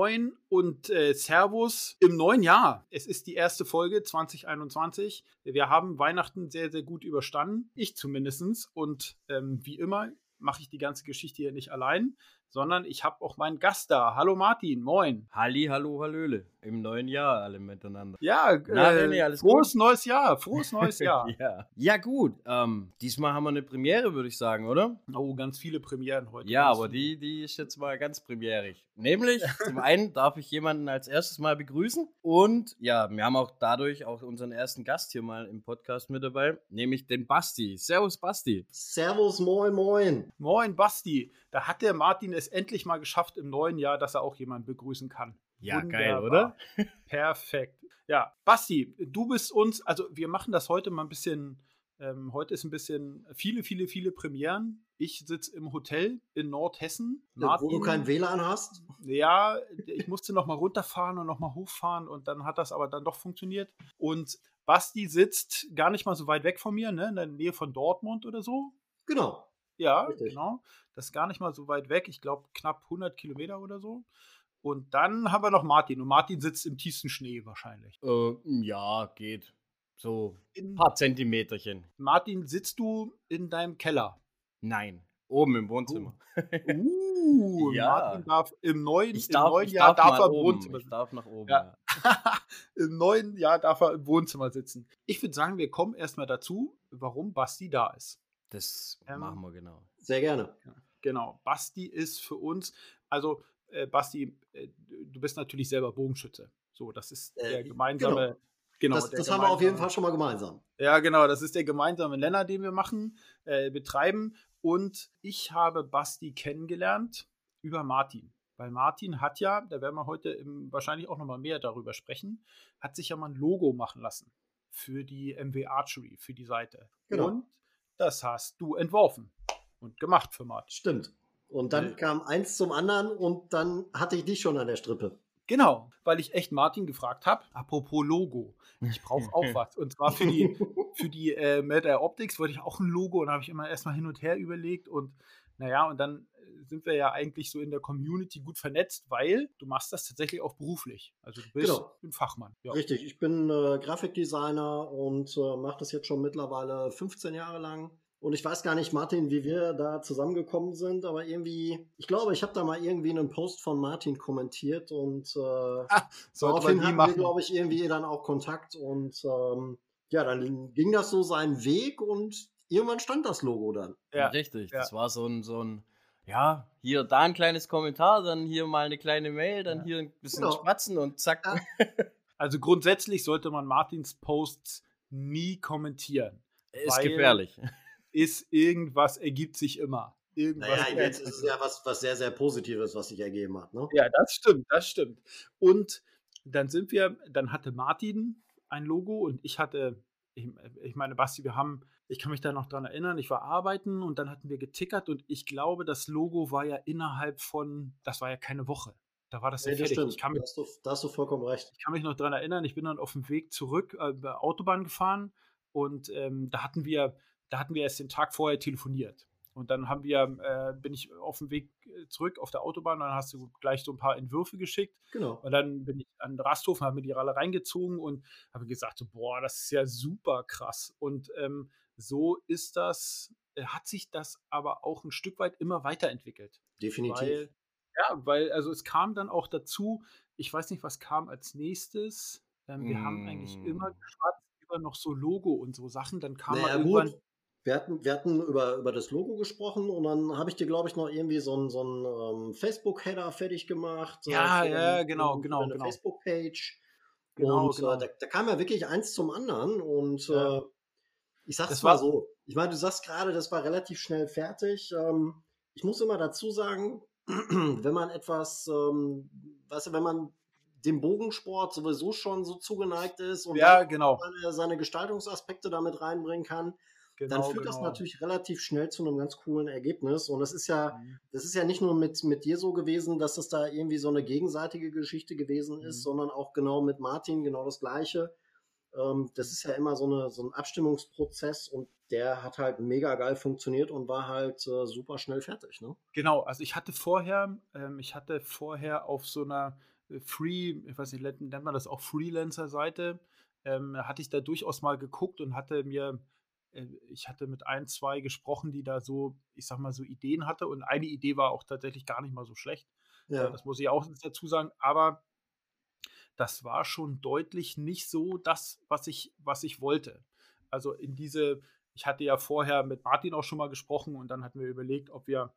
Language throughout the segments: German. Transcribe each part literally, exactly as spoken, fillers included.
Moin und äh, Servus im neuen Jahr. Es ist die erste Folge zwanzig einundzwanzig. Wir haben Weihnachten sehr, sehr gut überstanden. Ich zumindest. Und ähm, wie immer mache ich die ganze Geschichte hier nicht allein, sondern ich habe auch meinen Gast da. Hallo Martin, moin. Halli, hallo, hallöle. Im neuen Jahr alle miteinander. Ja, Na, äh, René, alles frohes gut? neues Jahr, frohes neues Jahr. ja. ja, gut. Ähm, diesmal haben wir eine Premiere, würde ich sagen, oder? Oh, ganz viele Premieren heute. Ja, ganz aber viele. die, die ist jetzt mal ganz premierig. Nämlich, zum einen darf ich jemanden als erstes mal begrüßen und ja, wir haben auch dadurch auch unseren ersten Gast hier mal im Podcast mit dabei, nämlich den Basti. Servus, Basti. Servus, moin, moin. Moin, Basti. Da hat der Martin es endlich mal geschafft im neuen Jahr, dass er auch jemanden begrüßen kann. Ja, Wunderbar. geil, oder? Perfekt. Ja, Basti, du bist uns, also wir machen das heute mal ein bisschen, ähm, heute ist ein bisschen viele, viele, viele Premieren. Ich sitze im Hotel in Nordhessen. Martin, wo du kein W L A N hast? Ja, ich musste noch mal runterfahren und noch mal hochfahren und dann hat das aber dann doch funktioniert. Und Basti sitzt gar nicht mal so weit weg von mir, ne, in der Nähe von Dortmund oder so. Genau. Ja, Richtig. Genau. Das ist gar nicht mal so weit weg. Ich glaube, knapp hundert Kilometer oder so. Und dann haben wir noch Martin. Und Martin sitzt im tiefsten Schnee wahrscheinlich. Äh, ja, geht. So In, ein paar Zentimeterchen. Martin, sitzt du in deinem Keller? Nein, oben im Wohnzimmer. Uh, Ja. Martin darf im neuen, Ich im darf, neuen ich Jahr darf, darf mal er im oben. Wohnzimmer Ich sitzen. darf nach oben. Ja. Ja. Im neuen Jahr darf er im Wohnzimmer sitzen. Ich würde sagen, wir kommen erstmal dazu, warum Basti da ist. Das Ähm, machen wir genau. Sehr gerne. Genau. Basti ist für uns, also äh, Basti, äh, du bist natürlich selber Bogenschütze. So, das ist der Äh, gemeinsame. genau. Genau, das der das haben wir auf jeden gemeinsame- Fall schon mal gemeinsam. Ja, genau, das ist der gemeinsame Nenner, den wir machen, äh, betreiben. Und ich habe Basti kennengelernt über Martin. Weil Martin hat ja, da werden wir heute im, wahrscheinlich auch nochmal mehr darüber sprechen, hat sich ja mal ein Logo machen lassen für die M W Archery, für die Seite. Genau. Und das hast du entworfen und gemacht für Martin. Stimmt. Und dann Ja. kam eins zum anderen und dann hatte ich dich schon an der Strippe. Genau, weil ich echt Martin gefragt habe, apropos Logo, ich brauche auch was. Und zwar für die, für die äh, Meta Optics wollte ich auch ein Logo und habe ich immer erstmal hin und her überlegt und naja, und dann sind wir ja eigentlich so in der Community gut vernetzt, weil du machst das tatsächlich auch beruflich. Also du bist Genau. ein Fachmann. Ja. Richtig, ich bin äh, Grafikdesigner und äh, mache das jetzt schon mittlerweile fünfzehn Jahre lang. Und ich weiß gar nicht, Martin, wie wir da zusammengekommen sind, aber irgendwie, ich glaube, ich habe da mal irgendwie einen Post von Martin kommentiert und äh, Ah, sollte man daraufhin nie hatten wir, machen. glaube ich, irgendwie dann auch Kontakt und ähm, ja, dann ging das so seinen Weg und irgendwann stand das Logo dann. Ja, Richtig, ja. das war so ein, so ein, ja, hier, da ein kleines Kommentar, dann hier mal eine kleine Mail, dann Ja. hier ein bisschen Genau. schwatzen und zack. Ja. Also grundsätzlich sollte man Martins Posts nie kommentieren. Ist weil gefährlich. Ist irgendwas ergibt sich immer. Irgendwas Naja, ergibt jetzt sich ist es ja was, was sehr, sehr Positives, was sich ergeben hat. Ne? Ja, das stimmt, das stimmt. Und dann sind wir, dann hatte Martin ein Logo und ich hatte, ich, ich meine, Basti, wir haben, ich kann mich da noch dran erinnern, ich war arbeiten und dann hatten wir getickert und ich glaube, das Logo war ja innerhalb von, das war ja keine Woche. Da war das ja Nee, das fertig. stimmt. Ich kann, Da mich, hast, du, da hast du vollkommen recht. ich kann mich noch dran erinnern, ich bin dann auf dem Weg zurück, äh, Autobahn gefahren und ähm, da hatten wir, da hatten wir erst den Tag vorher telefoniert. Und dann haben wir, äh, bin ich auf dem Weg zurück auf der Autobahn, dann hast du gleich so ein paar Entwürfe geschickt. Genau. Und dann bin ich an den Rasthof und habe mir die alle reingezogen und habe gesagt, so, boah, das ist ja super krass. Und ähm, so ist das, äh, hat sich das aber auch ein Stück weit immer weiterentwickelt. Definitiv. Weil, ja, weil, also es kam dann auch dazu, ich weiß nicht, was kam als nächstes. Ähm, wir haben eigentlich Mm. immer geschwatzt über noch so Logo und so Sachen. Dann kam Naja, mal irgendwann. gut. Wir hatten, wir hatten über, über das Logo gesprochen und dann habe ich dir, glaube ich, noch irgendwie so einen so einen, ähm, Facebook-Header fertig gemacht. äh, Ja, für ja, deine- genau, für genau, deine genau. Facebook-Page. Genau, und genau. Äh, da, da kam ja wirklich eins zum anderen und Ja. äh, ich sag's Das mal war- so. Ich meine, du sagst gerade, das war relativ schnell fertig. Ähm, ich muss immer dazu sagen, wenn man etwas, ähm, weißt du, wenn man dem Bogensport sowieso schon so zugeneigt ist und Ja, dann genau. seine, seine Gestaltungsaspekte damit reinbringen kann, Genau, dann führt das genau. natürlich relativ schnell zu einem ganz coolen Ergebnis. Und das ist ja, Mhm. das ist ja nicht nur mit, mit dir so gewesen, dass das da irgendwie so eine gegenseitige Geschichte gewesen ist, Mhm. sondern auch genau mit Martin genau das Gleiche. Ähm, das ist ja immer so, eine, so ein Abstimmungsprozess und der hat halt mega geil funktioniert und war halt äh, super schnell fertig. Ne? Genau, also ich hatte vorher, ähm, ich hatte vorher auf so einer, Free, ich weiß nicht, nennt man das auch Freelancer-Seite, ähm, hatte ich da durchaus mal geguckt und hatte mir, äh, ich hatte mit ein, zwei gesprochen, die da so, ich sag mal, so Ideen hatte und eine Idee war auch tatsächlich gar nicht mal so schlecht. Ja. Äh, das muss ich auch dazu sagen, aber das war schon deutlich nicht so das, was ich, was ich wollte. Also in diese, ich hatte ja vorher mit Martin auch schon mal gesprochen und dann hatten wir überlegt, ob wir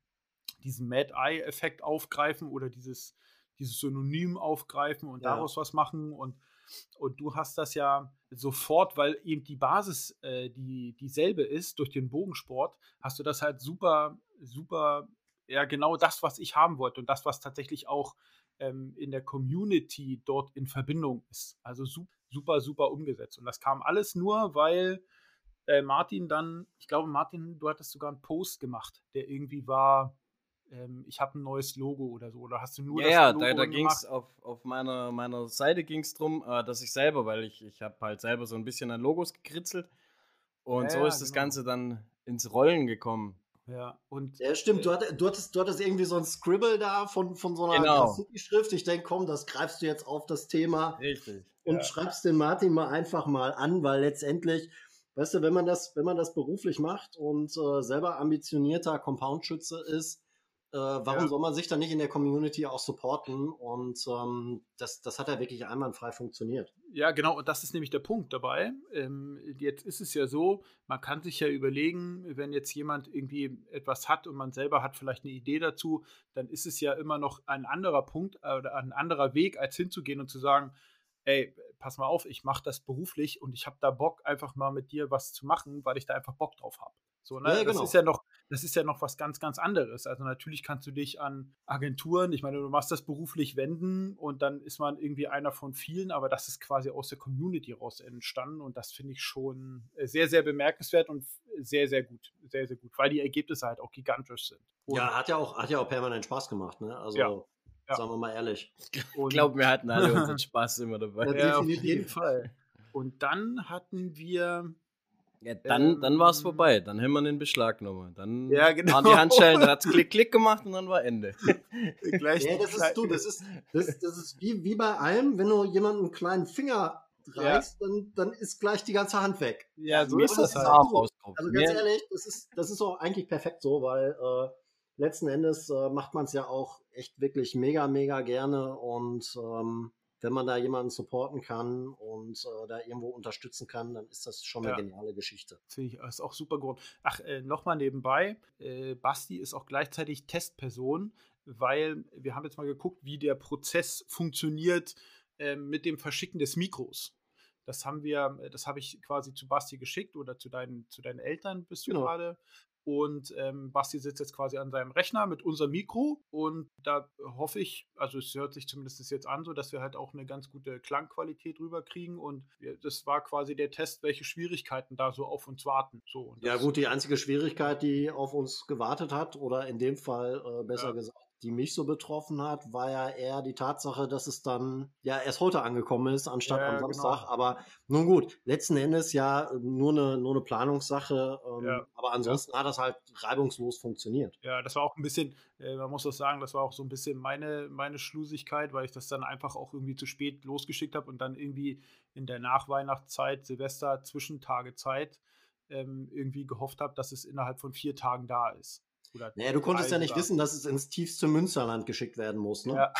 diesen Mad-Eye-Effekt aufgreifen oder dieses, dieses Synonym aufgreifen und Ja. daraus was machen. Und, und du hast das ja sofort, weil eben die Basis äh, die, dieselbe ist durch den Bogensport, hast du das halt super, super, ja, genau das, was ich haben wollte und das, was tatsächlich auch ähm, in der Community dort in Verbindung ist. Also su- super, super umgesetzt. Und das kam alles nur, weil äh, Martin dann, ich glaube, Martin, du hattest sogar einen Post gemacht, der irgendwie war, ähm, ich habe ein neues Logo oder so. Oder hast du nur Ja, das ja, Logo da, da gemacht? ging es auf, auf meiner, meiner Seite ging es darum, äh, dass ich selber, weil ich, ich habe halt selber so ein bisschen an Logos gekritzelt und Ja, so ja, ist das genau. Ganze dann ins Rollen gekommen. Ja, und Ja, stimmt. Du, hattest, du, hattest, du hattest irgendwie so ein Scribble da von, von so einer Genau. Graffiti-Schrift. Ich denke, komm, das greifst du jetzt auf das Thema Richtig. und Ja. schreibst den Martin mal einfach mal an, weil letztendlich, weißt du, wenn man das, wenn man das beruflich macht und äh, selber ambitionierter Compound-Schütze ist, äh, warum Ja. soll man sich dann nicht in der Community auch supporten? Und ähm, das, das hat ja wirklich einwandfrei funktioniert. Ja, genau, und das ist nämlich der Punkt dabei. Ähm, jetzt ist es ja so, man kann sich ja überlegen, wenn jetzt jemand irgendwie etwas hat und man selber hat vielleicht eine Idee dazu, dann ist es ja immer noch ein anderer Punkt äh, oder ein anderer Weg, als hinzugehen und zu sagen, ey, pass mal auf, ich mache das beruflich und ich habe da Bock, einfach mal mit dir was zu machen, weil ich da einfach Bock drauf habe. So, ne? Ja, ja, Das genau. ist ja noch, das ist ja noch was ganz, ganz anderes. Also natürlich kannst du dich an Agenturen, ich meine, du machst das beruflich wenden und dann ist man irgendwie einer von vielen, aber das ist quasi aus der Community raus entstanden und das finde ich schon sehr, sehr bemerkenswert und sehr, sehr gut. Sehr, sehr gut, weil die Ergebnisse halt auch gigantisch sind. Und Ja, hat ja auch, hat ja auch permanent Spaß gemacht, ne? Also, Ja, ja. sagen wir mal ehrlich. Ich Und- glaube, wir hatten alle unseren Spaß immer dabei. Ja, ja, auf definitiv. jeden Fall. Und dann hatten wir Ja, dann, dann war es Ähm, vorbei. Dann haben wir den Beschlag genommen. Dann Ja, genau. waren die Handschellen, dann hat es Klick, Klick gemacht und dann war Ende. gleich Ja, die das ist Klei- du, das ist, das, das ist wie, wie bei allem, wenn du jemanden einen kleinen Finger reißt, dann, dann ist gleich die ganze Hand weg. Ja, so Mir ist das das ist halt. auch- rausgekommen. Also ganz Mir- ehrlich, das ist, das ist auch eigentlich perfekt so, weil äh, letzten Endes äh, macht man es ja auch echt wirklich mega, mega gerne und ähm, wenn man da jemanden supporten kann und äh, da irgendwo unterstützen kann, dann ist das schon eine Ja. geniale Geschichte. Finde ich, ist auch super gut. Ach, äh, nochmal nebenbei, äh, Basti ist auch gleichzeitig Testperson, weil wir haben jetzt mal geguckt, wie der Prozess funktioniert äh, mit dem Verschicken des Mikros. Das haben wir, das habe ich quasi zu Basti geschickt oder zu deinen, zu deinen Eltern bist du Genau. gerade. Und ähm, Basti sitzt jetzt quasi an seinem Rechner mit unserem Mikro und da hoffe ich, also es hört sich zumindest jetzt an, so dass wir halt auch eine ganz gute Klangqualität rüberkriegen und wir, das war quasi der Test, welche Schwierigkeiten da so auf uns warten. So, und Ja das, gut, die einzige Schwierigkeit, die auf uns gewartet hat, oder in dem Fall äh, besser Ja. gesagt, die mich so betroffen hat, war ja eher die Tatsache, dass es dann ja erst heute angekommen ist, anstatt Ja, am genau. Samstag. Aber nun gut, letzten Endes ja nur eine, nur eine Planungssache. Ähm, Ja. aber ansonsten hat das halt reibungslos funktioniert. Ja, das war auch ein bisschen, äh, man muss auch sagen, das war auch so ein bisschen meine, meine Schlusigkeit, weil ich das dann einfach auch irgendwie zu spät losgeschickt habe und dann irgendwie in der Nachweihnachtszeit, Silvester, Zwischentagezeit ähm, irgendwie gehofft habe, dass es innerhalb von vier Tagen da ist. Oder Naja, du konntest drei ja nicht sogar. wissen, dass es ins tiefste Münsterland geschickt werden muss, ne? Ja.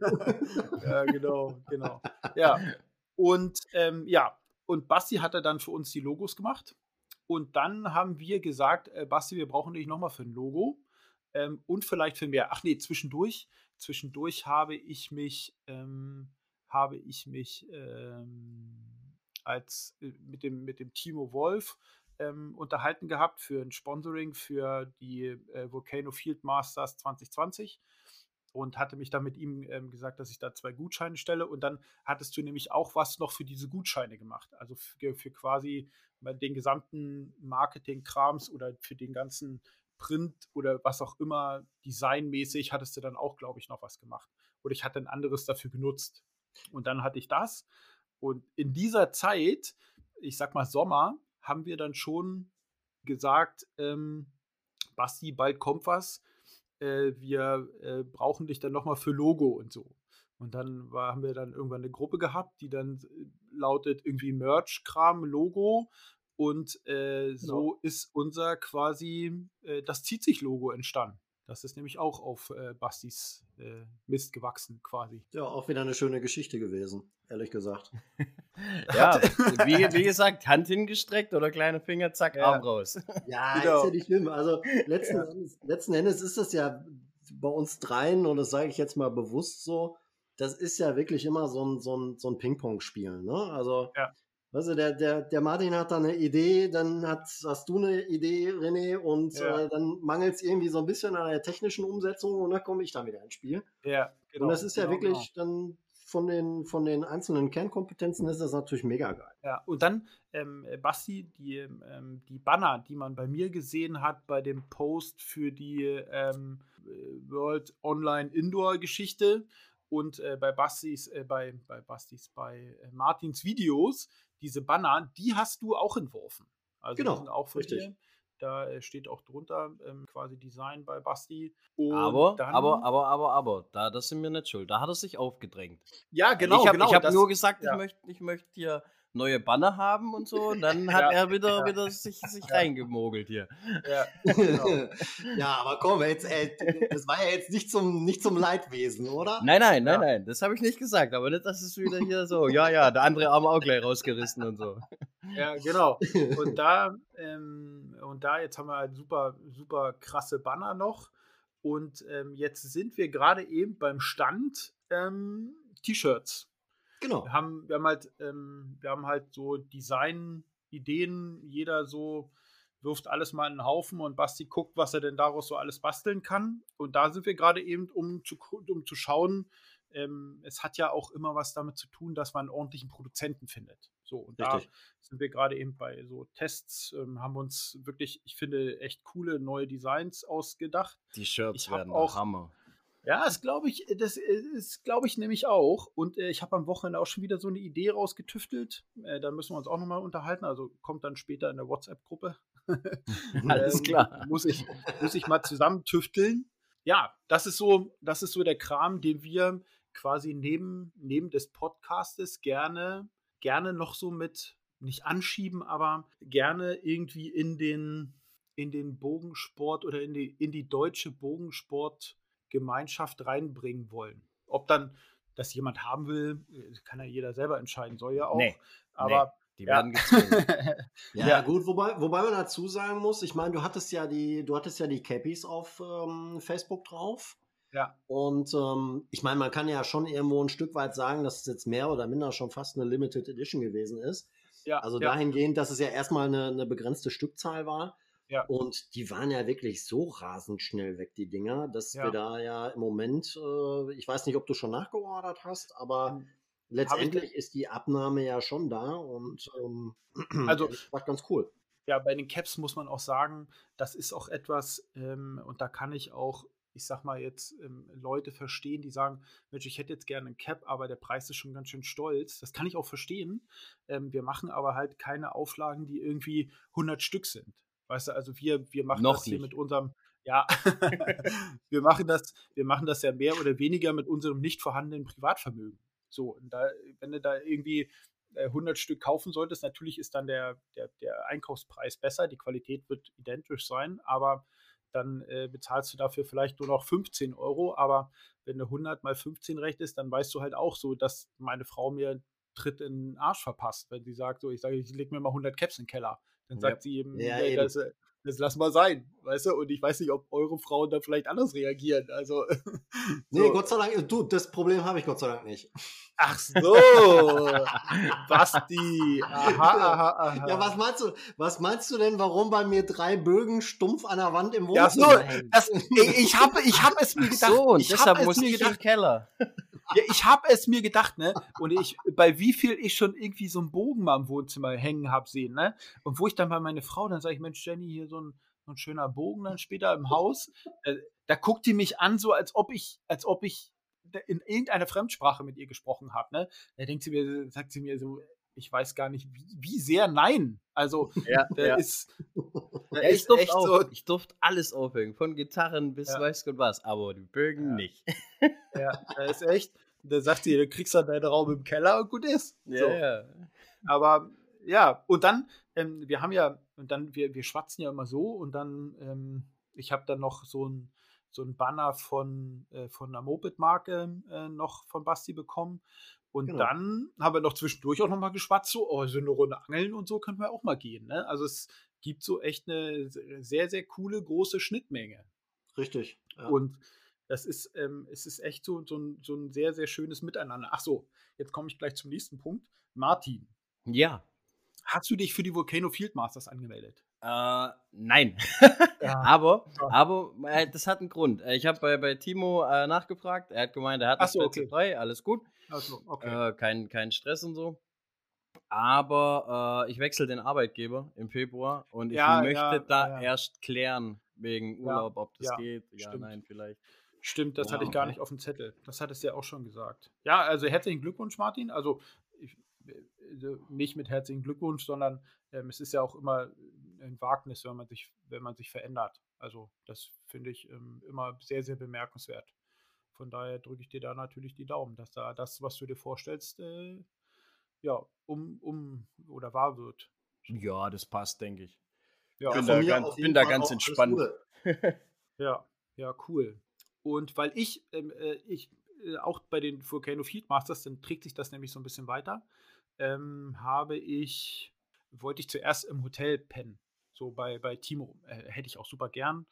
Ja, genau, genau. Ja. Und ähm, ja, und Basti hatte dann für uns die Logos gemacht. Und dann haben wir gesagt, äh, Basti, wir brauchen dich nochmal für ein Logo. Ähm, und vielleicht für mehr. Ach nee, zwischendurch, zwischendurch habe ich mich, ähm, habe ich mich ähm, als äh, mit dem, mit dem Timo Wolf ähm, unterhalten gehabt für ein Sponsoring für die äh, Volcano Field Masters zwanzig zwanzig und hatte mich dann mit ihm ähm, gesagt, dass ich da zwei Gutscheine stelle. Und dann hattest du nämlich auch was noch für diese Gutscheine gemacht. Also für, für quasi den gesamten Marketing-Krams oder für den ganzen Print oder was auch immer, designmäßig, hattest du dann auch, glaube ich, noch was gemacht. Oder ich hatte ein anderes dafür genutzt. Und dann hatte ich das. Und in dieser Zeit, ich sag mal Sommer, haben wir dann schon gesagt, ähm, Basti, bald kommt was. Äh, wir äh, brauchen dich dann nochmal für Logo und so. Und dann war, haben wir dann irgendwann eine Gruppe gehabt, die dann äh, lautet irgendwie Merch-Kram, Logo. Und äh, so Genau. ist unser quasi äh, das zieht sich Logo entstanden. Das ist nämlich auch auf äh, Bastis äh, Mist gewachsen quasi. Ja, auch wieder eine schöne Geschichte gewesen, ehrlich gesagt. Ja, wie, wie gesagt, Hand hingestreckt oder kleine Finger, zack, Ja. Arm raus. Ja, Genau. ist ja nicht schlimm. Also letzten, Endes, letzten Endes ist das ja bei uns dreien, und das sage ich jetzt mal bewusst so, das ist ja wirklich immer so ein, so ein, so ein Ping-Pong-Spiel. Ne? Also, Ja. weißt du, der, der, der Martin hat da eine Idee, dann hat, hast du eine Idee, René, und Ja. äh, dann mangelt es irgendwie so ein bisschen an der technischen Umsetzung, und dann komme ich dann wieder ins Spiel. Ja, genau. Und das ist ja genau, wirklich dann von den, von den einzelnen Kernkompetenzen ist das natürlich mega geil. Ja, und dann, ähm, Basti, die, ähm, die Banner, die man bei mir gesehen hat bei dem Post für die ähm, World Online Indoor Geschichte und äh, bei Bastis, äh, bei, bei Bastis, bei äh, Martins Videos, diese Banner, die hast du auch entworfen. Also Genau, die sind auch von richtig. dir. Da äh, steht auch drunter ähm, quasi Design bei Basti. Und Aber, dann, aber, aber, aber, aber, da, das sind wir nicht schuld. Da hat er sich aufgedrängt. ja, genau, ich habe genau. ich hab das- nur gesagt, ja. ich möchte ich möcht hier neue Banner haben und so. Und dann hat Ja, er wieder, ja. wieder sich, sich reingemogelt hier. Ja, genau. Ja, aber komm, jetzt, ey, das war ja jetzt nicht zum, nicht zum Leidwesen, oder? Nein, nein, nein, Ja. nein, das habe ich nicht gesagt. Aber nicht, dass es wieder hier so, ja, ja, der andere Arm auch gleich rausgerissen und so. Ja, genau. Und da, ähm, und da jetzt haben wir halt super, super krasse Banner noch. Und ähm, jetzt sind wir gerade eben beim Stand ähm, T-Shirts. Genau. Wir haben, wir haben halt, ähm, wir haben halt so Design-Ideen, jeder so wirft alles mal in den Haufen und Basti guckt, was er denn daraus so alles basteln kann. Und da sind wir gerade eben, um zu, um zu schauen, ähm, es hat ja auch immer was damit zu tun, dass man einen ordentlichen Produzenten findet. So, und Richtig. da sind wir gerade eben bei so Tests, ähm, haben uns wirklich, ich finde, echt coole neue Designs ausgedacht. Die Shirts Ich hab werden auch- der Hammer. Ja, das glaube ich, das ist, glaube ich, nämlich auch. Und äh, ich habe am Wochenende auch schon wieder so eine Idee rausgetüftelt. Äh, da müssen wir uns auch nochmal unterhalten. Also kommt dann später in der WhatsApp-Gruppe. Alles Ähm, klar. Muss ich, muss ich mal zusammen tüfteln. Ja, das ist so, das ist so der Kram, den wir quasi neben, neben des Podcastes gerne, gerne noch so mit, nicht anschieben, aber gerne irgendwie in den, in den Bogensport oder in die, in die deutsche Bogensportgemeinschaft reinbringen wollen. Ob dann das jemand haben will, kann ja jeder selber entscheiden, soll ja auch. Nee, aber Die ja. werden gezwungen. Ja, Ja. gut, wobei, wobei man dazu sagen muss, ich meine, du hattest ja die, du hattest ja die Cappies auf ähm, Facebook drauf. Ja. Und ähm, ich meine, man kann ja schon irgendwo ein Stück weit sagen, dass es jetzt mehr oder minder schon fast eine Limited Edition gewesen ist. Ja, Also ja, dahingehend, dass es ja erstmal eine, eine begrenzte Stückzahl war. Ja. Und die waren ja wirklich so rasend schnell weg, die Dinger, dass Ja. wir da ja im Moment, äh, ich weiß nicht, ob du schon nachgeordert hast, aber Hab ich letztendlich ist die Abnahme ja schon da und ähm, Also- ehrlich gesagt ganz cool. Ja, bei den Caps muss man auch sagen, das ist auch etwas, ähm, und da kann ich auch, ich sag mal jetzt, ähm, Leute verstehen, die sagen, Mensch, ich hätte jetzt gerne einen Cap, aber der Preis ist schon ganz schön stolz. Das kann ich auch verstehen. Ähm, wir machen aber halt keine Auflagen, die irgendwie hundert Stück sind. Weißt du, also wir, wir machen Noch das hier nicht. mit unserem, ja, wir machen das, wir machen das ja mehr oder weniger mit unserem nicht vorhandenen Privatvermögen. So, und da, wenn du da irgendwie äh, hundert Stück kaufen solltest, natürlich ist dann der, der, der Einkaufspreis besser, die Qualität wird identisch sein, aber dann äh, bezahlst du dafür vielleicht nur noch fünfzehn Euro, aber wenn du hundert mal fünfzehn rechnest, dann weißt du halt auch so, dass meine Frau mir einen Tritt in den Arsch verpasst, wenn sie sagt, so, ich sage, ich leg mir mal hundert Caps in den Keller. Dann sagt Ja. sie eben, Ja, nee, eben. das, äh, das lass mal sein, weißt du, und ich weiß nicht, ob eure Frauen da vielleicht anders reagieren, also Nee, so. Gott sei Dank, du, das Problem habe ich Gott sei Dank nicht. Ach so, Basti. Aha, aha, aha. Ja, was meinst du, was meinst du denn, warum bei mir drei Bögen stumpf an der Wand im Ja, Wohnzimmer so, hängen? das, ich, ich habe ich hab es mir Ach gedacht. so, und ich hab deshalb es muss mir ich in den gedacht, Keller. ja, ich habe es mir gedacht, ne? Und ich, bei wie viel ich schon irgendwie so einen Bogen mal im Wohnzimmer hängen habe sehen, ne? Und wo ich dann bei meine Frau, dann sage ich, Mensch, Jenny, hier so ein, so ein schöner Bogen dann später im Haus. Äh, da guckt die mich an, so als ob ich, als ob ich in irgendeiner Fremdsprache mit ihr gesprochen habe, ne? Da denkt sie mir, sagt sie mir so, ich weiß gar nicht, wie, wie sehr nein. Also, Ja, da ja. ist, da Ja, ich ist durfte echt auch. so, Ich durfte alles aufhängen, von Gitarren bis Ja. weiß Gott was, aber die Bögen Ja. nicht. ja, da ist echt, Da sagt sie, du kriegst dann deinen Raum im Keller und gut ist. Ja, So. ja. Aber ja, und dann, ähm, wir haben ja, und dann, wir, wir schwatzen ja immer so und dann, ähm, ich habe dann noch so ein, so ein Banner von, äh, von einer Moped-Marke äh, noch von Basti bekommen. Und Genau. dann haben wir noch zwischendurch auch noch mal geschwatzt, so, oh, so eine Runde angeln und so können wir auch mal gehen. Ne? Also es gibt so echt eine sehr, sehr coole, große Schnittmenge. Richtig. Ja. Und das ist, ähm, es ist echt so, so, ein, so ein sehr, sehr schönes Miteinander. Ach so, jetzt komme ich gleich zum nächsten Punkt. Martin, Ja. hast du dich für die Volcano Field Masters angemeldet? Äh, nein. Ja. aber, Ja. aber äh, das hat einen Grund. Äh, Ich habe bei, bei Timo äh, nachgefragt. Er hat gemeint, er hat Ach noch so, Plätze okay. frei, alles gut. Also, okay. Äh, kein, kein Stress und so. Aber äh, ich wechsle den Arbeitgeber im Februar und ich Ja, möchte ja, da ja. erst klären wegen Ja, Urlaub, ob das ja, geht. Ja, stimmt. nein, vielleicht. Stimmt, das Ja, hatte ich gar okay. nicht auf dem Zettel. Das hattest du ja auch schon gesagt. Ja, also herzlichen Glückwunsch, Martin. Also ich, also nicht mit herzlichen Glückwunsch, sondern ähm, es ist ja auch immer ein Wagnis, wenn man sich, wenn man sich verändert. Also das finde ich ähm, immer sehr, sehr bemerkenswert. Von daher drücke ich dir da natürlich die Daumen, dass da das, was du dir vorstellst, äh, ja, um, um oder wahr wird. Ja, das passt, denke ich. Ja, bin von da mir ganz, auf bin jeden da Fall ganz auch alles entspannt. Gute. Ja, ja, cool. Und weil ich, ähm, äh, ich äh, auch bei den Volcano Field Masters, dann trägt sich das nämlich so ein bisschen weiter, ähm, habe ich, wollte ich zuerst im Hotel pennen, so bei, bei Timo. Äh, hätte ich auch super gern.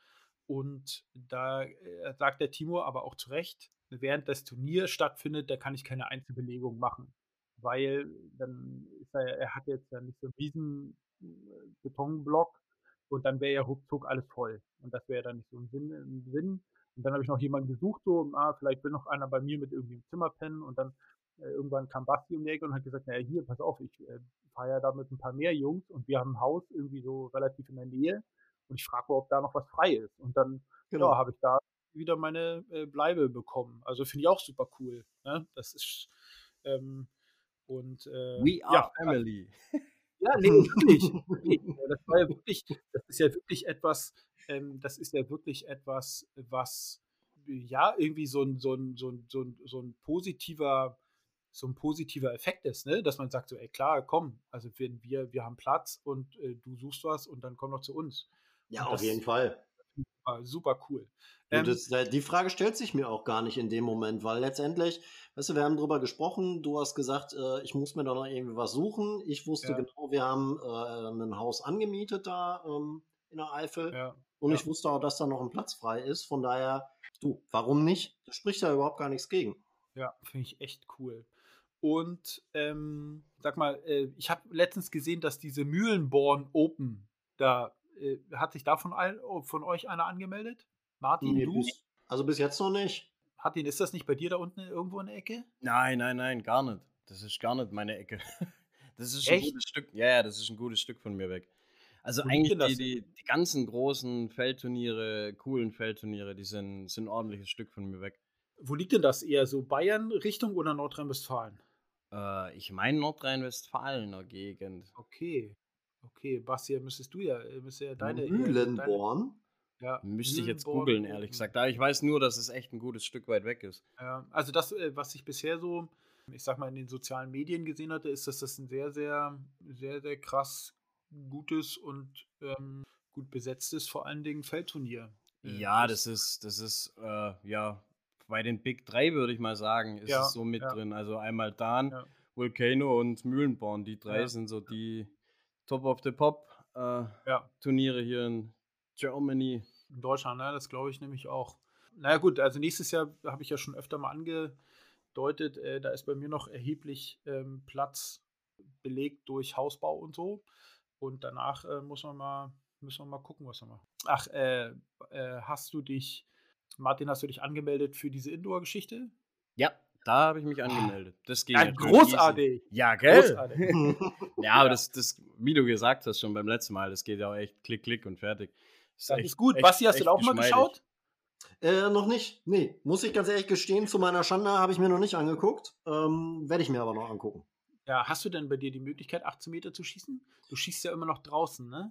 Und da äh, sagt der Timo aber auch zu Recht, während das Turnier stattfindet, da kann ich keine Einzelbelegung machen. Weil dann ist er, er hat jetzt ja nicht so einen riesen äh, Betonblock und dann wäre ja ruckzuck alles voll. Und das wäre dann nicht so ein Sinn, ein Sinn. Und dann habe ich noch jemanden gesucht, so, ah, vielleicht will noch einer bei mir mit irgendwie im Zimmer pennen. Und dann äh, irgendwann kam Basti um die Ecke und hat gesagt, naja, hier, pass auf, ich äh, fahre ja da mit ein paar mehr Jungs und wir haben ein Haus irgendwie so relativ in der Nähe. Und ich frage mal, ob da noch was frei ist. Und dann, Genau. ja, habe ich da wieder meine äh, Bleibe bekommen. Also finde ich auch super cool. Ne? Das ist, ähm, und äh, We are ja, family. ja, nee, wirklich. wirklich. Das war ja wirklich, das ist ja wirklich etwas, ähm, das ist ja wirklich etwas, was ja irgendwie so ein, so ein, so ein, so ein, so ein positiver, so ein positiver Effekt ist, ne? Dass man sagt so, ey klar, komm, also wir, wir, wir haben Platz und äh, du suchst was und dann komm doch zu uns. Ja, Und auf das jeden Fall. war super cool. Und Ähm, das, äh, die Frage stellt sich mir auch gar nicht in dem Moment, weil letztendlich, weißt du, wir haben drüber gesprochen, du hast gesagt, äh, ich muss mir da noch irgendwie was suchen. Ich wusste Ja. genau, wir haben äh, ein Haus angemietet da ähm, in der Eifel ja, und ja. ich wusste auch, dass da noch ein Platz frei ist. Von daher, du, warum nicht? Da spricht ja überhaupt gar nichts gegen. Ja, finde ich echt cool. Und ähm, sag mal, äh, ich habe letztens gesehen, dass diese Mühlenborn Open, da äh, hat sich davon ein, von euch einer angemeldet? Martin, Nee, du? bis, also bis jetzt noch nicht. Martin, ist das nicht bei dir da unten irgendwo in der Ecke? Nein, nein, nein, gar nicht. Das ist gar nicht meine Ecke. Das ist ein Echt? gutes Stück. Ja, ja, das ist ein gutes Stück von mir weg. Also Wo liegt eigentlich denn das die, die, die ganzen großen Feldturniere, coolen Feldturniere, die sind, sind ein ordentliches Stück von mir weg. Wo liegt denn das? Eher so Bayern-Richtung oder Nordrhein-Westfalen? Äh, ich meine Nordrhein-Westfalener Gegend. Okay. Okay, Basti, müsstest du ja, äh, müsste ja deine. Deine Mühlenborn? ja, Müsste ich jetzt Mühlenborn googeln, ehrlich Open. gesagt. Aber ich weiß nur, dass es echt ein gutes Stück weit weg ist. Ja, also das, äh, was ich bisher so, ich sag mal, in den sozialen Medien gesehen hatte, ist, dass das ein sehr, sehr, sehr, sehr krass gutes und ähm, gut besetztes, vor allen Dingen Feldturnier. äh, Ja, das ist, das ist, äh, ja, bei den Big Drei würde ich mal sagen, ist Ja, es so mit ja. drin. Also einmal Dan, Ja. Volcano und Mühlenborn. Die drei Ja. sind so die Top of the Pop äh, Ja, Turniere hier in Germany. in Deutschland, ne? Das glaube ich nämlich auch. Naja gut, also nächstes Jahr habe ich ja schon öfter mal angedeutet, äh, da ist bei mir noch erheblich ähm, Platz belegt durch Hausbau und so. Und danach äh, muss man mal, müssen wir mal gucken, was wir machen. Ach, äh, äh, hast du dich, Martin, hast du dich angemeldet für diese Indoor-Geschichte? Ja, da habe ich mich angemeldet. Das ging Ja, natürlich großartig. easy. Ja, gell? Großartig. Ja, aber das, das, wie du gesagt hast schon beim letzten Mal, das geht ja auch echt klick, klick und fertig. Das ist gut. Basti, hast du da auch mal geschaut? Äh, noch nicht. Nee, muss ich ganz ehrlich gestehen, zu meiner Schande habe ich mir noch nicht angeguckt. Ähm, werde ich mir aber noch angucken. Ja, hast du denn bei dir die Möglichkeit, achtzehn Meter zu schießen? Du schießt ja immer noch draußen, ne?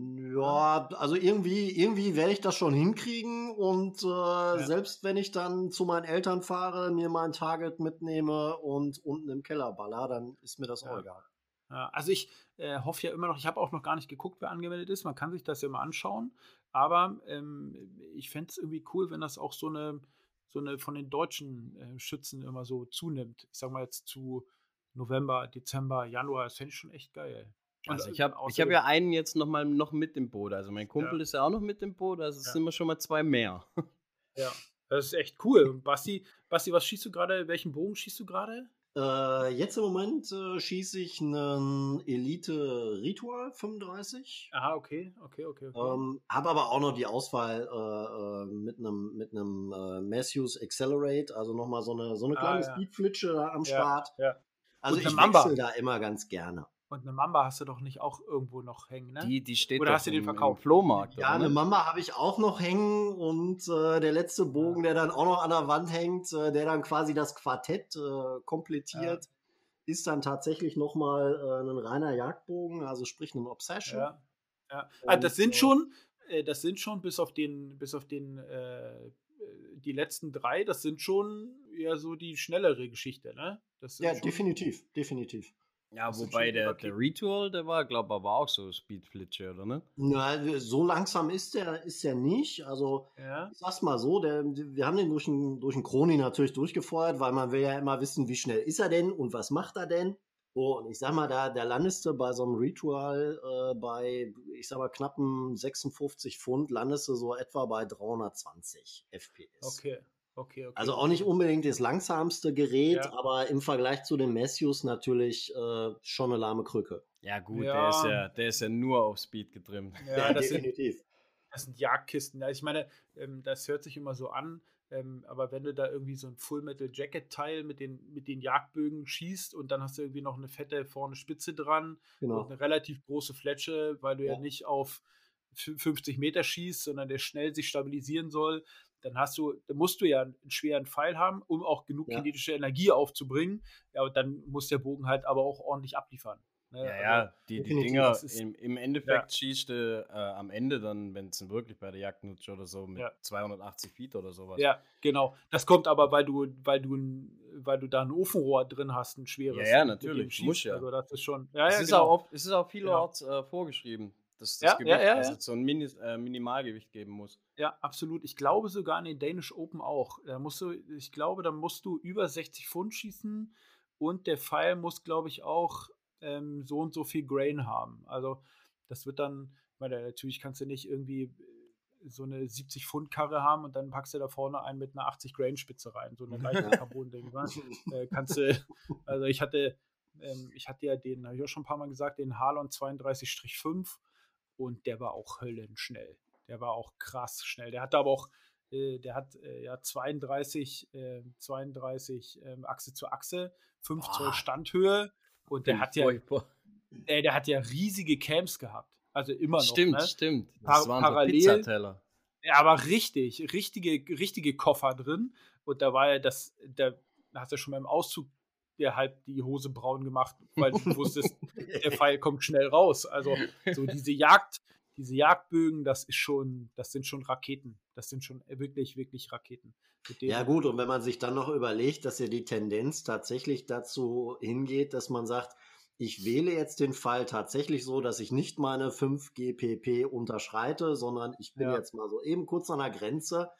Ja, also irgendwie, irgendwie werde ich das schon hinkriegen und äh, Ja. selbst wenn ich dann zu meinen Eltern fahre, mir mein Target mitnehme und unten im Keller baller, dann ist mir das Ja. auch egal. Ja, also ich äh, hoffe ja immer noch, ich habe auch noch gar nicht geguckt, wer angemeldet ist. Man kann sich das ja mal anschauen. Aber ähm, ich fände es irgendwie cool, wenn das auch so eine, so eine von den deutschen äh, Schützen immer so zunimmt. Ich sag mal jetzt zu November, Dezember, Januar. Das fände ich schon echt geil. Und Also ich äh, habe ich hab außerdem, ja einen jetzt noch mal noch mit im Boot. Also mein Kumpel Ja. ist ja auch noch mit im Boot, also es Ja. sind wir schon mal zwei mehr. ja, das ist echt cool. Und Basti, Basti, was schießt du gerade? Welchen Bogen schießt du gerade? Äh, jetzt im Moment äh, schieße ich einen Elite Ritual fünfunddreißig. Aha, okay, okay, okay, okay. Ähm, habe aber auch noch die Auswahl äh, äh, mit einem mit einem äh, Matthews Accelerate, also nochmal so eine so eine Ah, kleine ja. Speedflitsche da am Ja, Start. ja. Also Und eine ich Mamba. wechsle da immer ganz gerne. Und eine Mamba hast du doch nicht auch irgendwo noch hängen, ne? Die, die steht Oder doch hast du den im, im verkauft? Flohmarkt, Ja, oder? eine Ne? Mamba habe ich auch noch hängen und äh, der letzte Bogen, der dann auch noch an der Wand hängt, äh, der dann quasi das Quartett äh, komplettiert, ist dann tatsächlich nochmal äh, ein reiner Jagdbogen, also sprich ein Obsession. Ja, ja. Ah, das Und, sind äh, schon, äh, das sind schon bis auf den, bis auf den, äh, die letzten drei, das sind schon eher so die schnellere Geschichte, ne? Das sind Ja, schon, definitiv, definitiv. Ja, Das sind wobei schon der, Raketen. der Ritual, der war, glaube ich, aber auch so Speedflitsche, oder ne? Na, so langsam ist der, ist der nicht. Also, Ja, ich sag's mal so, der, wir haben den durch den, durch den Chroni natürlich durchgefeuert, weil man will ja immer wissen, wie schnell ist er denn und was macht er denn. So, und ich sag mal, da, da landest du bei so einem Ritual äh, bei, ich sag mal, knappen sechsundfünfzig Pfund, landest du so etwa bei dreihundertzwanzig F P S. okay, okay, okay. Also auch okay. nicht unbedingt das langsamste Gerät, Ja. aber im Vergleich zu den Matthews natürlich äh, schon eine lahme Krücke. Ja, gut, Ja. Der, ist ja, der ist ja nur auf Speed getrimmt. Ja, das sind, definitiv. das sind Jagdkisten. Also ich meine, ähm, das hört sich immer so an, ähm, aber wenn du da irgendwie so ein Full-Metal-Jacket-Teil mit den, mit den Jagdbögen schießt und dann hast du irgendwie noch eine fette vorne Spitze dran Genau. und eine relativ große Fletsche, weil du ja, Ja. nicht auf fünfzig Meter schießt, sondern der schnell sich stabilisieren soll, dann hast du, dann musst du ja einen schweren Pfeil haben, um auch genug Ja. kinetische Energie aufzubringen. Ja, und dann muss der Bogen halt aber auch ordentlich abliefern. Ne? Ja, Also, ja, die, die definitiv, Dinger, das ist- im, im Endeffekt schießt du äh, am Ende dann, wenn es wirklich bei der Jagd nutzt oder so, mit Ja. zweihundertachtzig Feet oder sowas. Ja, genau. Das kommt aber, weil du, weil du, ein- weil du da ein Ofenrohr drin hast, ein schweres. Ja, ja, mit dem natürlich. schießt. Muss ja. Also das ist schon. Ja, es, ja, ist genau. auch, auf- es ist auch vielerorts Genau. äh, vorgeschrieben, dass das Ja, ja, Gewicht, ja, also ja. so ein Mini, äh, Minimalgewicht geben muss. Ja, absolut. Ich glaube sogar in den Danish Open auch. Da musst du, ich glaube, da musst du über sechzig Pfund schießen und der Pfeil muss, glaube ich, auch ähm, so und so viel Grain haben. Also das wird dann, weil natürlich kannst du nicht irgendwie so eine siebzig Pfund Karre haben und dann packst du da vorne einen mit einer achtzig Grain Spitze rein, so eine leichte Carbon-Ding. äh, kannst du, also ich hatte, ähm, ich hatte ja den, habe ich auch schon ein paar Mal gesagt, den Halon zweiunddreißig fünf und der war auch höllenschnell. Der war auch krass schnell. Der hatte aber auch, äh, der hat äh, ja zweiunddreißig, äh, zweiunddreißig ähm, Achse zu Achse, fünf Boah. Zoll Standhöhe und der hat ja, Furchtbar. äh, der hat ja riesige Cams gehabt. Also immer noch. Stimmt, ne? stimmt. Par- Das waren so parallel- Pizzateller. Ja, aber richtig, richtige, richtige Koffer drin. Und da war ja das, da hast du schon beim Auszug dir halt die Hose braun gemacht, weil du wusstest, der Pfeil kommt schnell raus. Also so diese Jagd, diese Jagdbögen, das ist schon, das sind schon Raketen. Das sind schon wirklich, wirklich Raketen. Mit denen- Ja gut, und wenn man sich dann noch überlegt, dass ja die Tendenz tatsächlich dazu hingeht, dass man sagt, ich wähle jetzt den Fall tatsächlich so, dass ich nicht meine fünf G P P unterschreite, sondern ich bin Ja. jetzt mal so eben kurz an der Grenze,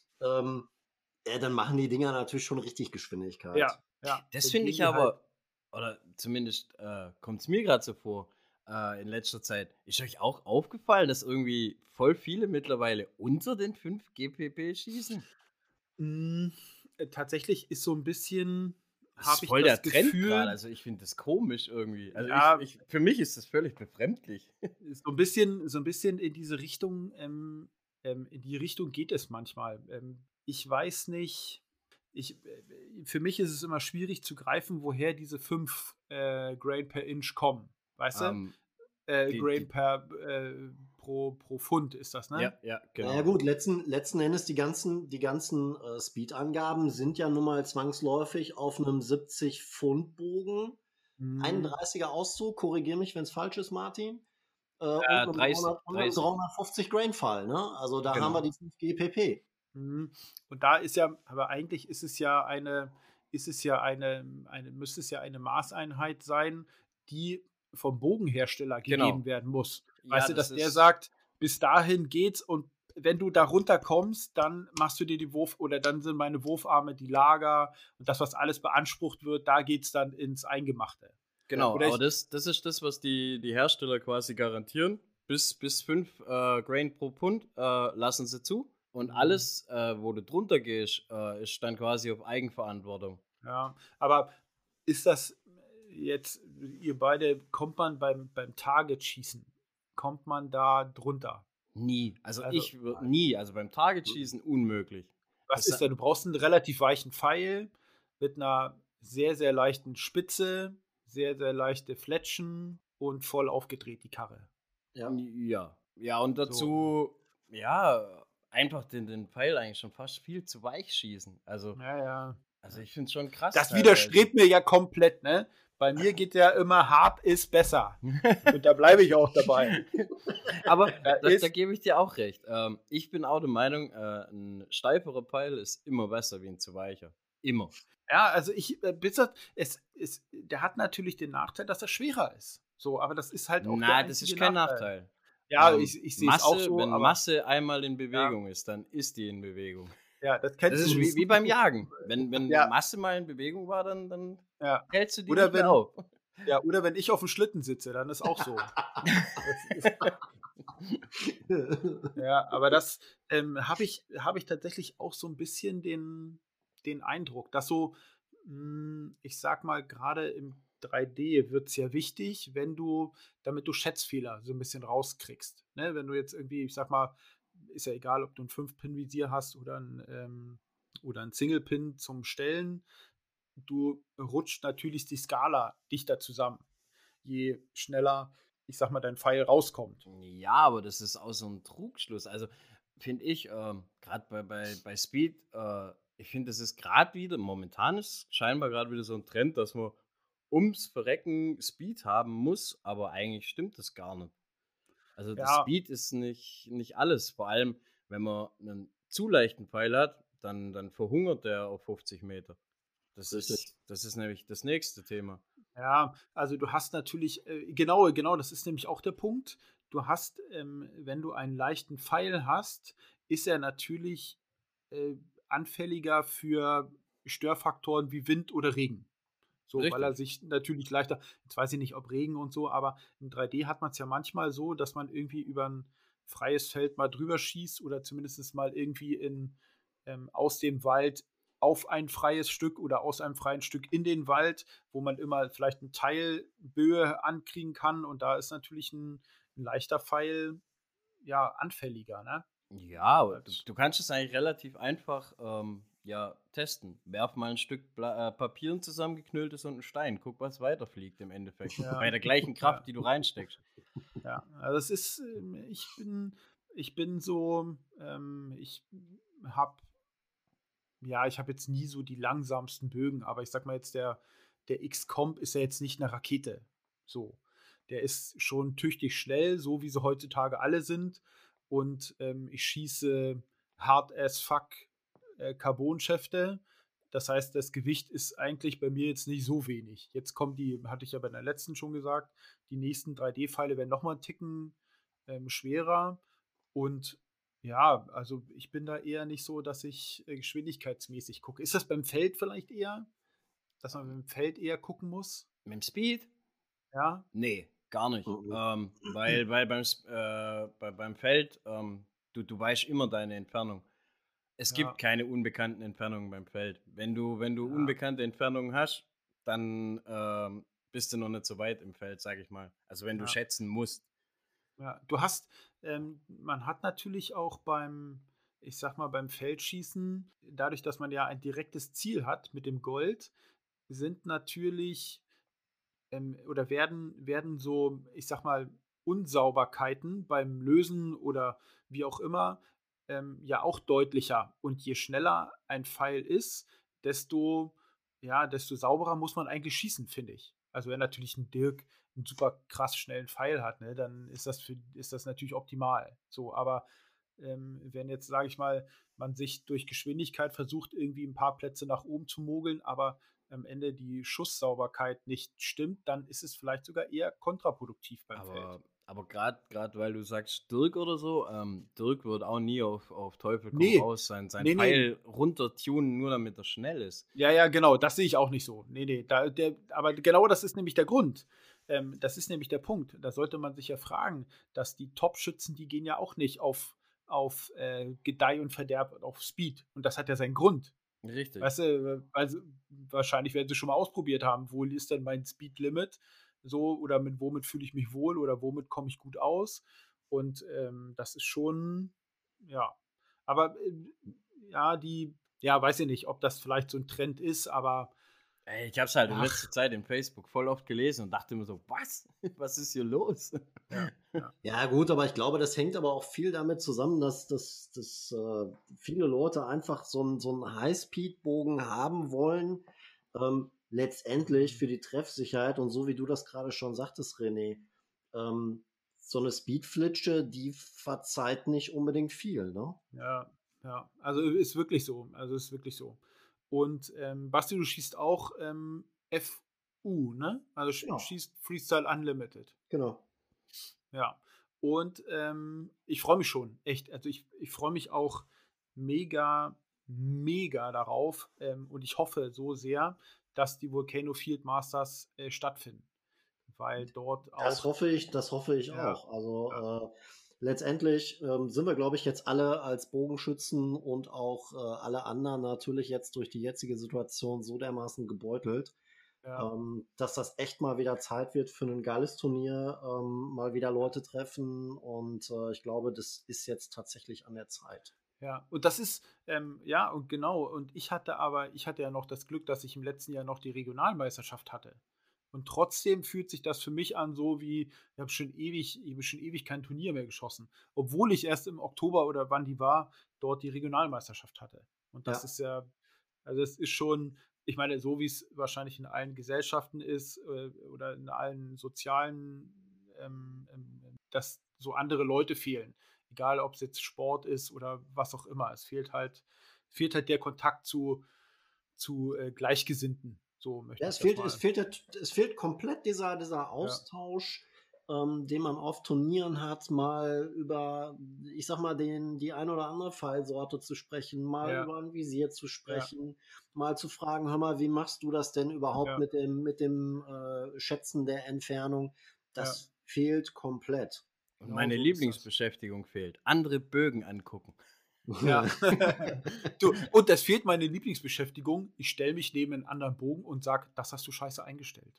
ähm, ja, dann machen die Dinger natürlich schon richtig Geschwindigkeit. Ja, ja. Das Dann finde gehen ich die aber, halt- oder zumindest äh, kommt es mir gerade so vor, äh, in letzter Zeit. Ist euch auch aufgefallen, dass irgendwie voll viele mittlerweile unter den fünf G P P schießen? Mm, äh, tatsächlich ist so ein bisschen, Das habe ist ich voll das der Trend Gefühl, gerade. Also ich finde das komisch irgendwie. Also Ja. ich, ich, für mich ist das völlig befremdlich. so ein bisschen, so ein bisschen in diese Richtung, ähm, ähm, in die Richtung geht es manchmal. Ähm, ich weiß nicht, ich, äh, für mich ist es immer schwierig zu greifen, woher diese fünf äh, Grain per Inch kommen. Weißt du? Ähm, Äh, die- Grain die- per äh, pro, pro Pfund ist das, ne? ja, ja, genau. Naja gut, letzten, letzten Endes die ganzen, die ganzen äh, Speed-Angaben sind ja nun mal zwangsläufig auf einem siebzig Pfund Bogen Mhm. einunddreißiger Auszug, korrigiere mich, wenn es falsch ist, Martin. Äh, und Äh, einem dreißig, dreihundert und einem dreißig. dreihundertfünfzig Grain Fall, ne? Also da haben Genau. wir die fünf G pp. Mhm. Und da ist ja, aber eigentlich ist es ja eine, ist es ja eine, eine, müsste es ja eine Maßeinheit sein, die vom Bogenhersteller Genau. gegeben werden muss. Ja, Weißt du, das dass der ist- sagt, bis dahin geht's und wenn du da runterkommst, dann machst du dir die Wurf oder dann sind meine Wurfarme die Lager und das, was alles beansprucht wird, da geht's dann ins Eingemachte. Genau, Oder aber ich- das, das ist das, was die, die Hersteller quasi garantieren. Bis, bis fünf äh, Grain pro Pfund äh, lassen sie zu. Und Mhm. alles, äh, wo du drunter gehst, äh, ist dann quasi auf Eigenverantwortung. Ja, aber ist das jetzt, ihr beide, kommt man beim, beim Target-Schießen, kommt man da drunter? Nie. Also, Also, ich würde nie. Also beim Target-Schießen unmöglich. Was Das- ist da? Du brauchst einen relativ weichen Pfeil mit einer sehr, sehr leichten Spitze, sehr, sehr leichte Fletschen und voll aufgedreht die Karre. Ja. Ja. Ja, und dazu, ja, einfach den, den Pfeil eigentlich schon fast viel zu weich schießen. Also, Ja, ja. also ich finde es schon krass. Das teilweise. widerstrebt mir ja komplett, ne? Bei mir geht ja immer, hart ist besser. Und da bleibe ich auch dabei. Aber Da da, ist- da gebe ich dir auch recht. Ähm, ich bin auch der Meinung, äh, ein steiferer Pfeil ist immer besser wie ein zu weicher. Immer. Ja, also ich, äh, bis das, es, es, der hat natürlich den Nachteil, dass er schwerer ist. So, aber das ist halt auch Na, der das ist einzige kein Nachteil. Ja, Ähm, ich, ich sehe es Masse, auch so, wenn aber Masse einmal in Bewegung ist, dann ist die in Bewegung. ja, das kennst Das ist du. wie, wie beim Jagen. Wenn, wenn Ja. Masse mal in Bewegung war, dann, dann Ja. hältst du die Oder nicht mehr wenn- auf. Ja, oder wenn ich auf dem Schlitten sitze, dann ist auch so. Das ist, ja, aber das ähm, habe ich, hab ich tatsächlich auch so ein bisschen den, den Eindruck, dass so, mh, ich sag mal, gerade im drei D wird es ja wichtig, wenn du, damit du Schätzfehler so ein bisschen rauskriegst. Ne? Wenn du jetzt irgendwie, ich sag mal, ist ja egal, ob du ein fünf Pin Visier hast oder ein, ähm, oder ein Single Pin zum Stellen, du rutscht natürlich die Skala dichter zusammen, je schneller, ich sag mal, dein Pfeil rauskommt. Ja, aber das ist auch so ein Trugschluss. Also finde ich, ähm, gerade bei, bei, bei Speed, äh, ich finde, das ist gerade wieder, momentan ist scheinbar gerade wieder so ein Trend, dass man ums Verrecken Speed haben muss, aber eigentlich stimmt das gar nicht. Also das Ja. Speed ist nicht, nicht alles. Vor allem, wenn man einen zu leichten Pfeil hat, dann, dann verhungert der auf fünfzig Meter. Das Richtig. ist, das ist nämlich das nächste Thema. Ja, also du hast natürlich, äh, genau, genau, das ist nämlich auch der Punkt. Du hast, ähm, wenn du einen leichten Pfeil hast, ist er natürlich äh, anfälliger für Störfaktoren wie Wind oder Regen. So, weil er Richtig. sich natürlich leichter, jetzt weiß ich nicht, ob Regen und so, aber im drei D hat man es ja manchmal so, dass man irgendwie über ein freies Feld mal drüber schießt oder zumindest mal irgendwie in, ähm, aus dem Wald auf ein freies Stück oder aus einem freien Stück in den Wald, wo man immer vielleicht eine Teilböe ankriegen kann und da ist natürlich ein, ein leichter Pfeil ja anfälliger, ne? Ja, aber du, Als- du kannst es eigentlich relativ einfach ähm, ja, testen. Werf mal ein Stück Bla äh, Papier, ein zusammengeknülltes und einen Stein. Guck, was weiterfliegt im Endeffekt. Ja. Bei der gleichen Kraft, Ja. die du reinsteckst. Ja, also es ist, ähm, ich bin, ich bin so, ähm, ich habe, ja, ich habe jetzt nie so die langsamsten Bögen, aber ich sag mal jetzt, der, der X-Comp ist ja jetzt nicht eine Rakete. So. Der ist schon tüchtig schnell, so wie sie heutzutage alle sind. Und ähm, ich schieße hard as fuck äh, Carbon-Schäfte. Das heißt, das Gewicht ist eigentlich bei mir jetzt nicht so wenig. Jetzt kommen die, hatte ich ja bei der letzten schon gesagt, die nächsten drei D-Pfeile werden nochmal einen Ticken ähm, schwerer. Und ja, also ich bin da eher nicht so, dass ich äh, geschwindigkeitsmäßig gucke. Ist das beim Feld vielleicht eher? Dass man beim Feld eher gucken muss? Mit dem Speed? Ja? Nee, gar nicht. Mhm. Ähm, weil weil beim, S- äh, bei, beim Feld, ähm, du, du weißt immer deine Entfernung. Es Ja. gibt keine unbekannten Entfernungen beim Feld. Wenn du, wenn du Ja. unbekannte Entfernungen hast, dann ähm, bist du noch nicht so weit im Feld, sag ich mal. Also wenn du Ja. schätzen musst. Ja, du hast, ähm, man hat natürlich auch beim, ich sag mal, beim Feldschießen, dadurch, dass man ja ein direktes Ziel hat mit dem Gold, sind natürlich ähm, oder werden, werden so, ich sag mal, Unsauberkeiten beim Lösen oder wie auch immer ähm, ja auch deutlicher. Und je schneller ein Pfeil ist, desto, ja, desto sauberer muss man eigentlich schießen, finde ich. Also wenn natürlich ein Dirk einen super krass schnellen Pfeil hat, ne, dann ist das, für, ist das natürlich optimal. So, aber ähm, wenn jetzt, sage ich mal, man sich durch Geschwindigkeit versucht, irgendwie ein paar Plätze nach oben zu mogeln, aber am Ende die Schusssauberkeit nicht stimmt, dann ist es vielleicht sogar eher kontraproduktiv beim Aber, Feld. aber gerade weil du sagst Dirk oder so, ähm, Dirk wird auch nie auf, auf Teufel komm Nee. raus sein, sein Nee, nee. Pfeil runtertunen, nur damit er schnell ist. Ja, ja, genau, das sehe ich auch nicht so. Nee, nee, da, der, aber genau das ist nämlich der Grund. Ähm, das ist nämlich der Punkt. Da sollte man sich ja fragen, dass die Top-Schützen, die gehen ja auch nicht auf, auf äh, Gedeih und Verderb und auf Speed. Und das hat ja seinen Grund. Richtig. Weißt du, also, wahrscheinlich werden sie schon mal ausprobiert haben, wo ist denn mein Speed-Limit? So, oder mit womit fühle ich mich wohl oder womit komme ich gut aus? Und ähm, das ist schon, ja. Aber äh, ja, die, ja, weiß ich nicht, ob das vielleicht so ein Trend ist, aber Ey, ich habe es halt in Ach. letzter Zeit in Facebook voll oft gelesen und dachte mir so, was? Was ist hier los? ja, ja. Ja, gut, aber ich glaube, das hängt aber auch viel damit zusammen, dass, dass, dass äh, viele Leute einfach so einen so einen High-Speed-Bogen haben wollen, ähm, letztendlich für die Treffsicherheit und so wie du das gerade schon sagtest, René, ähm, so eine Speedflitsche, die verzeiht nicht unbedingt viel, ne? Ja, ja. Also ist wirklich so. Also ist wirklich so. Und ähm, Basti, du schießt auch ähm, F U, ne? Also sch Genau. schießt Freestyle Unlimited. Genau. Ja. Und ähm, ich freue mich schon, echt. Also ich, ich freue mich auch mega, mega darauf. Ähm, und ich hoffe so sehr, dass die Volcano Field Masters äh, stattfinden. Weil dort auch. Das hoffe ich, das hoffe ich Ja, auch. Also ja. äh, letztendlich ähm, sind wir, glaube ich, jetzt alle als Bogenschützen und auch äh, alle anderen natürlich jetzt durch die jetzige Situation so dermaßen gebeutelt, Ja. ähm, dass das echt mal wieder Zeit wird für ein geiles Turnier, ähm, mal wieder Leute treffen und äh, ich glaube, das ist jetzt tatsächlich an der Zeit. Ja, und das ist, ähm, ja, und genau, und ich hatte aber, ich hatte ja noch das Glück, dass ich im letzten Jahr noch die Regionalmeisterschaft hatte. Und trotzdem fühlt sich das für mich an, so wie, ich habe schon ewig, ich habe schon ewig kein Turnier mehr geschossen. Obwohl ich erst im Oktober oder wann die war, dort die Regionalmeisterschaft hatte. Und das Ja. ist ja, also es ist schon, ich meine, so wie es wahrscheinlich in allen Gesellschaften ist äh, oder in allen sozialen, ähm, ähm, dass so andere Leute fehlen. Egal, ob es jetzt Sport ist oder was auch immer. Es fehlt halt, fehlt halt der Kontakt zu, zu äh, Gleichgesinnten. So möchte Ja, ich es das fehlt, mal. es fehlt, es fehlt komplett dieser, dieser Austausch, ja. ähm, den man auf Turnieren hat, mal über, ich sag mal, den, die ein oder andere Pfeilsorte zu sprechen, mal Ja. über ein Visier zu sprechen, ja. mal zu fragen, hör mal, wie machst du das denn überhaupt ja. mit dem, mit dem äh, Schätzen der Entfernung? Das ja. fehlt komplett. Und meine genau so Lieblingsbeschäftigung fehlt. Andere Bögen angucken. Ja. Du, und es fehlt meine Lieblingsbeschäftigung. Ich stelle mich neben einen anderen Bogen und sage, das hast du scheiße eingestellt.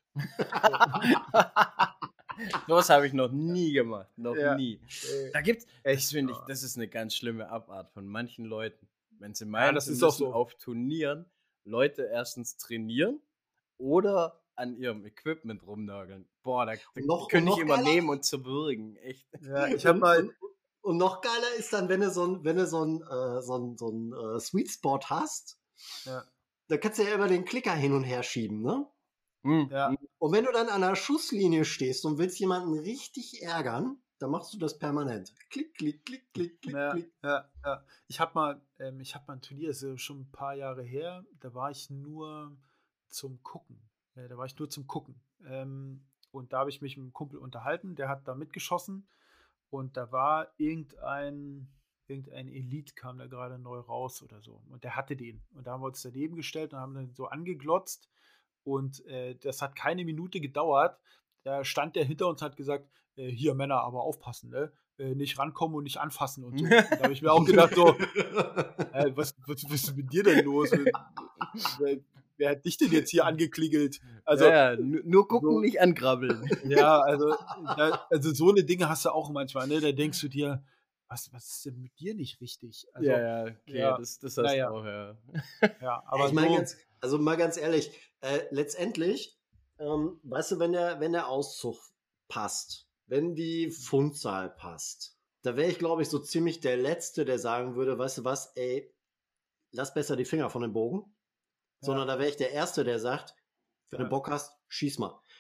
Das habe ich noch nie gemacht. Noch ja. nie. Da gibt's, das finde ich, das ist eine ganz schlimme Abart von manchen Leuten. Wenn sie meinen, ja, das sie ist müssen so. auf Turnieren Leute erstens trainieren oder an ihrem Equipment rumnörgeln. Boah, da, da noch, könnte ich immer geiler? nehmen und zerwürgen. Echt. Ja, ich habe mal. Und, und noch geiler ist dann, wenn du so ein, wenn du so ein, äh, so ein, so ein äh, Sweet Spot hast, ja. da kannst du ja immer den Klicker hin und her schieben, ne? Mhm. Ja. Und wenn du dann an der Schusslinie stehst und willst jemanden richtig ärgern, dann machst du das permanent. Klick, klick, klick, klick, klick, ja, klick. Ja, ja. Ich habe mal, ähm, ich habe mal ein Turnier, das ist schon ein paar Jahre her, da war ich nur zum Gucken. Äh, da war ich nur zum Gucken. Ähm, und da habe ich mich mit einem Kumpel unterhalten, der hat da mitgeschossen. Und da war irgendein, irgendein Elite kam da gerade neu raus oder so. Und der hatte den. Und da haben wir uns daneben gestellt und haben den so angeglotzt. Und äh, das hat keine Minute gedauert. Da stand der hinter uns und hat gesagt, äh, hier Männer, aber aufpassen, ne? Äh, nicht rankommen und nicht anfassen und so. Und da habe ich mir auch gedacht, so, äh, was, was, was ist mit dir denn los? wer, wer hat dich denn jetzt hier angeklingelt? Also, ja, ja, nur gucken, so, nicht angrabbeln. Ja, also, da, also so eine Dinge hast du auch manchmal, ne? Da denkst du dir, was, was ist denn mit dir nicht richtig? Also, ja, ja, okay, ja, das, das hast naja. du auch, ja. Ja, aber ich meine so, ganz, also mal ganz ehrlich, äh, letztendlich, ähm, weißt du, wenn der, wenn der Auszug passt, wenn die Fundzahl passt, da wäre ich, glaube ich, so ziemlich der Letzte, der sagen würde, weißt du was, ey, lass besser die Finger von dem Bogen, ja. sondern da wäre ich der Erste, der sagt, wenn ja. du Bock hast, schieß mal.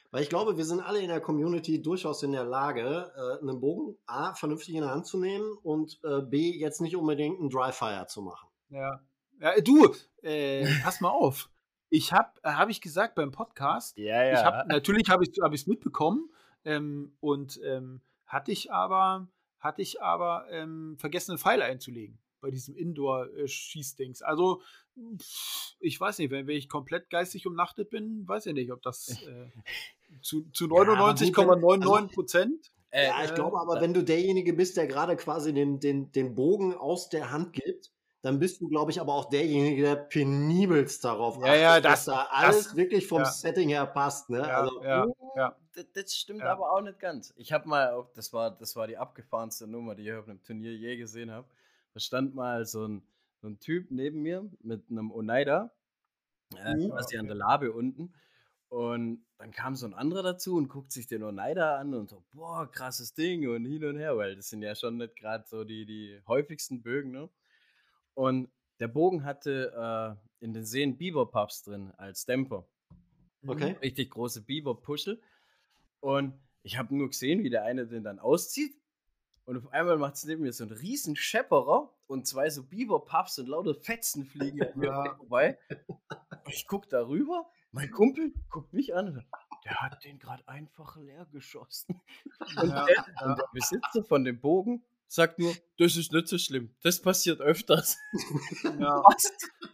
Weil ich glaube, wir sind alle in der Community durchaus in der Lage, äh, einen Bogen A, vernünftig in der Hand zu nehmen und äh, B, jetzt nicht unbedingt einen Dry-Fire zu machen. Ja. Ja, du, äh, pass mal auf. Ich habe, äh, habe ich gesagt beim Podcast, Ja, ich ja. habe, natürlich habe ich es hab ich's mitbekommen ähm, und ähm, hatte ich aber, hatte ich aber ähm, vergessen, einen Pfeil einzulegen bei diesem Indoor-Schießdings. Also, pff, ich weiß nicht, wenn, wenn ich komplett geistig umnachtet bin, weiß ich nicht, ob das äh, zu, zu Ja, aber gut, neunundneunzig Komma neunundneunzig Prozent. Äh, Ja, ich äh, glaube aber, da- wenn du derjenige bist, der gerade quasi den, den, den Bogen aus der Hand gibt, dann bist du, glaube ich, aber auch derjenige, der penibelst darauf Ja, ja, das- dass da alles das- wirklich vom ja. Setting her passt. Ne? ja, Also, ja, ja. Das, das stimmt Ja. aber auch nicht ganz. Ich habe mal, auch, das war, das war die abgefahrenste Nummer, die ich auf einem Turnier je gesehen habe. Da stand mal so ein, so ein Typ neben mir mit einem Oneida, äh, Mhm. quasi Ja, an okay. der Labe unten. Und dann kam so ein anderer dazu und guckt sich den Oneida an und so, boah, krasses Ding und hin und her, weil das sind ja schon nicht gerade so die, die häufigsten Bögen, ne? Und der Bogen hatte äh, in den Seen Biberpuffs drin als Dämpfer. Okay. Richtig große Biberpuschel. Und ich habe nur gesehen, wie der eine den dann auszieht. Und auf einmal macht es neben mir so einen riesen Schepperer und zwei so Biberpuffs und lauter Fetzen fliegen an mir Ja. vorbei. Und ich guck da rüber, mein Kumpel guckt mich an und sagt, der hat den gerade einfach leer geschossen. Und, Ja, der, ja. und der Besitzer von dem Bogen sagt nur, das ist nicht so schlimm, das passiert öfters. Ja. Was?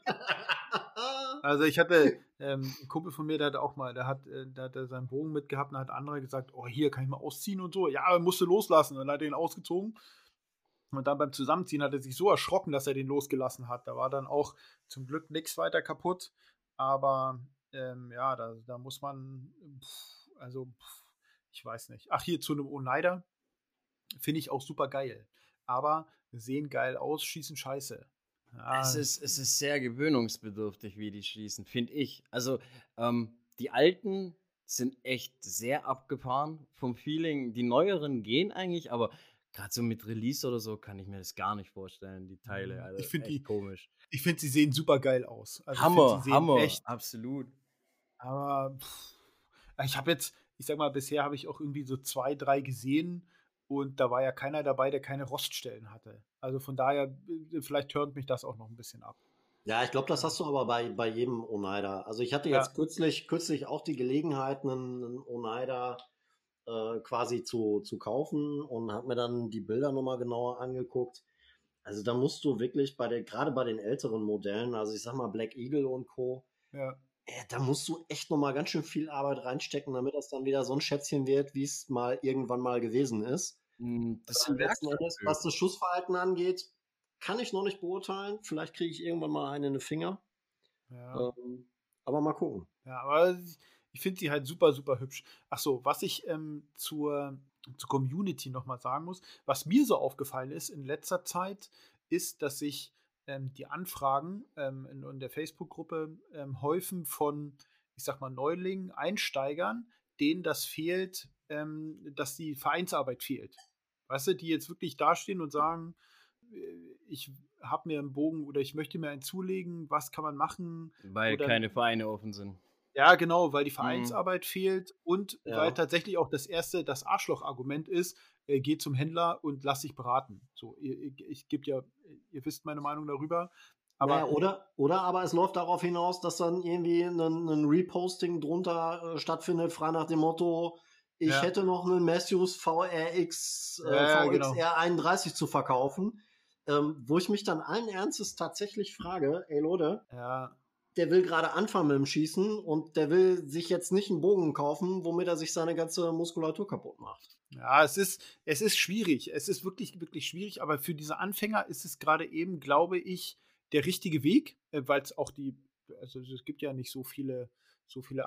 Also ich hatte ähm, einen Kumpel von mir, der hat auch mal, der hat, äh, der hat äh, seinen Bogen mitgehabt und hat andere gesagt, oh hier kann ich mal ausziehen und so. Ja, musst du loslassen. Und dann hat er ihn ausgezogen. Und dann beim Zusammenziehen hat er sich so erschrocken, dass er den losgelassen hat. Da war dann auch zum Glück nichts weiter kaputt. Aber ähm, ja, da, da muss man, pff, also pff, ich weiß nicht. Ach, hier zu einem Oneida finde ich auch super geil. Aber sehen geil aus, schießen scheiße. Ja, Es ist, es ist sehr gewöhnungsbedürftig, wie die schießen, finde ich. Also, ähm, die alten sind echt sehr abgefahren vom Feeling. Die neueren gehen eigentlich, aber gerade so mit Release oder so kann ich mir das gar nicht vorstellen, die Teile. Also, Ich find echt die- komisch. ich finde, sie sehen super geil aus. Also, ich find, Hammer, sie sehen Hammer, echt, absolut. aber pff, ich habe jetzt, ich sag mal, bisher habe ich auch irgendwie so zwei, drei gesehen und da war ja keiner dabei, der keine Roststellen hatte. Also von daher, äh, vielleicht turnt mich das auch noch ein bisschen ab. Ja, ich glaube, das hast du aber bei, bei jedem Oneida. Also ich hatte Ja. jetzt kürzlich, kürzlich auch die Gelegenheit, einen, einen Oneida äh, quasi zu, zu kaufen und habe mir dann die Bilder nochmal genauer angeguckt. Also da musst du wirklich bei der, gerade bei den älteren Modellen, also ich sag mal Black Eagle und Co., Ja. äh, da musst du echt nochmal ganz schön viel Arbeit reinstecken, damit das dann wieder so ein Schätzchen wird, wie es mal irgendwann mal gewesen ist. Mm, Das Äh, sind letzten Endes, Werkzeuge. was das Schussverhalten angeht, kann ich noch nicht beurteilen. Vielleicht kriege ich irgendwann mal einen in den Finger. Ja. Ähm, aber mal gucken. Ja, aber ich finde sie halt super, super hübsch. Ach so, was ich ähm, zur, zur Community nochmal sagen muss, was mir so aufgefallen ist in letzter Zeit, ist, dass sich ähm, die Anfragen ähm, in, in der Facebook-Gruppe ähm, häufen von, ich sag mal, Neulingen, Einsteigern, denen das fehlt, ähm, dass die Vereinsarbeit fehlt. Weißt du, die jetzt wirklich dastehen und sagen, äh, ich habe mir einen Bogen oder ich möchte mir einen zulegen, was kann man machen? Weil Oder- keine Vereine offen sind. Ja, genau, weil die Vereinsarbeit fehlt und Ja. weil tatsächlich auch das erste, das Arschloch-Argument ist, äh, geh zum Händler und lass dich beraten. So, ihr, ich, ich gebe ja, ihr wisst meine Meinung darüber. Aber Naja, oder, oder aber es läuft darauf hinaus, dass dann irgendwie ein, ein Reposting drunter äh, stattfindet, frei nach dem Motto, ich Ja. hätte noch einen Matthews V R X, äh, Ja, V X genau. R einunddreißig zu verkaufen, ähm, wo ich mich dann allen Ernstes tatsächlich frage, ey Leute, ja, der will gerade anfangen mit dem Schießen und der will sich jetzt nicht einen Bogen kaufen, womit er sich seine ganze Muskulatur kaputt macht. ja, es ist, es ist schwierig. Es ist wirklich, wirklich schwierig, aber für diese Anfänger ist es gerade eben, glaube ich, der richtige Weg, äh, weil es auch die, also es gibt ja nicht so viele, so viele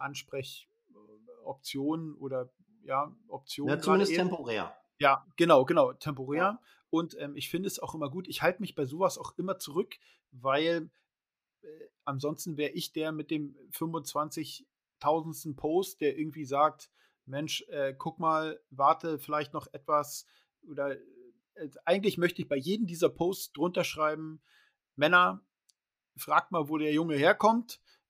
Ansprechoptionen oder ja, Optionen. Ja, gerade zumindest eben. temporär. Ja, genau, genau, temporär. Ja. Und ähm, ich finde es auch immer gut. Ich halte mich bei sowas auch immer zurück, weil äh, ansonsten wäre ich der mit dem fünfundzwanzigtausendsten Post, der irgendwie sagt, Mensch, äh, guck mal, warte vielleicht noch etwas oder äh, eigentlich möchte ich bei jedem dieser Posts drunter schreiben, Männer, fragt mal, wo der Junge herkommt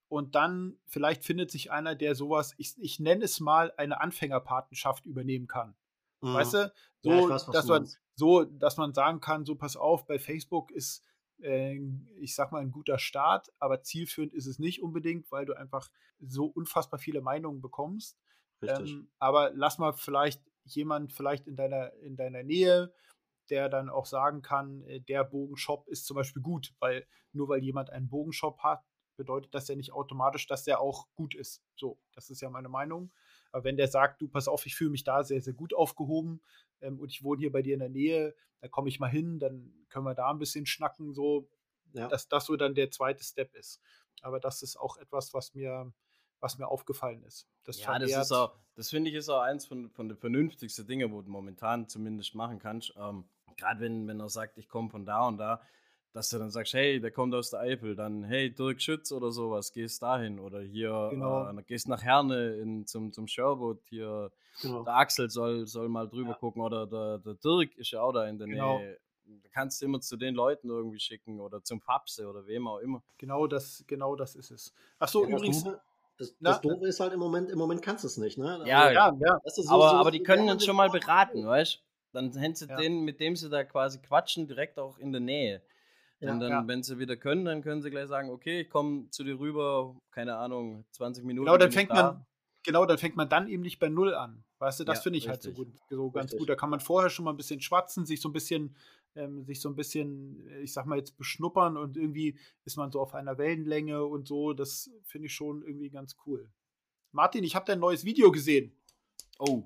und dann vielleicht findet sich einer, der sowas, ich, ich nenne es mal, eine Anfängerpatenschaft übernehmen kann. Mhm. Weißt du? So, Ja, ich weiß, was dass du man, meinst. so, dass man sagen kann, so pass auf, bei Facebook ist, äh, ich sag mal, ein guter Start, aber zielführend ist es nicht unbedingt, weil du einfach so unfassbar viele Meinungen bekommst. Richtig. Ähm, aber lass mal vielleicht jemand vielleicht in deiner, in deiner Nähe, der dann auch sagen kann, äh, der Bogenshop ist zum Beispiel gut, weil nur weil jemand einen Bogenshop hat, bedeutet das ja nicht automatisch, dass der auch gut ist. So, das ist ja meine Meinung. Aber wenn der sagt, du, pass auf, ich fühle mich da sehr, sehr gut aufgehoben ähm, und ich wohne hier bei dir in der Nähe, da komme ich mal hin, dann können wir da ein bisschen schnacken, so, Ja. dass das so dann der zweite Step ist. Aber das ist auch etwas, was mir, was mir aufgefallen ist. Das Ja, das vermehrt, ist auch, das finde ich ist auch eins von, von den vernünftigsten Dingen, wo du momentan zumindest machen kannst. Ähm, Gerade wenn, wenn er sagt, ich komme von da und da, dass du dann sagst, hey, der kommt aus der Eifel, dann hey, Dirk Schütz oder sowas, gehst dahin. Oder hier, genau, äh, gehst nach Herne in, zum, zum Sherwood, hier, Genau. der Axel soll, soll mal drüber Ja. gucken. Oder der, der Dirk ist ja auch da in der Genau. Nähe. Da kannst du immer zu den Leuten irgendwie schicken oder zum Fapse oder wem auch immer. genau das, genau das ist es. Ach so, Ja, das übrigens, Doofe, das, na, das Doofe ist halt im Moment, im Moment kannst du es nicht, ne? Ja, Also, ja, ja, weißt du, so, Aber, so, aber die können ja, uns wir- schon mal beraten, weißt du? Dann hätten sie Ja. den, mit dem sie da quasi quatschen, direkt auch in der Nähe. Ja, Denn dann, ja. wenn sie wieder können, dann können sie gleich sagen, okay, ich komme zu dir rüber, keine Ahnung, zwanzig Minuten Genau, dann bin ich fängt da. man, genau, dann fängt man dann eben nicht bei Null an. Weißt du, das Ja, finde ich halt so richtig. gut, so ganz Richtig. gut. Da kann man vorher schon mal ein bisschen schwatzen, sich so ein bisschen, ähm, sich so ein bisschen, äh, ich sag mal jetzt beschnuppern und irgendwie ist man so auf einer Wellenlänge und so. Das finde ich schon irgendwie ganz cool. Martin, ich habe dein neues Video gesehen. Oh,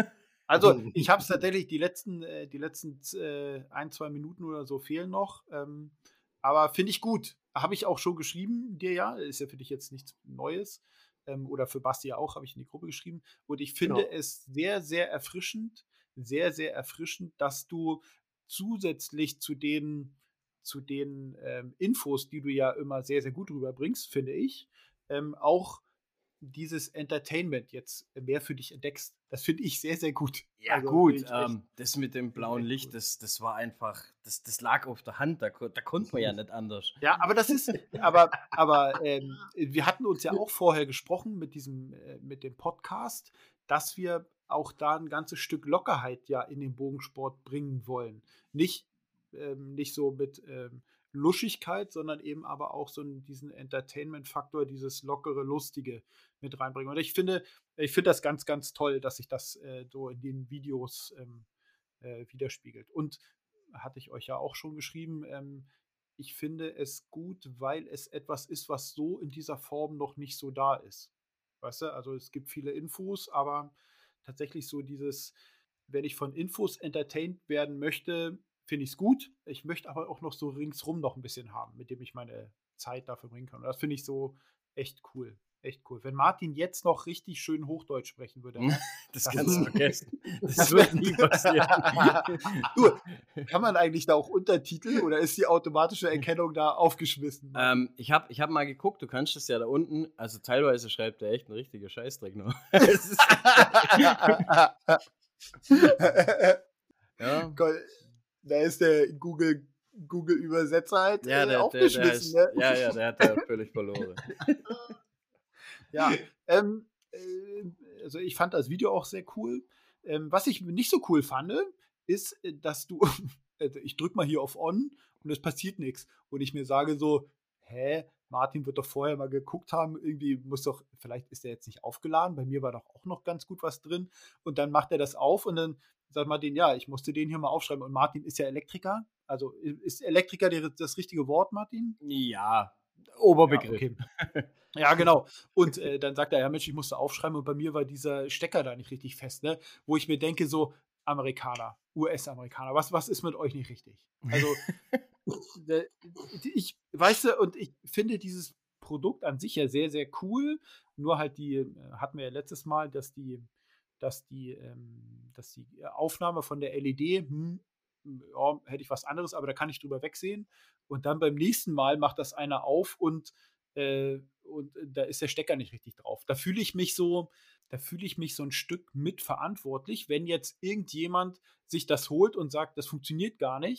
Also, ich habe es tatsächlich, die letzten, äh, die letzten äh, ein, zwei Minuten oder so fehlen noch. Ähm, aber finde ich gut. Habe ich auch schon geschrieben, dir ja. Ist ja für dich jetzt nichts Neues. Ähm, oder für Basti auch, habe ich in die Gruppe geschrieben. Und ich finde Genau. es sehr, sehr erfrischend, sehr, sehr erfrischend, dass du zusätzlich zu den, zu den ähm, Infos, die du ja immer sehr, sehr gut rüberbringst, finde ich, ähm, auch dieses Entertainment jetzt mehr für dich entdeckst. Das finde ich sehr, sehr gut. ja Also, gut, finde ich echt, ähm, das mit dem finde ich blauen echt Licht, cool. das, das war einfach, das, das lag auf der Hand, da, ko- da konnte man ja nicht anders. Ja, aber das ist, aber, aber ähm, wir hatten uns ja auch vorher gesprochen mit diesem, äh, mit dem Podcast, dass wir auch da ein ganzes Stück Lockerheit ja in den Bogensport bringen wollen. Nicht, ähm, nicht so mit ähm, Luschigkeit, sondern eben aber auch so einen, diesen Entertainment-Faktor, dieses lockere, lustige mit reinbringen. Und ich finde, ich finde das ganz, ganz toll, dass sich das äh, so in den Videos ähm, äh, widerspiegelt. Und hatte ich euch ja auch schon geschrieben, ähm, ich finde es gut, weil es etwas ist, was so in dieser Form noch nicht so da ist. Weißt du, also es gibt viele Infos, aber tatsächlich so dieses, wenn ich von Infos entertained werden möchte, finde ich es gut. Ich möchte aber auch noch so ringsrum noch ein bisschen haben, mit dem ich meine Zeit dafür bringen kann. Und das finde ich so echt cool. Echt cool. Wenn Martin jetzt noch richtig schön Hochdeutsch sprechen würde, ne? Das Das kannst du wär- vergessen. Das das wird wär- nie passieren. Du, kann man eigentlich da auch Untertitel oder ist die automatische Erkennung da aufgeschmissen? ähm, ich habe ich hab mal geguckt, du kannst das ja da unten, also teilweise schreibt er echt ein richtiger Scheißdreck noch. Es ist- ja. Gott, da ist der Google, Google-Übersetzer halt Ja, äh, der, der, der aufgeschmissen. ist, Ne? ja, ja, der hat da völlig verloren. Ja, ähm, äh, also ich fand das Video auch sehr cool. Ähm, was ich nicht so cool fand, ist, äh, dass du, also ich drück mal hier auf On und es passiert nichts. Und ich mir sage so, hä, Martin wird doch vorher mal geguckt haben, irgendwie muss doch, vielleicht ist der jetzt nicht aufgeladen, bei mir war doch auch noch ganz gut was drin. Und dann macht er das auf und dann sagt Martin, ja, ich musste den hier mal aufschreiben. Und Martin ist ja Elektriker. Also ist Elektriker das richtige Wort, Martin? Ja, Ja, Oberbegriff. okay. Ja, genau. Und äh, dann sagt er, ja Mensch, ich musste aufschreiben und bei mir war dieser Stecker da nicht richtig fest, ne? Wo ich mir denke, so, Amerikaner, U S-Amerikaner, was, was ist mit euch nicht richtig? Also, äh, ich, weißt du, und ich finde dieses Produkt an sich ja sehr, sehr cool. Nur halt die, äh, hatten wir ja letztes Mal, dass die, dass die, ähm, dass die Aufnahme von der L E D, hm, ja, hätte ich was anderes, aber da kann ich drüber wegsehen. Und dann beim nächsten Mal macht das einer auf und, äh, und da ist der Stecker nicht richtig drauf. Da fühle ich mich so, da fühle ich mich so ein Stück mitverantwortlich, wenn jetzt irgendjemand sich das holt und sagt, das funktioniert gar nicht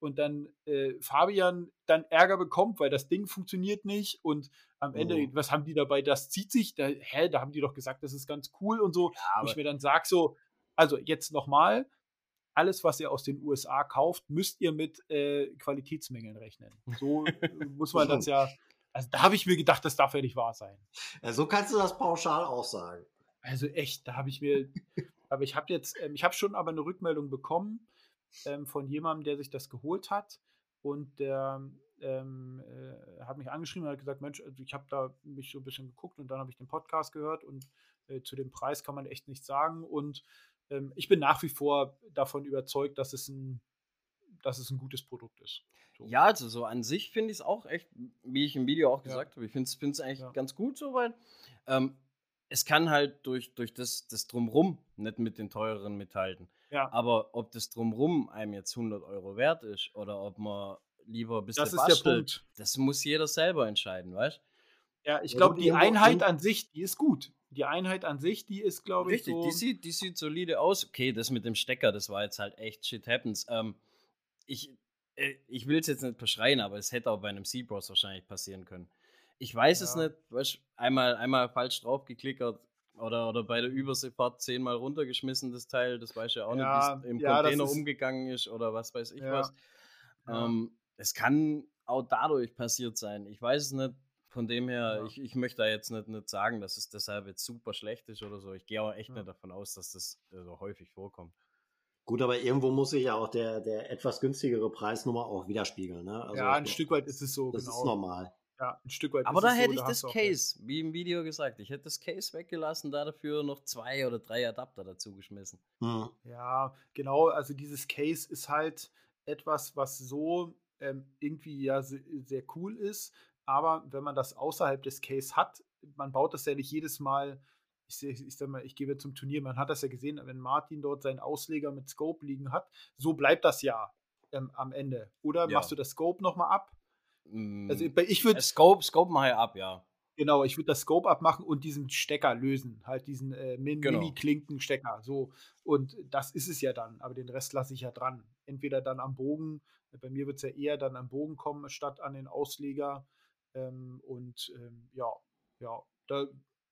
und dann äh, Fabian dann Ärger bekommt, weil das Ding funktioniert nicht und am Ende, Mhm. was haben die dabei, das zieht sich, da, hä, da haben die doch gesagt, das ist ganz cool und so, Ja, wo ich aber mir dann sage so, also jetzt nochmal, alles, was ihr aus den U S A kauft, müsst ihr mit äh, Qualitätsmängeln rechnen. So äh, muss man das ja, also da habe ich mir gedacht, das darf ja nicht wahr sein. Ja, so kannst du das pauschal auch sagen. Also echt, da habe ich mir, aber ich habe jetzt, ähm, ich habe schon aber eine Rückmeldung bekommen ähm, von jemandem, der sich das geholt hat und der ähm, äh, hat mich angeschrieben und hat gesagt, Mensch, also ich habe da mich so ein bisschen geguckt und dann habe ich den Podcast gehört und äh, zu dem Preis kann man echt nichts sagen und ähm, ich bin nach wie vor davon überzeugt, dass es ein, dass es ein gutes Produkt ist. So. ja, also so an sich finde ich es auch echt, wie ich im Video auch Ja. gesagt habe, ich finde es eigentlich Ja. ganz gut soweit. Ähm, es kann halt durch, durch das, das Drumrum nicht mit den teureren mithalten. Ja, Aber ob das Drumrum einem jetzt hundert Euro wert ist oder ob man lieber ein bisschen das ist der bastelt, Punkt. das muss jeder selber entscheiden, weißt Ja, ich Ja, glaube, gut, die irgendwo- Einheit irgendwo- an sich, die ist gut. Die Einheit an sich, die ist, du? glaube ich, Richtig, so. die, sieht, die sieht solide aus. Okay, das mit dem Stecker, das war jetzt halt echt shit happens. Ähm, ich äh, ich will es jetzt nicht verschreien, aber es hätte auch bei einem Seabros wahrscheinlich passieren können. Ich weiß es Ja. nicht, weißt, einmal, einmal falsch draufgeklickert oder, oder bei der Überseefahrt zehnmal runtergeschmissen, das Teil, das weiß ja auch Ja, nicht, wie es im ja, das Container ist- umgegangen ist oder was weiß ich Ja, was. ja. Ähm, es kann auch dadurch passiert sein. Ich weiß es nicht. Von dem her, Ja. ich, ich möchte da jetzt nicht, nicht sagen, dass es deshalb jetzt super schlecht ist oder so. Ich gehe auch echt Ja. nicht davon aus, dass das äh, so häufig vorkommt. Gut, aber irgendwo muss sich ja auch der, der etwas günstigere Preisnummer auch widerspiegeln. Ne? Also Ja, ich ein glaub, Stück weit ist es so, Das genau. ist normal. Ja, ein Stück weit Aber ist da es so, hätte ich da das hast du auch recht. Case, wie im Video gesagt, ich hätte das Case weggelassen, da dafür noch zwei oder drei Adapter dazu geschmissen. Hm. Ja, genau, also dieses Case ist halt etwas, was so ähm, irgendwie ja se- sehr cool ist, aber wenn man das außerhalb des Case hat, man baut das ja nicht jedes Mal, ich, seh- ich sag mal, ich gebe zum Turnier, man hat das ja gesehen, wenn Martin dort seinen Ausleger mit Scope liegen hat, so bleibt das ja ähm, am Ende. Oder Ja. machst du das Scope nochmal ab? Mm, Also ich würde äh, Scope, Scope mache ich ab, ja. Genau, ich würde das Scope abmachen und diesen Stecker lösen. Halt diesen äh, Min Genau. Mini-Klinken-Stecker. So. Und das ist es ja dann. Aber den Rest lasse ich ja dran. Entweder dann am Bogen, bei mir wird es ja eher dann am Bogen kommen, statt an den Ausleger. Ähm, und ähm, ja, ja, da,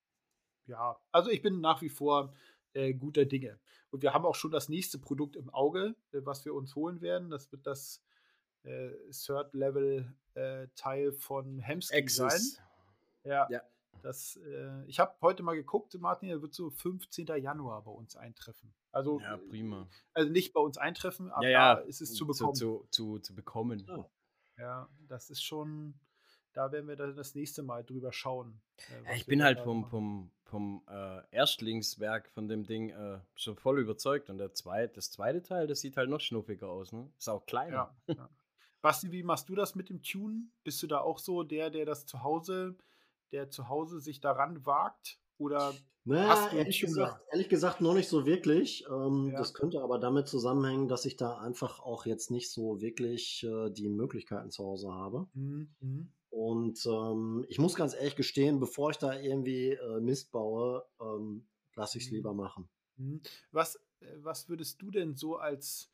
ja, also ich bin nach wie vor äh, guter Dinge. Und wir haben auch schon das nächste Produkt im Auge, äh, was wir uns holen werden. Das wird das äh, Third-Level-Teil von Hemsky sein. Axis. Ja, Ja. das, äh, ich habe heute mal geguckt, Martin, er wird so fünfzehnten Januar bei uns eintreffen. Also, Ja, prima. also nicht bei uns eintreffen, aber Ja, ja, da ist es zu bekommen. Zu, zu, zu bekommen. Ja. Ja, das ist schon, da werden wir dann das nächste Mal drüber schauen. Äh, Ja, was ich wir bin da halt gerade vom, machen. vom, vom äh, Erstlingswerk von dem Ding äh, schon voll überzeugt. Und der zweite, das zweite Teil, das sieht halt noch schnuffiger aus, ne? Ist auch kleiner. Ja, ja. Basti, wie machst du das mit dem Tunen? Bist du da auch so der, der das zu Hause, der zu Hause sich daran wagt? Oder Naja, hast du einen ehrlich Tuner? gesagt, ehrlich gesagt noch nicht so wirklich. Ähm, Ja. Das könnte aber damit zusammenhängen, dass ich da einfach auch jetzt nicht so wirklich äh, die Möglichkeiten zu Hause habe. Mhm. Mhm. Und ähm, ich muss ganz ehrlich gestehen, bevor ich da irgendwie äh, Mist baue, ähm, lasse ich es Mhm. lieber machen. Mhm. Was, äh, was würdest du denn so als,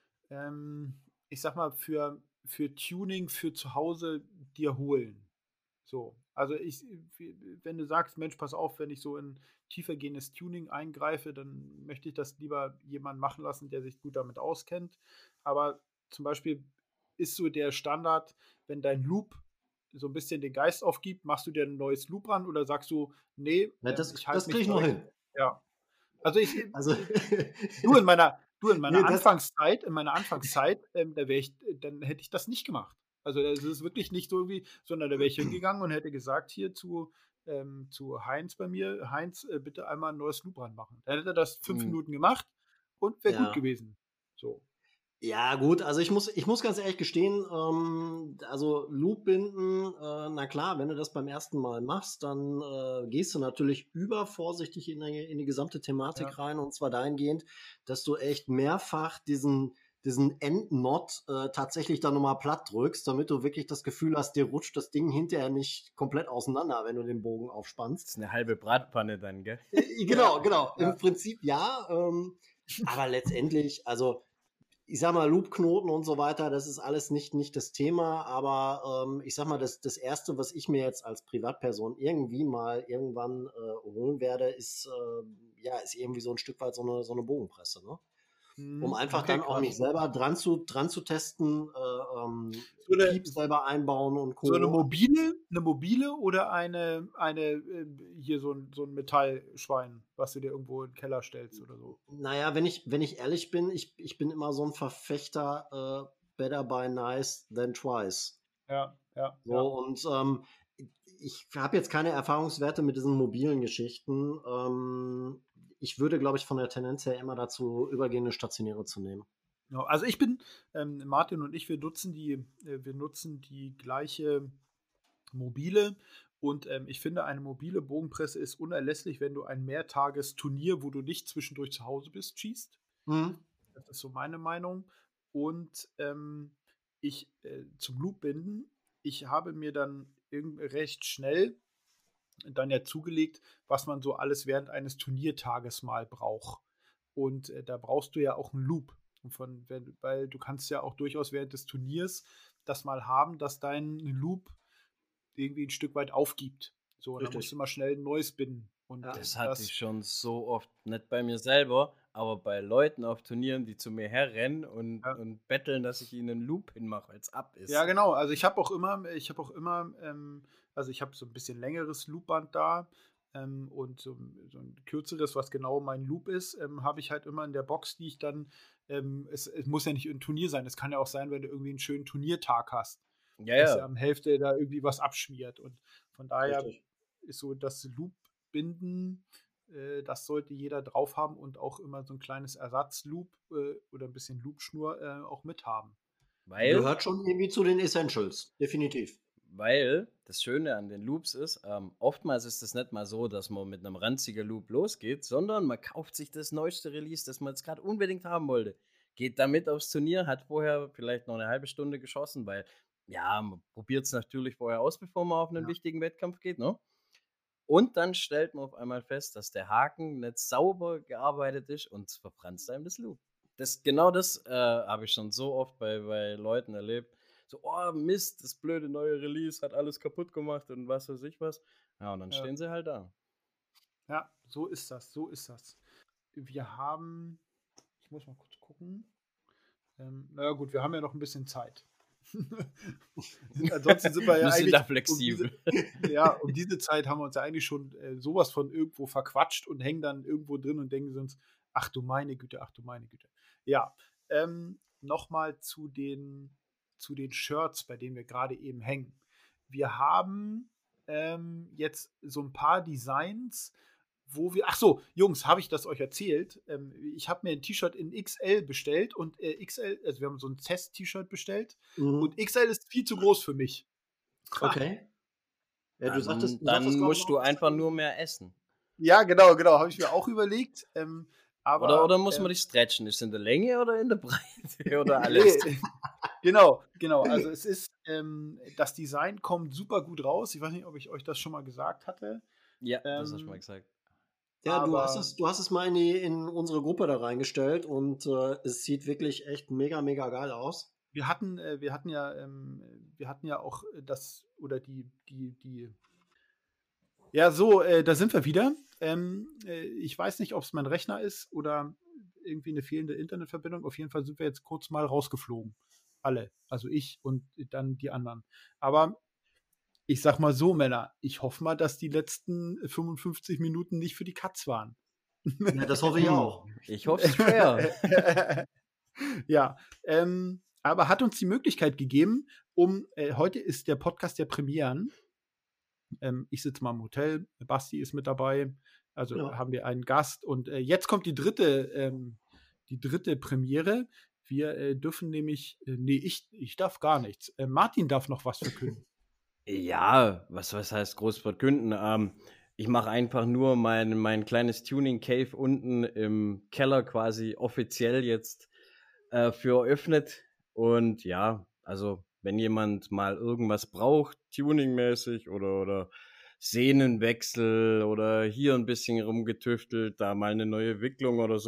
ähm, ich sag mal, für, für Tuning für zu Hause dir holen? So, also ich, wenn du sagst, Mensch, pass auf, wenn ich so in tiefergehendes Tuning eingreife, dann möchte ich das lieber jemand machen lassen, der sich gut damit auskennt. Aber zum Beispiel ist so der Standard, wenn dein Loop so ein bisschen den Geist aufgibt, machst du dir ein neues Loop ran oder sagst du, nee, Ja, ähm, das ich halte das mich kriege ich noch direkt. hin. Ja. Also ich, Also, du in meiner, du in meiner Nee, das- Anfangszeit, in meiner Anfangszeit, ähm, da wäre ich, dann hätte ich das nicht gemacht. Also das ist wirklich nicht so wie, sondern da wäre ich hingegangen und hätte gesagt hier zu, ähm, zu Heinz bei mir, Heinz, äh, bitte einmal ein neues Loop ranmachen. Dann hätte er das fünf Mhm. Minuten gemacht und wäre Ja. gut gewesen. So. Ja, gut, also ich muss, ich muss ganz ehrlich gestehen, ähm, also Loop binden, äh, na klar, wenn du das beim ersten Mal machst, dann äh, gehst du natürlich übervorsichtig in die, in die gesamte Thematik Ja. rein, und zwar dahingehend, dass du echt mehrfach diesen, diesen Endknot äh, tatsächlich dann nochmal platt drückst, damit du wirklich das Gefühl hast, dir rutscht das Ding hinterher nicht komplett auseinander, wenn du den Bogen aufspannst. Das ist eine halbe Bratpfanne dann, gell? Äh, Genau, genau. Ja. Im Prinzip ja. Ähm, aber letztendlich, also ich sag mal, Loopknoten und so weiter, das ist alles nicht, nicht das Thema, aber ähm, ich sag mal, das, das Erste, was ich mir jetzt als Privatperson irgendwie mal irgendwann äh, holen werde, ist, äh, ja, ist irgendwie so ein Stück weit so eine, so eine Bogenpresse, ne? Um Mhm. einfach Okay, dann auch krass. mich selber dran zu, dran zu testen, äh, ähm, So eine, Piep selber einbauen und Co. so eine mobile, eine mobile oder eine, eine äh, hier so ein, so ein Metallschwein, was du dir irgendwo in den Keller stellst oder so. Naja, wenn ich, wenn ich ehrlich bin, ich, ich bin immer so ein Verfechter, äh, better by nice than twice. Ja, ja, So, ja. und ähm, ich habe jetzt keine Erfahrungswerte mit diesen mobilen Geschichten. Ähm, ich würde, glaube ich, von der Tendenz her immer dazu übergehen, eine stationäre zu nehmen. Genau. Also ich bin, ähm, Martin und ich, wir nutzen die, äh, wir nutzen die gleiche mobile und ähm, ich finde, eine mobile Bogenpresse ist unerlässlich, wenn du ein Mehrtagesturnier, wo du nicht zwischendurch zu Hause bist, schießt. Mhm. Das ist so meine Meinung. Und ähm, ich äh, zum Loopbinden, ich habe mir dann irgend- recht schnell dann ja zugelegt, was man so alles während eines Turniertages mal braucht. Und äh, da brauchst du ja auch einen Loop. Und von, wenn, weil du kannst ja auch durchaus während des Turniers das mal haben, dass dein Loop irgendwie ein Stück weit aufgibt. So, und dann musst Richtig. du mal schnell ein neues binden. Und Ja. äh, Das hatte ich das, schon so oft, nicht bei mir selber, aber bei Leuten auf Turnieren, die zu mir herrennen und, ja. und betteln, dass ich ihnen einen Loop hinmache, weil es ab ist. Ja, genau. Also ich habe auch immer, ich habe auch immer, ähm, also ich habe so ein bisschen längeres Loopband da ähm, und so, so ein kürzeres, was genau mein Loop ist, ähm, habe ich halt immer in der Box, die ich dann, ähm, es, es muss ja nicht ein Turnier sein, es kann ja auch sein, wenn du irgendwie einen schönen Turniertag hast, Ja, dass er ja. am Hälfte da irgendwie was abschmiert. Und von daher Richtig. ist so das Loop-Binden, äh, das sollte jeder drauf haben und auch immer so ein kleines Ersatzloop äh, oder ein bisschen Loopschnur äh, auch mithaben. Weil, Gehört schon irgendwie zu den Essentials, definitiv. weil das Schöne an den Loops ist, ähm, oftmals ist es nicht mal so, dass man mit einem ranzigen Loop losgeht, sondern man kauft sich das neueste Release, das man jetzt gerade unbedingt haben wollte. Geht damit aufs Turnier, hat vorher vielleicht noch eine halbe Stunde geschossen, weil, ja, man probiert es natürlich vorher aus, bevor man auf einen Ja. wichtigen Wettkampf geht, ne? Und dann stellt man auf einmal fest, dass der Haken nicht sauber gearbeitet ist und es verbrannt einem das Loop. Das, genau das äh, habe ich schon so oft bei, bei Leuten erlebt. So, oh Mist, das blöde neue Release hat alles kaputt gemacht und was weiß ich was. Ja, und dann Ja. stehen sie halt da. Ja, so ist das, so ist das. Wir haben, ich muss mal kurz gucken. Ähm, naja, gut, wir haben ja noch ein bisschen Zeit. Ansonsten sind wir ja Wir sind eigentlich. da flexibel. Um diese, ja, um diese Zeit haben wir uns ja eigentlich schon äh, sowas von irgendwo verquatscht und hängen dann irgendwo drin und denken uns, ach du meine Güte, ach du meine Güte. Ja, ähm, nochmal zu den, zu den Shirts, bei denen wir gerade eben hängen. Wir haben ähm, jetzt so ein paar Designs, wo wir, ach so, Jungs, habe ich das euch erzählt? Ähm, ich habe mir ein T-Shirt in X L bestellt und äh, X L, also wir haben so ein Test-T-Shirt bestellt Mhm. und X L ist viel zu groß für mich. Okay. Ja, du sagtest, Dann, du dann sagtest, glaub ich, musst auch, du dass einfach du- nur mehr essen. Ja, genau, genau, habe ich mir auch überlegt. Ähm, aber, Oder, oder muss ähm, man dich stretchen? Ist es in der Länge oder in der Breite? Oder alles? Nee, genau, genau. Also es ist, ähm, das Design kommt super gut raus. Ich weiß nicht, ob ich euch das schon mal gesagt hatte. Ja, das hast du Ähm, mal gesagt. Ja, du hast aber es, du hast es mal in, die, in unsere Gruppe da reingestellt und äh, es sieht wirklich echt mega, mega geil aus. wir hatten, äh, wir hatten ja, ähm, wir hatten ja auch äh, das oder die, die, die. Ja, so, äh, da sind wir wieder. Ähm, äh, ich weiß nicht, ob es mein Rechner ist oder irgendwie eine fehlende Internetverbindung. Auf jeden Fall sind wir jetzt kurz mal rausgeflogen. Alle. Also ich und dann die anderen. Aber ich sag mal so, Männer, ich hoffe mal, dass die letzten fünfundfünfzig Minuten nicht für die Katz waren. Ja, das hoffe ich auch. Ich hoffe es schwer. Ja, ähm, aber hat uns die Möglichkeit gegeben, um, äh, heute ist der Podcast der Premieren. Ähm, ich sitze mal im Hotel, Basti ist mit dabei, also Ja. haben wir einen Gast und äh, jetzt kommt die dritte, ähm, die dritte Premiere. Wir äh, dürfen nämlich, äh, nee, ich, ich darf gar nichts. Äh, Martin darf noch was verkünden. Ja, was, was heißt groß verkünden? Ähm, ich mache einfach nur mein, mein kleines Tuning-Cave unten im Keller quasi offiziell jetzt äh, für eröffnet. Und ja, also wenn jemand mal irgendwas braucht, tuningmäßig oder, oder Sehnenwechsel oder hier ein bisschen rumgetüftelt, da mal eine neue Wicklung oder so,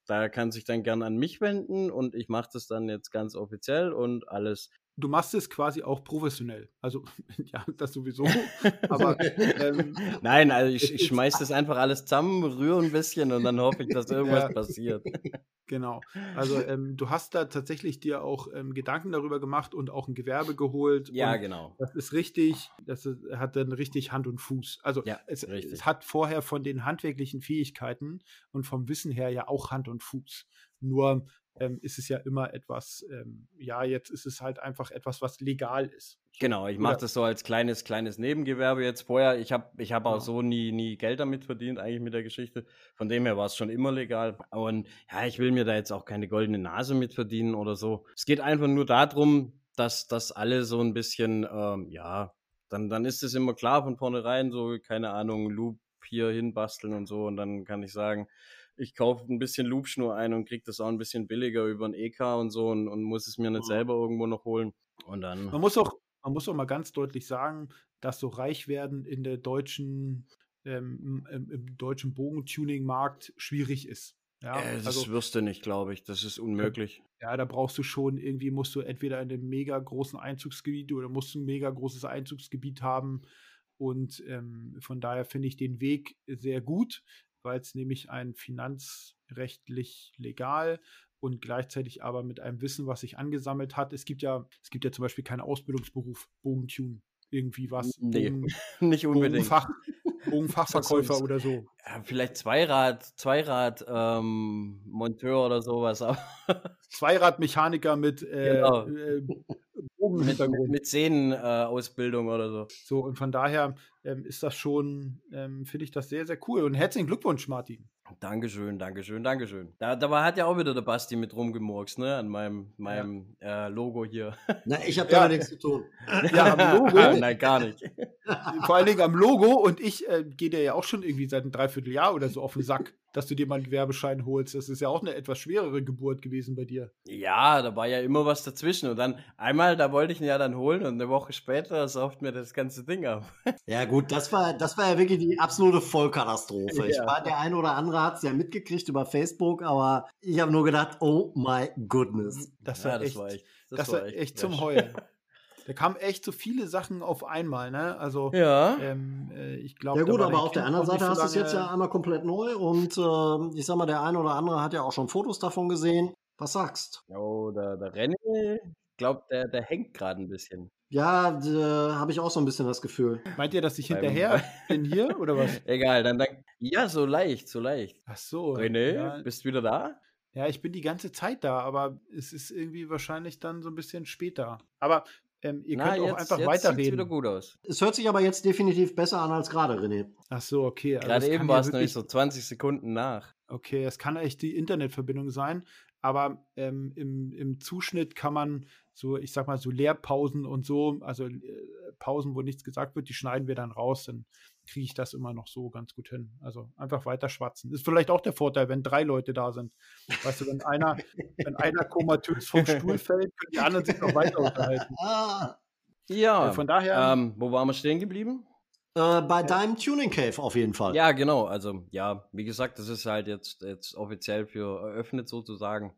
da kann sich dann gern an mich wenden und ich mache das dann jetzt ganz offiziell und alles. Du machst es quasi auch professionell. Also, ja, das sowieso. Aber ähm, Nein, also ich, ich schmeiß das einfach alles zusammen, rühre ein bisschen und dann hoffe ich, dass irgendwas Ja. passiert. Genau. Also ähm, du hast da tatsächlich dir auch ähm, Gedanken darüber gemacht und auch ein Gewerbe geholt. Ja, und genau. Das ist richtig, das ist, hat dann richtig Hand und Fuß. Also Ja, es, richtig. es hat vorher von den handwerklichen Fähigkeiten und vom Wissen her ja auch Hand und Fuß. Nur ähm, ist es ja immer etwas, ähm, ja, jetzt ist es halt einfach etwas, was legal ist. Genau, ich mache Oder- das so als kleines, kleines Nebengewerbe jetzt vorher. Ich habe ich hab auch Genau. so nie, nie Geld damit verdient, eigentlich mit der Geschichte. Von dem her war es schon immer legal. Und ja, ich will mir da jetzt auch keine goldene Nase mit verdienen oder so. Es geht einfach nur darum, dass, dass alle so ein bisschen, ähm, ja, dann, dann ist es immer klar von vornherein, so, keine Ahnung, Loop hier hinbasteln und so. Und dann kann ich sagen, ich kaufe ein bisschen Loopschnur ein und kriege das auch ein bisschen billiger über ein E K und so und, und muss es mir nicht Mhm. selber irgendwo noch holen. Und dann. Man muss auch, man muss auch mal ganz deutlich sagen, dass so reich werden in der deutschen, ähm, im, im deutschen Bogentuning-Markt schwierig ist. Ja, Äh, das also wirst du nicht, glaube ich. Das ist unmöglich. ja, da brauchst du schon, irgendwie musst du entweder in einem mega großen Einzugsgebiet oder musst du ein mega großes Einzugsgebiet haben. Und ähm, von daher finde ich den Weg sehr gut, weil es nämlich ein finanzrechtlich legal und gleichzeitig aber mit einem Wissen, was sich angesammelt hat. Es gibt ja, es gibt ja zum Beispiel keinen Ausbildungsberuf, Bogentune, irgendwie was. Nee, Bogen, nicht unbedingt. Bogenfach, Bogenfachverkäufer Sonst- oder so. Ja, vielleicht Zweirad, Zweirad, ähm, Monteur oder sowas, aber Zweiradmechaniker mit äh, Genau. äh, mit, Bogenhintergrund. mit Szenenausbildung oder so. So, und von daher ähm, ist das schon, ähm, finde ich das sehr, sehr cool. Und herzlichen Glückwunsch, Martin. Dankeschön, Dankeschön, Dankeschön. Da, dabei hat ja auch wieder der Basti mit rumgemurkst, ne, an meinem, meinem äh, Logo hier. Na, ich habe Ja. damit nichts zu tun. Ja, am Logo. Nein, gar nicht. Vor allen Dingen am Logo. Und ich äh, gehe dir ja auch schon irgendwie seit einem Dreivierteljahr oder so auf den Sack, dass du dir mal einen Gewerbeschein holst. Das ist ja auch eine etwas schwerere Geburt gewesen bei dir. Ja, da war ja immer was dazwischen. Und dann einmal, da wollte ich ihn ja dann holen und eine Woche später sauft mir das ganze Ding ab. Ja gut, das war, das war ja wirklich die absolute Vollkatastrophe. Ich Ja. war, der eine oder andere hat es ja mitgekriegt über Facebook, aber ich habe nur gedacht, oh my goodness. Das Ja, war das echt, war echt, das war echt zum trash. Heulen. Da kamen echt so viele Sachen auf einmal, ne? Also, Ja. ähm, äh, ich glaube. Ja gut, da war aber dein auf der Kind anderen auch nicht Seite so hast du es jetzt ja lange- einmal komplett neu und äh, ich sag mal, der eine oder andere hat ja auch schon Fotos davon gesehen. Was sagst? Oh, der, der René, ich glaube, der, der hängt gerade ein bisschen. Ja, da habe ich auch so ein bisschen das Gefühl. Meint ihr, dass ich Beim- hinterher bin hier oder was? Egal, dann, dann. Ja, so leicht, so leicht. Ach so. René, Ja, bist du wieder da? ja, ich bin die ganze Zeit da, aber es ist irgendwie wahrscheinlich dann so ein bisschen später. Aber ähm, ihr Na, könnt auch jetzt, einfach jetzt sieht's wieder weiterreden. gut aus. Es hört sich aber jetzt definitiv besser an als gerade, René. Ach so, okay. Also Gerade es eben kann war ja es noch wirklich, nicht so zwanzig Sekunden nach. okay, es kann echt die Internetverbindung sein, aber ähm, im, im Zuschnitt kann man so, ich sag mal, so Leerpausen und so, also äh, Pausen, wo nichts gesagt wird, die schneiden wir dann raus, dann kriege ich das immer noch so ganz gut hin. Also einfach weiter schwatzen. Ist vielleicht auch der Vorteil, wenn drei Leute da sind. Weißt du, wenn einer, wenn einer komatös vom Stuhl fällt, können die anderen sich noch weiter unterhalten. Ah, Ja, Äh, von daher- Ähm, wo waren wir stehen geblieben? äh, bei deinem Tuning Cave auf jeden Fall. Ja, genau. Also, ja, wie gesagt, das ist halt jetzt, jetzt offiziell für eröffnet sozusagen.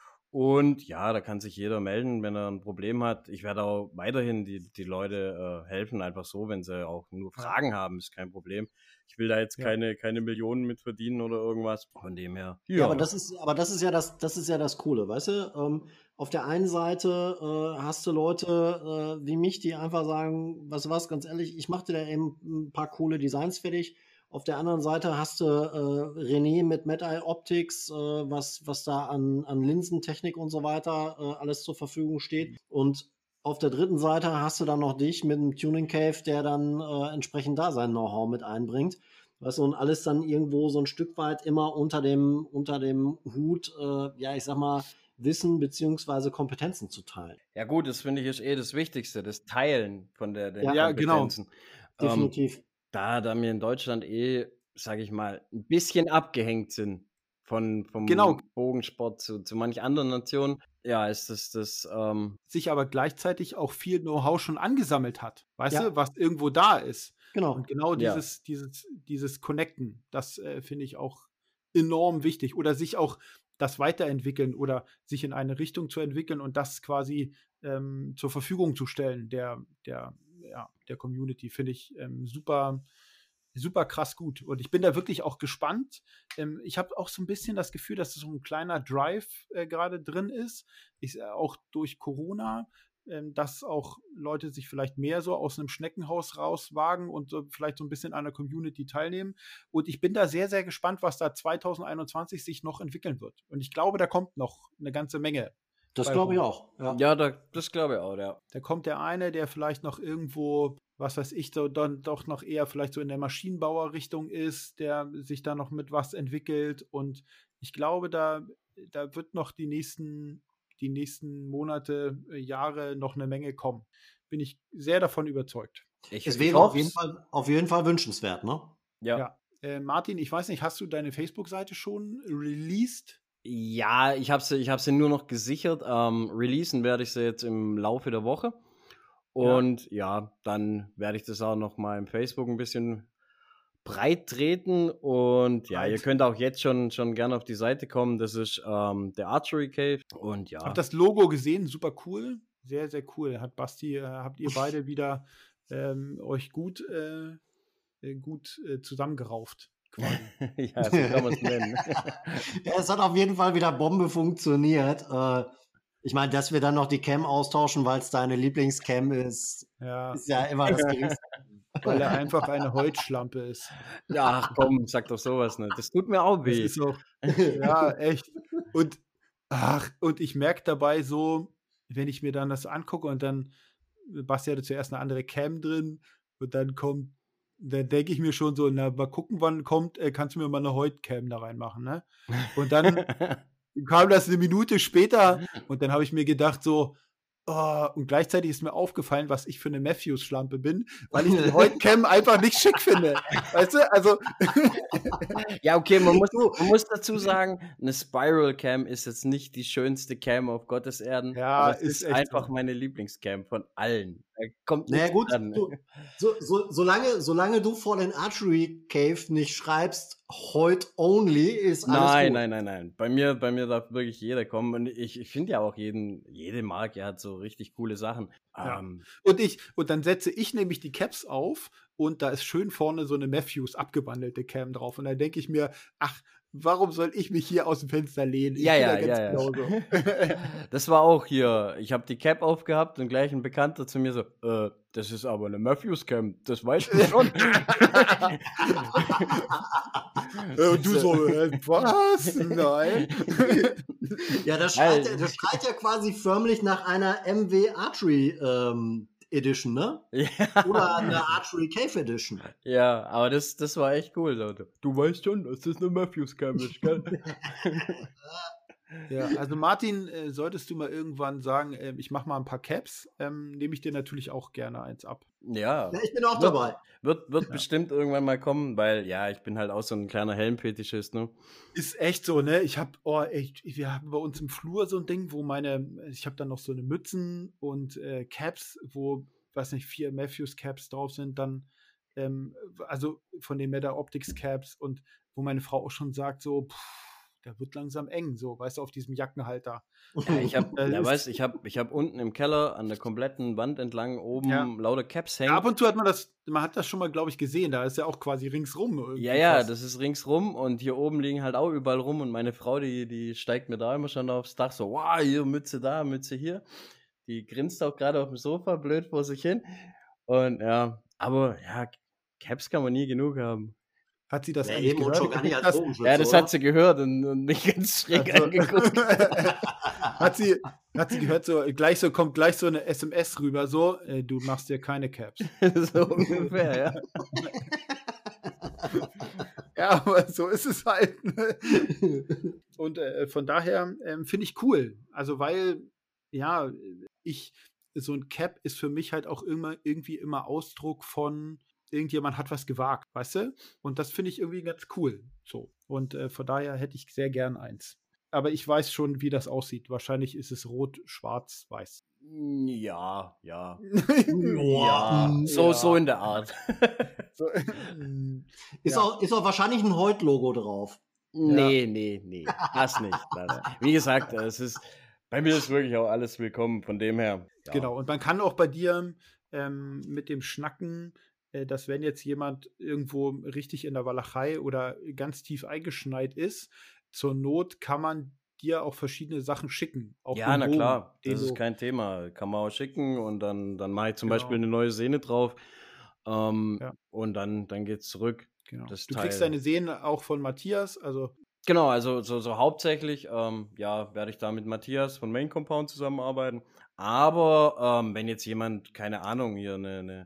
Und ja, da kann sich jeder melden, wenn er ein Problem hat. Ich werde auch weiterhin die, die Leute äh, helfen, einfach so, wenn sie auch nur Fragen haben, ist kein Problem. Ich will da jetzt Ja. keine, keine Millionen mit verdienen oder irgendwas. Von dem her. Ja, aber das ist, aber das ist ja das, das ist ja das Coole, weißt du? Ähm, auf der einen Seite äh, hast du Leute äh, wie mich, die einfach sagen, was was, ganz ehrlich, ich mache dir da eben ein paar coole Designs fertig. Auf der anderen Seite hast du äh, René mit Mad-Eye Optics, äh, was, was da an, an Linsentechnik und so weiter äh, alles zur Verfügung steht. Und auf der dritten Seite hast du dann noch dich mit dem Tuning Cave, der dann äh, entsprechend da sein Know-how mit einbringt. Weißt du, und alles dann irgendwo so ein Stück weit immer unter dem, unter dem Hut, äh, ja, ich sag mal, Wissen beziehungsweise Kompetenzen zu teilen. Ja gut, das finde ich ist eh das Wichtigste, das Teilen von der, den Ja, ja, genau. Kompetenzen. Ähm, Definitiv. da, da wir in Deutschland eh, sage ich mal, ein bisschen abgehängt sind von, vom Genau. Bogensport zu, zu manch anderen Nationen, ja, ist das, das ähm, Sich aber gleichzeitig auch viel Know-how schon angesammelt hat. Weißt Ja. du, was irgendwo da ist. Genau. Und genau Ja. dieses, dieses, dieses Connecten, das äh, finde ich auch enorm wichtig. Oder sich auch das weiterentwickeln oder sich in eine Richtung zu entwickeln und das quasi ähm, zur Verfügung zu stellen, der, der, ja, der Community, finde ich ähm, super, super krass gut. Und ich bin da wirklich auch gespannt. Ähm, ich habe auch so ein bisschen das Gefühl, dass so ein kleiner Drive äh, gerade drin ist. Ich, äh, auch durch Corona, ähm, dass auch Leute sich vielleicht mehr so aus einem Schneckenhaus rauswagen und so vielleicht so ein bisschen an der Community teilnehmen. Und ich bin da sehr, sehr gespannt, was da zwanzig einundzwanzig sich noch entwickeln wird. Und ich glaube, da kommt noch eine ganze Menge. Das glaube ich auch. Ja, ja da, das glaube ich auch, ja. Da kommt der eine, der vielleicht noch irgendwo, was weiß ich, so, dann doch noch eher vielleicht so in der Maschinenbauerrichtung ist, der sich da noch mit was entwickelt. Und ich glaube, da, da wird noch die nächsten, die nächsten Monate, Jahre noch eine Menge kommen. Bin ich sehr davon überzeugt. Ich, es wäre auf jeden, Fall, auf jeden Fall wünschenswert, ne? Ja. ja. Äh, Martin, ich weiß nicht, hast du deine Facebook-Seite schon released? Ja, ich habe sie, ich hab sie nur noch gesichert. Ähm, releasen werde ich sie jetzt im Laufe der Woche. Und ja, ja dann werde ich das auch noch mal im Facebook ein bisschen breit treten. Und ja, breit. Ihr könnt auch jetzt schon, schon gerne auf die Seite kommen. Das ist ähm, der Archery Cave. Und ja. Ich habe das Logo gesehen, super cool. Sehr, sehr cool. Hat Basti, äh, habt ihr beide wieder ähm, euch gut, äh, gut äh, zusammengerauft. Ja, so kann man es nennen. Ja, es hat auf jeden Fall wieder Bombe funktioniert. Äh, ich meine, dass wir dann noch die Cam austauschen, weil es deine Lieblingscam ist, ja. ist ja immer das Geringste. Weil er einfach eine Holzschlampe ist. Ja, ach komm, sag doch sowas nicht. Das tut mir auch weh. Das ist auch, ja, echt. Und, ach, und ich merke dabei so, wenn ich mir dann das angucke und dann, Basti hatte zuerst eine andere Cam drin und dann kommt da denke ich mir schon so, na, mal gucken, wann kommt, äh, kannst du mir mal eine Heut-Cam da reinmachen, ne? Und dann kam das eine Minute später und dann habe ich mir gedacht so, oh, und gleichzeitig ist mir aufgefallen, was ich für eine Matthews-Schlampe bin, weil ich die Heut-Cam einfach nicht schick finde. Weißt du, also ja, okay, man muss, man muss dazu sagen, eine Spiral-Cam ist jetzt nicht die schönste Cam auf Gottes Erden, ja, aber es ist ist einfach so. Meine Lieblingscam von allen. Da kommt naja gut, du, so, so, solange, solange du vor den Archery Cave nicht schreibst, Heut only, ist alles nein, gut. Nein, nein, nein, nein. Bei mir, bei mir darf wirklich jeder kommen und ich, ich finde ja auch jeden, jede Marke hat so richtig coole Sachen. Ja. Ähm, und ich, und dann setze ich nämlich die Caps auf und da ist schön vorne so eine Matthews abgewandelte Cam drauf und da denke ich mir, ach, warum soll ich mich hier aus dem Fenster lehnen? Ich ja, ja, ja, ja. Das war auch hier. Ich habe die Cap aufgehabt und gleich ein Bekannter zu mir so, äh, das ist aber eine Matthews Cam, das weißt du schon. Und du so, äh, was? Nein. Ja, das schreit, das schreit ja quasi förmlich nach einer M W Archery ähm, Edition, ne? Ja. Oder eine Archery Cave Edition. Ja, aber das, das war echt cool, Leute. Du weißt schon, dass das eine Matthews Cam ist, gell? Ja, also Martin, äh, solltest du mal irgendwann sagen, äh, ich mache mal ein paar Caps, ähm, nehme ich dir natürlich auch gerne eins ab. Ja. Ja, ich bin auch wird, dabei. Wird, wird ja. bestimmt irgendwann mal kommen, weil, ja, ich bin halt auch so ein kleiner Helmfetischist, ne? Ist echt so, ne? Ich habe, oh, echt, wir haben bei uns im Flur so ein Ding, wo meine, ich habe dann noch so eine Mützen und äh, Caps, wo, weiß nicht, vier Matthews Caps drauf sind, dann, ähm, also von den Meta Optics Caps und wo meine Frau auch schon sagt, so, pff, der wird langsam eng, so, weißt du, auf diesem Jackenhalter. Ja, ich habe, ja, weißt, ich habe, ich habe unten im Keller an der kompletten Wand entlang oben ja. lauter Caps hängen. Ja, ab und zu hat man das, man hat das schon mal, glaube ich, gesehen. Da ist ja auch quasi ringsrum. Ja, ja, fast. Das ist ringsrum und hier oben liegen halt auch überall rum und meine Frau, die, die steigt mir da immer schon aufs Dach so, wow, hier Mütze da, Mütze hier. Die grinst auch gerade auf dem Sofa blöd vor sich hin und ja, aber ja, Caps kann man nie genug haben. Hat sie das ja, eigentlich gehört? Schon gar nicht als das, ja, das oder? Hat sie gehört und, und mich ganz schräg also, angeguckt. hat, sie, hat sie gehört, so gleich so kommt gleich so eine S M S rüber, so, äh, du machst dir keine Caps. So ungefähr, ja. Ja, aber so ist es halt. Und äh, von daher äh, finde ich cool. Also, weil, ja, ich, so ein Cap ist für mich halt auch immer irgendwie immer Ausdruck von irgendjemand hat was gewagt, weißt du? Und das finde ich irgendwie ganz cool. So. Und äh, von daher hätte ich sehr gern eins. Aber ich weiß schon, wie das aussieht. Wahrscheinlich ist es rot, schwarz, weiß. Ja, ja. ja. So, ja. So in der Art. so, ist, ja. auch, ist auch wahrscheinlich ein Heut-Logo drauf. Nee, nee, nee, das nicht. Das. Wie gesagt, es ist, bei mir ist wirklich auch alles willkommen, von dem her. Ja. Genau, und man kann auch bei dir ähm, mit dem Schnacken, äh, dass wenn jetzt jemand irgendwo richtig in der Walachei oder ganz tief eingeschneit ist, zur Not kann man dir auch verschiedene Sachen schicken. Auch Ja, den na Bogen, klar, den das ist du, kein Thema. Kann man auch schicken und dann, dann mache ich zum genau, Beispiel eine neue Sehne drauf ähm, ja, und dann, dann geht's zurück, genau. das Du kriegst Teil. deine Sehnen auch von Matthias, also Genau, also so, so hauptsächlich ähm, ja, werde ich da mit Matthias von Main Compound zusammenarbeiten. Aber ähm, wenn jetzt jemand, keine Ahnung, hier eine, eine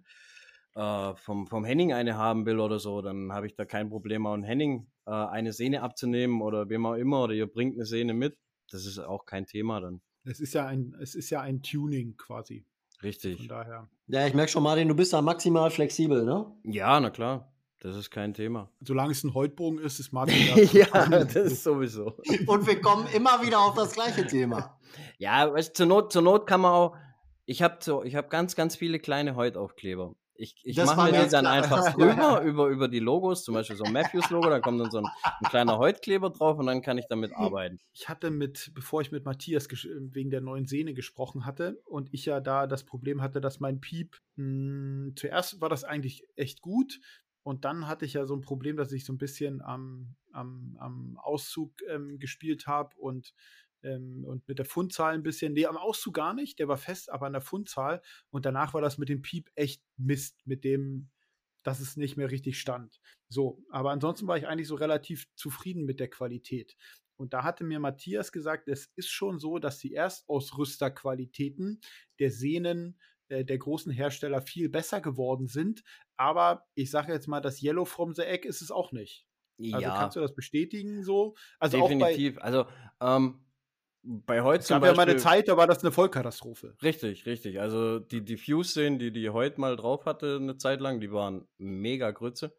äh, vom, vom Henning eine haben will oder so, dann habe ich da kein Problem, auch einen Henning äh, eine Sehne abzunehmen oder wem auch immer, oder ihr bringt eine Sehne mit. Das ist auch kein Thema dann. es ist ja ein, es ist ja ein Tuning quasi. Von Richtig. daher. Ja, ich merke schon, Martin, du bist da maximal flexibel, ne? Ja, na klar. Das ist kein Thema. Solange es ein Häutbogen ist, ist Martin da. Ja, das ist sowieso. Und wir kommen immer wieder auf das gleiche Thema. Ja, weißt, zur Not, zur Not kann man auch. Ich habe so, ich habe ganz, ganz viele kleine Häutaufkleber. Ich, ich Das mache war mir mir die jetzt dann klar. einfach drüber, über, über die Logos, zum Beispiel so ein Matthews-Logo, dann kommt dann so ein, ein kleiner Häutkleber drauf und dann kann ich damit arbeiten. Ich hatte mit, bevor ich mit Matthias gesch- wegen der neuen Sehne gesprochen hatte und ich ja da das Problem hatte, dass mein Piep, mh, zuerst war das eigentlich echt gut und dann hatte ich ja so ein Problem, dass ich so ein bisschen am, am, am Auszug ähm, gespielt habe und, ähm, und mit der Fundzahl ein bisschen, nee, am Auszug gar nicht, der war fest, aber an der Fundzahl und danach war das mit dem Piep echt Mist, mit dem, dass es nicht mehr richtig stand. So, aber ansonsten war ich eigentlich so relativ zufrieden mit der Qualität. Und da hatte mir Matthias gesagt, es ist schon so, dass die Erstausrüsterqualitäten der Sehnen äh, der großen Hersteller viel besser geworden sind. Aber ich sage jetzt mal, das Yellow from the Egg ist es auch nicht. Also Ja, kannst du das bestätigen so? Also definitiv. auch bei, Also ähm, bei heute es zum gab ja mal eine Beispiel. Zeit, da war das eine Vollkatastrophe. Richtig, richtig. Also die Diffuse-Szenen, die die heute mal drauf hatte eine Zeit lang, die waren mega Grütze.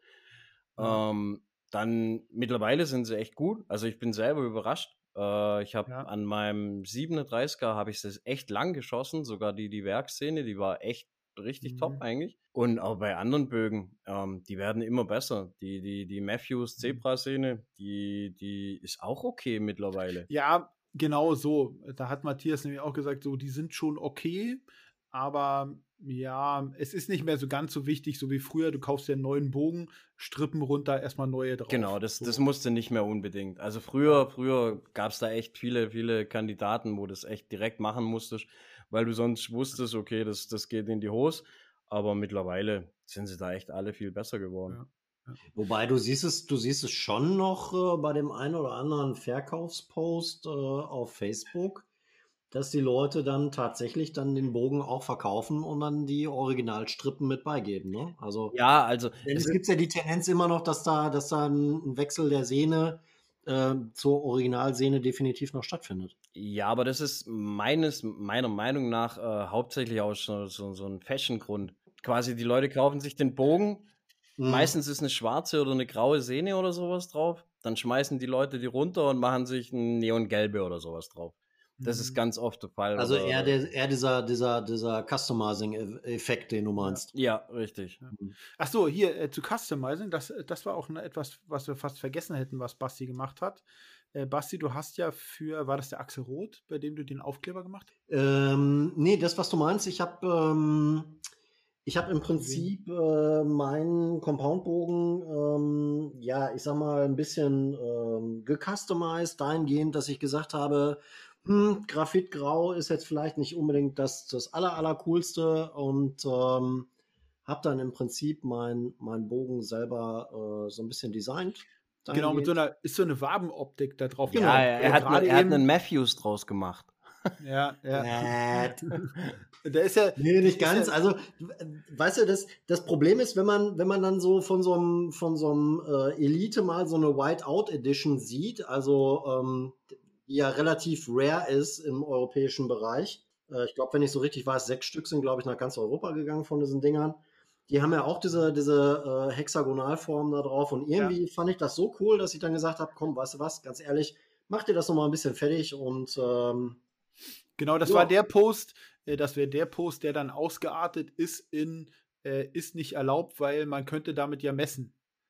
Ja. Ähm, dann mittlerweile sind sie echt gut. Also ich bin selber überrascht. Äh, ich habe Ja. an meinem siebenunddreißiger habe ich es echt lang geschossen. Sogar die, die Werksszene, die war echt richtig Mhm. top eigentlich. Und auch bei anderen Bögen, ähm, die werden immer besser. Die, die, die Matthews Zebra-Szene, die, die ist auch okay mittlerweile. Ja, genau so. Da hat Matthias nämlich auch gesagt, so, die sind schon okay, aber ja, es ist nicht mehr so ganz so wichtig, so wie früher. Du kaufst dir einen neuen Bogen, Strippen runter, erstmal neue drauf. Genau, das, so. das musste nicht mehr unbedingt. Also früher, früher gab es da echt viele, viele Kandidaten, wo du das echt direkt machen musstest, weil du sonst wusstest, okay, das, das geht in die Hose. Aber mittlerweile sind sie da echt alle viel besser geworden. Ja. Ja. Wobei du siehst es, du siehst es schon noch äh, bei dem einen oder anderen Verkaufspost äh, auf Facebook, dass die Leute dann tatsächlich dann den Bogen auch verkaufen und dann die Originalstrippen mit beigeben, ne? Also Ja, also denn es es ist, gibt ja die Tendenz immer noch, dass da, dass da ein Wechsel der Sehne äh, zur Originalsehne definitiv noch stattfindet. ja, aber das ist meines, meiner Meinung nach äh, hauptsächlich aus so, so, so ein Fashion-Grund. Quasi die Leute kaufen sich den Bogen, Mhm. meistens ist eine schwarze oder eine graue Sehne oder sowas drauf, dann schmeißen die Leute die runter und machen sich ein neongelbe oder sowas drauf. Das ist Mhm. ganz oft der Fall. Also oder, eher, oder, der, eher dieser, dieser, dieser Customizing-Effekt, den du meinst. ja, richtig. Ach so, hier äh, zu Customizing, das, das war auch ne, etwas, was wir fast vergessen hätten, was Basti gemacht hat. Äh, Basti, du hast ja für, war das der Axel Roth, bei dem du den Aufkleber gemacht hast? Ähm, nee, das, was du meinst, ich habe ähm, ich habe im Prinzip äh, meinen Compoundbogen, ähm, ja, ich sag mal, ein bisschen ähm, gecustomized, dahingehend, dass ich gesagt habe, hm, Graphitgrau ist jetzt vielleicht nicht unbedingt das, das aller, aller coolste und ähm, habe dann im Prinzip mein, mein Bogen selber äh, so ein bisschen designt. Genau, mit so dahingehend. einer, ist so eine Wabenoptik da drauf. Ja, Genau. er, er, hat, gerade ne, er hat eben- einen Matthews draus gemacht. Ja, ja. Äh, Der ist ja. Nee, nicht ist ja- ganz. Also, du, äh, weißt du, das, das Problem ist, wenn man, wenn man dann so von so einem, von so einem äh, Elite mal so eine Whiteout Edition sieht, also ähm, die ja relativ rare ist im europäischen Bereich. Äh, ich glaube, wenn ich so richtig weiß, sechs Stück sind, glaube ich, nach ganz Europa gegangen von diesen Dingern. Die haben ja auch diese, diese äh, Hexagonalform da drauf. Und irgendwie fand ich das so cool, dass ich dann gesagt habe, komm, weißt du was, ganz ehrlich, mach dir das nochmal ein bisschen fertig und ähm, Genau, das Ja. war der Post, äh, das wäre der Post, der dann ausgeartet ist in, äh, ist nicht erlaubt, weil man könnte damit ja messen.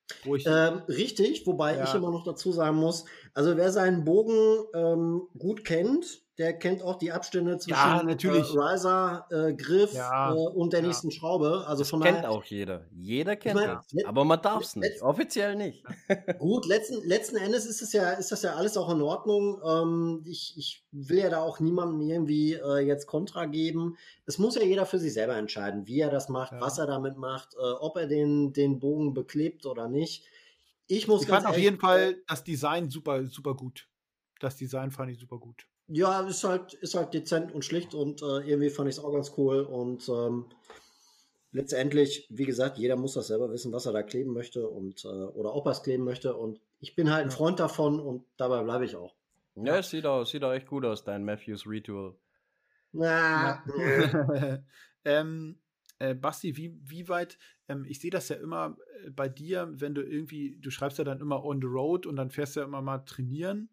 Wo ich, Ähm, richtig, wobei Ja. ich immer noch dazu sagen muss, also wer seinen Bogen ähm, gut kennt, der kennt auch die Abstände zwischen Ja, äh, natürlich. Riser, äh, Griff Ja, äh, und der ja. nächsten Schraube. Also Das von kennt daher, auch jeder. Jeder ich kennt meine, das. let- Aber man darf es nicht. letzt- Offiziell nicht. gut, letzten, letzten Endes ist es ja, ist das ja alles auch in Ordnung. Ähm, ich, ich will ja da auch niemandem irgendwie äh, jetzt Kontra geben. Es muss ja jeder für sich selber entscheiden, wie er das macht, Ja. was er damit macht, äh, ob er den, den Bogen beklebt oder nicht. Ich muss Ich ganz fand auf ehrlich, jeden Fall das Design super, super gut. Das Design fand ich super gut. ja, ist halt, ist halt dezent und schlicht und äh, irgendwie fand ich es auch ganz cool. Und ähm, letztendlich, wie gesagt, jeder muss das selber wissen, was er da kleben möchte und äh, oder ob er es kleben möchte. Und ich bin halt ein Ja. Freund davon und dabei bleibe ich auch. Ja, es sieht auch, sieht auch echt gut aus, dein Matthews Retool. Na, Ja. ähm, äh, Basti, wie, wie weit, ähm, ich sehe das ja immer äh, bei dir, wenn du irgendwie, du schreibst ja dann immer on the road und dann fährst du ja immer mal trainieren.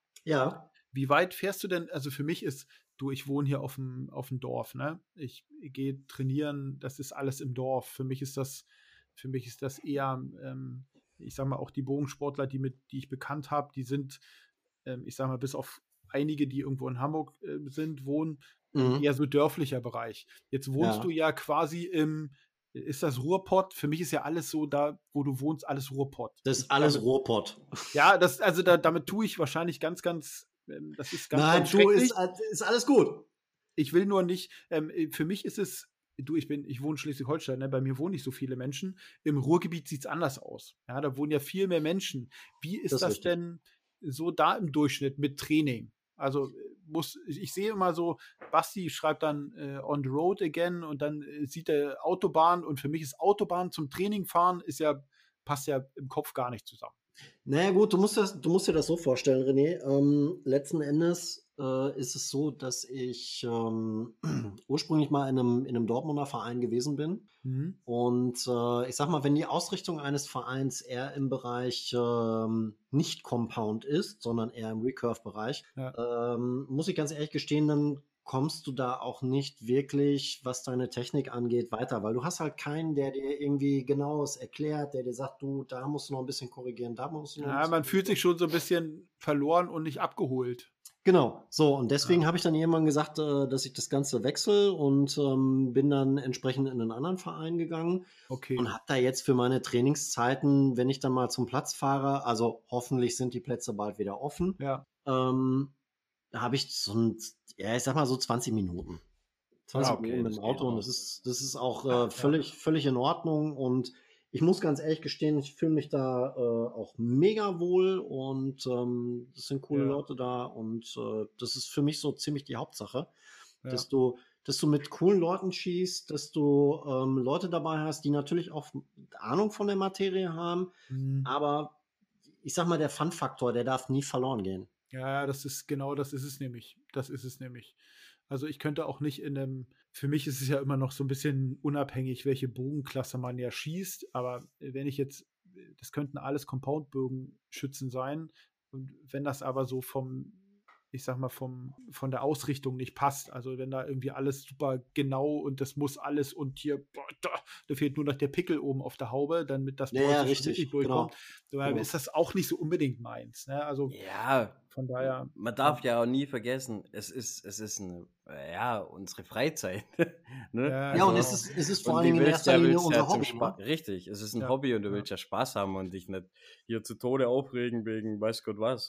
ja, Wie weit fährst du denn? Also für mich ist, du, ich wohne hier auf dem, auf dem Dorf, ne? Ich gehe trainieren, das ist alles im Dorf. Für mich ist das, für mich ist das eher, ähm, ich sag mal, auch die Bogensportler, die mit, die ich bekannt habe, die sind, ähm, ich sag mal, bis auf einige, die irgendwo in Hamburg äh, sind, wohnen, ähm, mhm. eher so dörflicher Bereich. Jetzt wohnst Ja. du ja quasi im, ist das Ruhrpott? Für mich ist ja alles so da, wo du wohnst, alles Ruhrpott. Das ist alles Damit- Rohpott. Ja, das, also da, damit tue ich wahrscheinlich ganz, ganz, ähm, das ist ganz, Nein, ganz du, schrecklich. ist, ist alles gut. Ich will nur nicht, ähm, für mich ist es, du, ich bin, ich wohne in Schleswig-Holstein, ne? Bei mir wohnen nicht so viele Menschen. Im Ruhrgebiet sieht es anders aus. Ja, da wohnen ja viel mehr Menschen. Wie ist Das das, ist richtig. denn so da im Durchschnitt mit Training? Also äh, muss, ich sehe immer so, Basti schreibt dann äh, on the road again und dann äh, sieht er Autobahn und für mich ist Autobahn zum Training fahren ist ja, passt ja im Kopf gar nicht zusammen. Naja gut, du musst, das, du musst dir das so vorstellen, René. Ähm, letzten Endes äh, ist es so, dass ich ähm, ursprünglich mal in einem, in einem Dortmunder Verein gewesen bin. Mhm. Und äh, ich sag mal, wenn die Ausrichtung eines Vereins eher im Bereich ähm, nicht Compound ist, sondern eher im Recurve-Bereich, Ja. ähm, muss ich ganz ehrlich gestehen, dann kommst du da auch nicht wirklich, was deine Technik angeht, weiter, weil du hast halt keinen, der dir irgendwie genaues erklärt, der dir sagt, du, da musst du noch ein bisschen korrigieren, da musst du noch ein Ja, bisschen man fühlt sich korrigieren. schon so ein bisschen verloren und nicht abgeholt. Genau, so und deswegen Ja. habe ich dann irgendwann gesagt, äh, dass ich das Ganze wechsle und ähm, bin dann entsprechend in einen anderen Verein gegangen Okay. und habe da jetzt für meine Trainingszeiten, wenn ich dann mal zum Platz fahre, also hoffentlich sind die Plätze bald wieder offen, Ja. ähm, da habe ich so ein, ja, ich sag mal so zwanzig Minuten. zwanzig Ah, okay, Minuten mit das dem geht Auto und noch. das ist, das ist auch Ja. äh, völlig, völlig in Ordnung und ich muss ganz ehrlich gestehen, ich fühle mich da äh, auch mega wohl und ähm, es sind coole Ja. Leute da und äh, das ist für mich so ziemlich die Hauptsache, Ja. dass du, dass du mit coolen Leuten schießt, dass du ähm, Leute dabei hast, die natürlich auch Ahnung von der Materie haben, Mhm. aber ich sag mal, der Fun-Faktor, der darf nie verloren gehen. Ja, das ist genau, das ist es nämlich. Das ist es nämlich. Also ich könnte auch nicht in einem, für mich ist es ja immer noch so ein bisschen unabhängig, welche Bogenklasse man ja schießt, aber wenn ich jetzt, das könnten alles Compound-Bogenschützen sein und wenn das aber so vom, ich sag mal, vom, von der Ausrichtung nicht passt, also wenn da irgendwie alles super genau und das muss alles und hier, boah, da, da fehlt nur noch der Pickel oben auf der Haube, damit das Ja, ja, preußische richtig, wirklich durchkommt, genau, dann genau. ist das auch nicht so unbedingt meins. Ne? Also Ja, von daher. man darf ja auch nie vergessen, es ist, es ist eine, ja, unsere Freizeit. ne? Ja, Ja, und genau. es ist, es ist vor Und allen die Dingen in willst erster ja, Linie willst unser ja zum Hobby. Spaß. Ne? Richtig, es ist ein Ja, Hobby und du ja. willst ja Spaß haben und dich nicht hier zu Tode aufregen wegen weiß Gott was.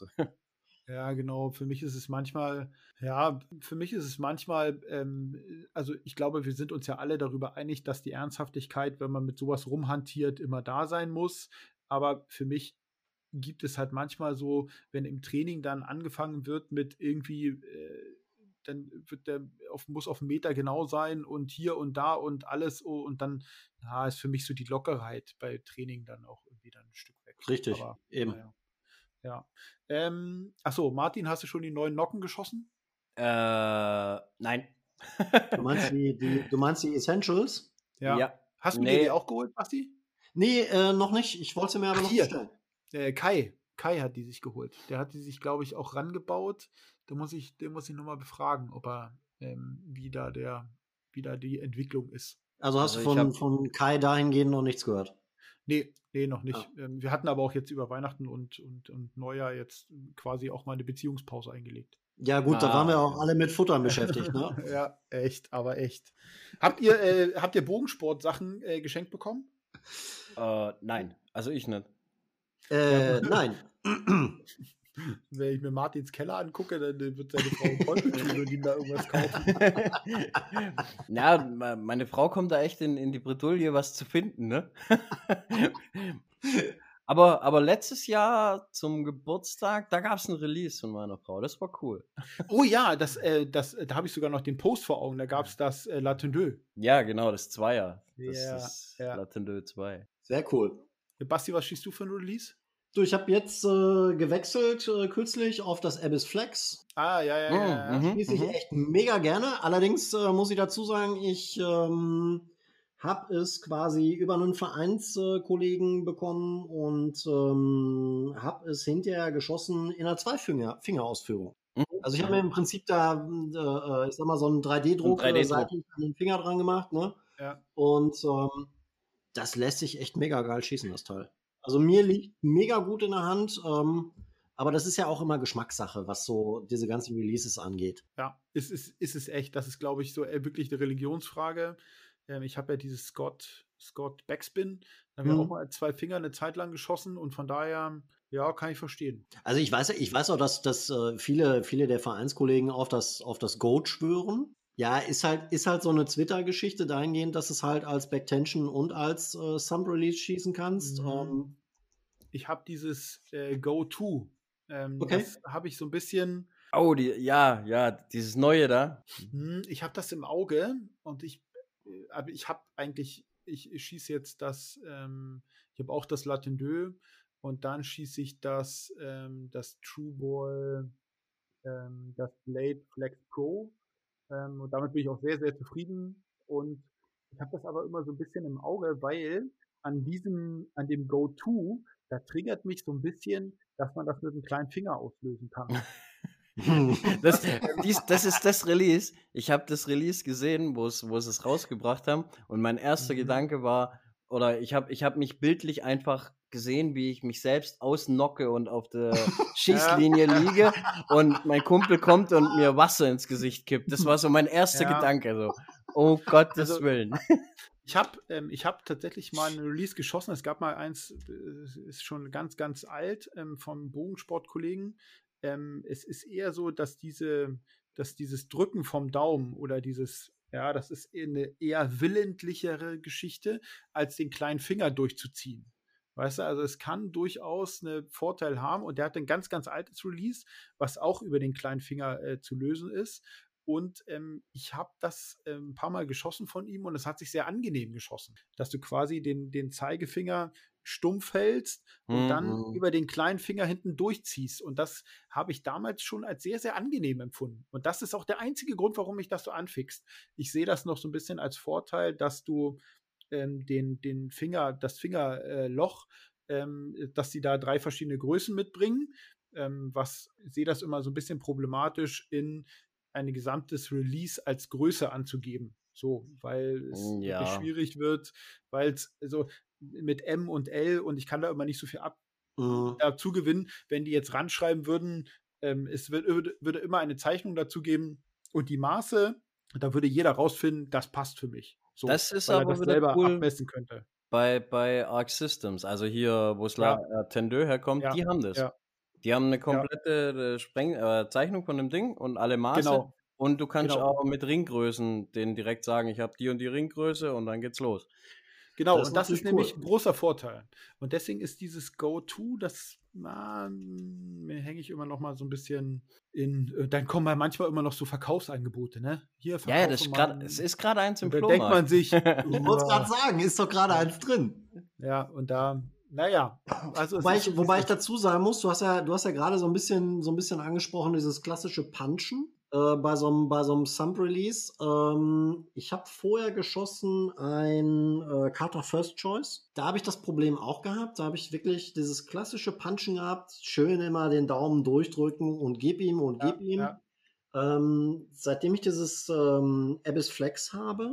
Ja, genau. Für mich ist es manchmal, ja, für mich ist es manchmal, ähm, also ich glaube, wir sind uns ja alle darüber einig, dass die Ernsthaftigkeit, wenn man mit sowas rumhantiert, immer da sein muss. Aber für mich gibt es halt manchmal so, wenn im Training dann angefangen wird mit irgendwie, äh, dann wird der auf, muss auf einen Meter genau sein und hier und da und alles oh, und dann ja, ist für mich so die Lockerheit bei Training dann auch irgendwie dann ein Stück weg. Richtig, Aber eben. naja. Ja. Ähm, achso, Martin, hast du schon die neuen Nocken geschossen? äh, nein. Du meinst die, die, du meinst die Essentials? Ja. Ja. Hast du dir Nee. die auch geholt, Basti? Nee, äh, noch nicht. Ich wollte sie mir aber Ach, noch hier. bestellen. Äh, Kai. Kai hat die sich geholt. Der hat die sich, glaube ich, auch rangebaut. Da muss ich, den muss ich nochmal befragen, ob er, ähm, wie da der, wie da die Entwicklung ist. Also hast Also du ich von, hab- von Kai dahingehend noch nichts gehört? Nee, nee, noch nicht. Ah. Ähm, wir hatten aber auch jetzt über Weihnachten und, und, und Neujahr jetzt quasi auch mal eine Beziehungspause eingelegt. Ja gut, da Ah, waren wir auch okay. alle mit Futtern beschäftigt, ne? Ja, echt, aber echt. Habt ihr, äh, habt ihr Bogensport-Sachen äh, geschenkt bekommen? Äh, nein, also ich nicht. Äh, nein. Wenn ich mir Martins Keller angucke, dann äh, wird seine Frau einen Teufel tun und ihm da irgendwas kaufen. Ja, me- meine Frau kommt da echt in, in die Bredouille, was zu finden, ne? aber, aber letztes Jahr zum Geburtstag, da gab es ein Release von meiner Frau. Das war cool. Oh ja, das, äh, das, da habe ich sogar noch den Post vor Augen. Da gab es das äh, Latendeux. Ja, genau, das Zweier. Das Ja, ist ja. Latendeux zwei. Sehr cool. Basti, was schießt du für ein Release? Du, ich habe jetzt äh, gewechselt äh, kürzlich auf das Abyss Flex. Ah, ja, ja, ja. ja. Mhm, Schließe ich mhm. echt mega gerne. Allerdings äh, muss ich dazu sagen, ich ähm, habe es quasi über einen Vereinskollegen bekommen und ähm, habe es hinterher geschossen in einer Zwei-Finger-Ausführung. Mhm. Also ich habe mir im Prinzip da, äh, ich sag mal, so einen drei D-Druck Ein drei D äh, Druck. seitlich an den Finger dran gemacht, ne? Ja. Und ähm, das lässt sich echt mega geil schießen, das Teil. Also mir liegt mega gut in der Hand, ähm, aber das ist ja auch immer Geschmackssache, was so diese ganzen Releases angeht. Ja, ist, ist, ist es echt. Das ist, glaube ich, so äh, wirklich eine Religionsfrage. Ähm, ich habe ja dieses Scott, Scott Backspin, da haben wir Hm. auch mal zwei Finger eine Zeit lang geschossen und von daher, ja, kann ich verstehen. Also ich weiß, ich weiß auch, dass, dass äh, viele, viele der Vereinskollegen auf das, auf das Goat schwören. Ja, ist halt, ist halt so eine Twitter-Geschichte dahingehend, dass es halt als Backtension und als äh, Thumb-Release schießen kannst. Mhm. Ähm, Ich habe dieses äh, Go-To. Ähm, Okay. Das habe ich so ein bisschen. Oh, die, ja, ja, dieses Neue da. Hm, ich habe das im Auge und ich, äh, aber ich habe eigentlich, ich, ich schieße jetzt das, ähm, ich habe auch das Latendeux und dann schieße ich das, ähm, das True Ball, ähm, das Blade Flex Pro. Ähm, und damit bin ich auch sehr, sehr zufrieden. Und ich habe das aber immer so ein bisschen im Auge, weil an diesem, an dem Go-To, da triggert mich so ein bisschen, dass man das mit dem kleinen Finger auslösen kann. Das, dies, das ist das Release. Ich habe das Release gesehen, wo es wo sie es rausgebracht haben. Und mein erster Mhm. Gedanke war, oder ich habe ich hab mich bildlich einfach gesehen, wie ich mich selbst ausnocke und auf der Schießlinie liege und mein Kumpel kommt und mir Wasser ins Gesicht kippt. Das war so mein erster Ja. Gedanke. So, oh Gottes Also- Willen. Ich habe ähm, ich hab tatsächlich mal ein Release geschossen. Es gab mal eins, äh, ist schon ganz, ganz alt, ähm, vom Bogensportkollegen. Ähm, es ist eher so, dass diese, dass dieses Drücken vom Daumen oder dieses, ja, das ist eher eine eher willentlichere Geschichte, als den kleinen Finger durchzuziehen. Weißt du, also es kann durchaus einen Vorteil haben und der hat ein ganz, ganz altes Release, was auch über den kleinen Finger äh, zu lösen ist. Und ähm, ich habe das äh, ein paar Mal geschossen von ihm und es hat sich sehr angenehm geschossen, dass du quasi den, den Zeigefinger stumpf hältst und dann Mhm. über den kleinen Finger hinten durchziehst. Und das habe ich damals schon als sehr, sehr angenehm empfunden. Und das ist auch der einzige Grund, warum mich das so anfixt. Ich sehe das noch so ein bisschen als Vorteil, dass du ähm, den, den Finger, das Fingerloch, ähm, dass sie da drei verschiedene Größen mitbringen. Ähm, was sehe das immer so ein bisschen problematisch in ein gesamtes Release als Größe anzugeben. So, weil es Ja. wirklich schwierig wird, weil es so mit M und L und ich kann da immer nicht so viel ab Mhm. dazu gewinnen, wenn die jetzt ranschreiben würden, ähm, es wird, würde, würde immer eine Zeichnung dazu geben und die Maße, da würde jeder rausfinden, das passt für mich. So, Das ist weil er aber das wieder selber cool. abmessen könnte. Bei, bei Arc Systems, also hier, wo es Ja. Latendeux herkommt, Ja, die haben das. ja. Die haben eine komplette äh, Spreng äh, Zeichnung von dem Ding und alle Maße. Genau. Und du kannst Genau. auch mit Ringgrößen denen direkt sagen, ich habe die und die Ringgröße und dann geht's los. Genau, Das ist und das ist natürlich nämlich cool. ein großer Vorteil. Und deswegen ist dieses Go-To, das na, mir hänge ich immer noch mal so ein bisschen in, äh, dann kommen halt manchmal immer noch so Verkaufsangebote, ne? Hier Ja, ja, verkaufe das ist mal grad, es ist gerade eins im und da denkt man Flohmarkt. sich, Ich wollte es gerade ja, sagen, ist doch gerade eins drin. ja, und da, naja, also es Wobei ist so, ich, wie wobei es ich ist. dazu sagen muss, du hast ja, du hast ja gerade so ein bisschen, so ein bisschen angesprochen, dieses klassische Punchen äh, bei so einem, bei so einem Thumb-Release. Ähm, ich habe vorher geschossen ein äh, Carter First Choice. Da habe ich das Problem auch gehabt. Da habe ich wirklich dieses klassische Punchen gehabt. Schön immer den Daumen durchdrücken und gib ihm und Ja, gib ihm. ja. Ähm, seitdem ich dieses ähm, Abyss Flex habe,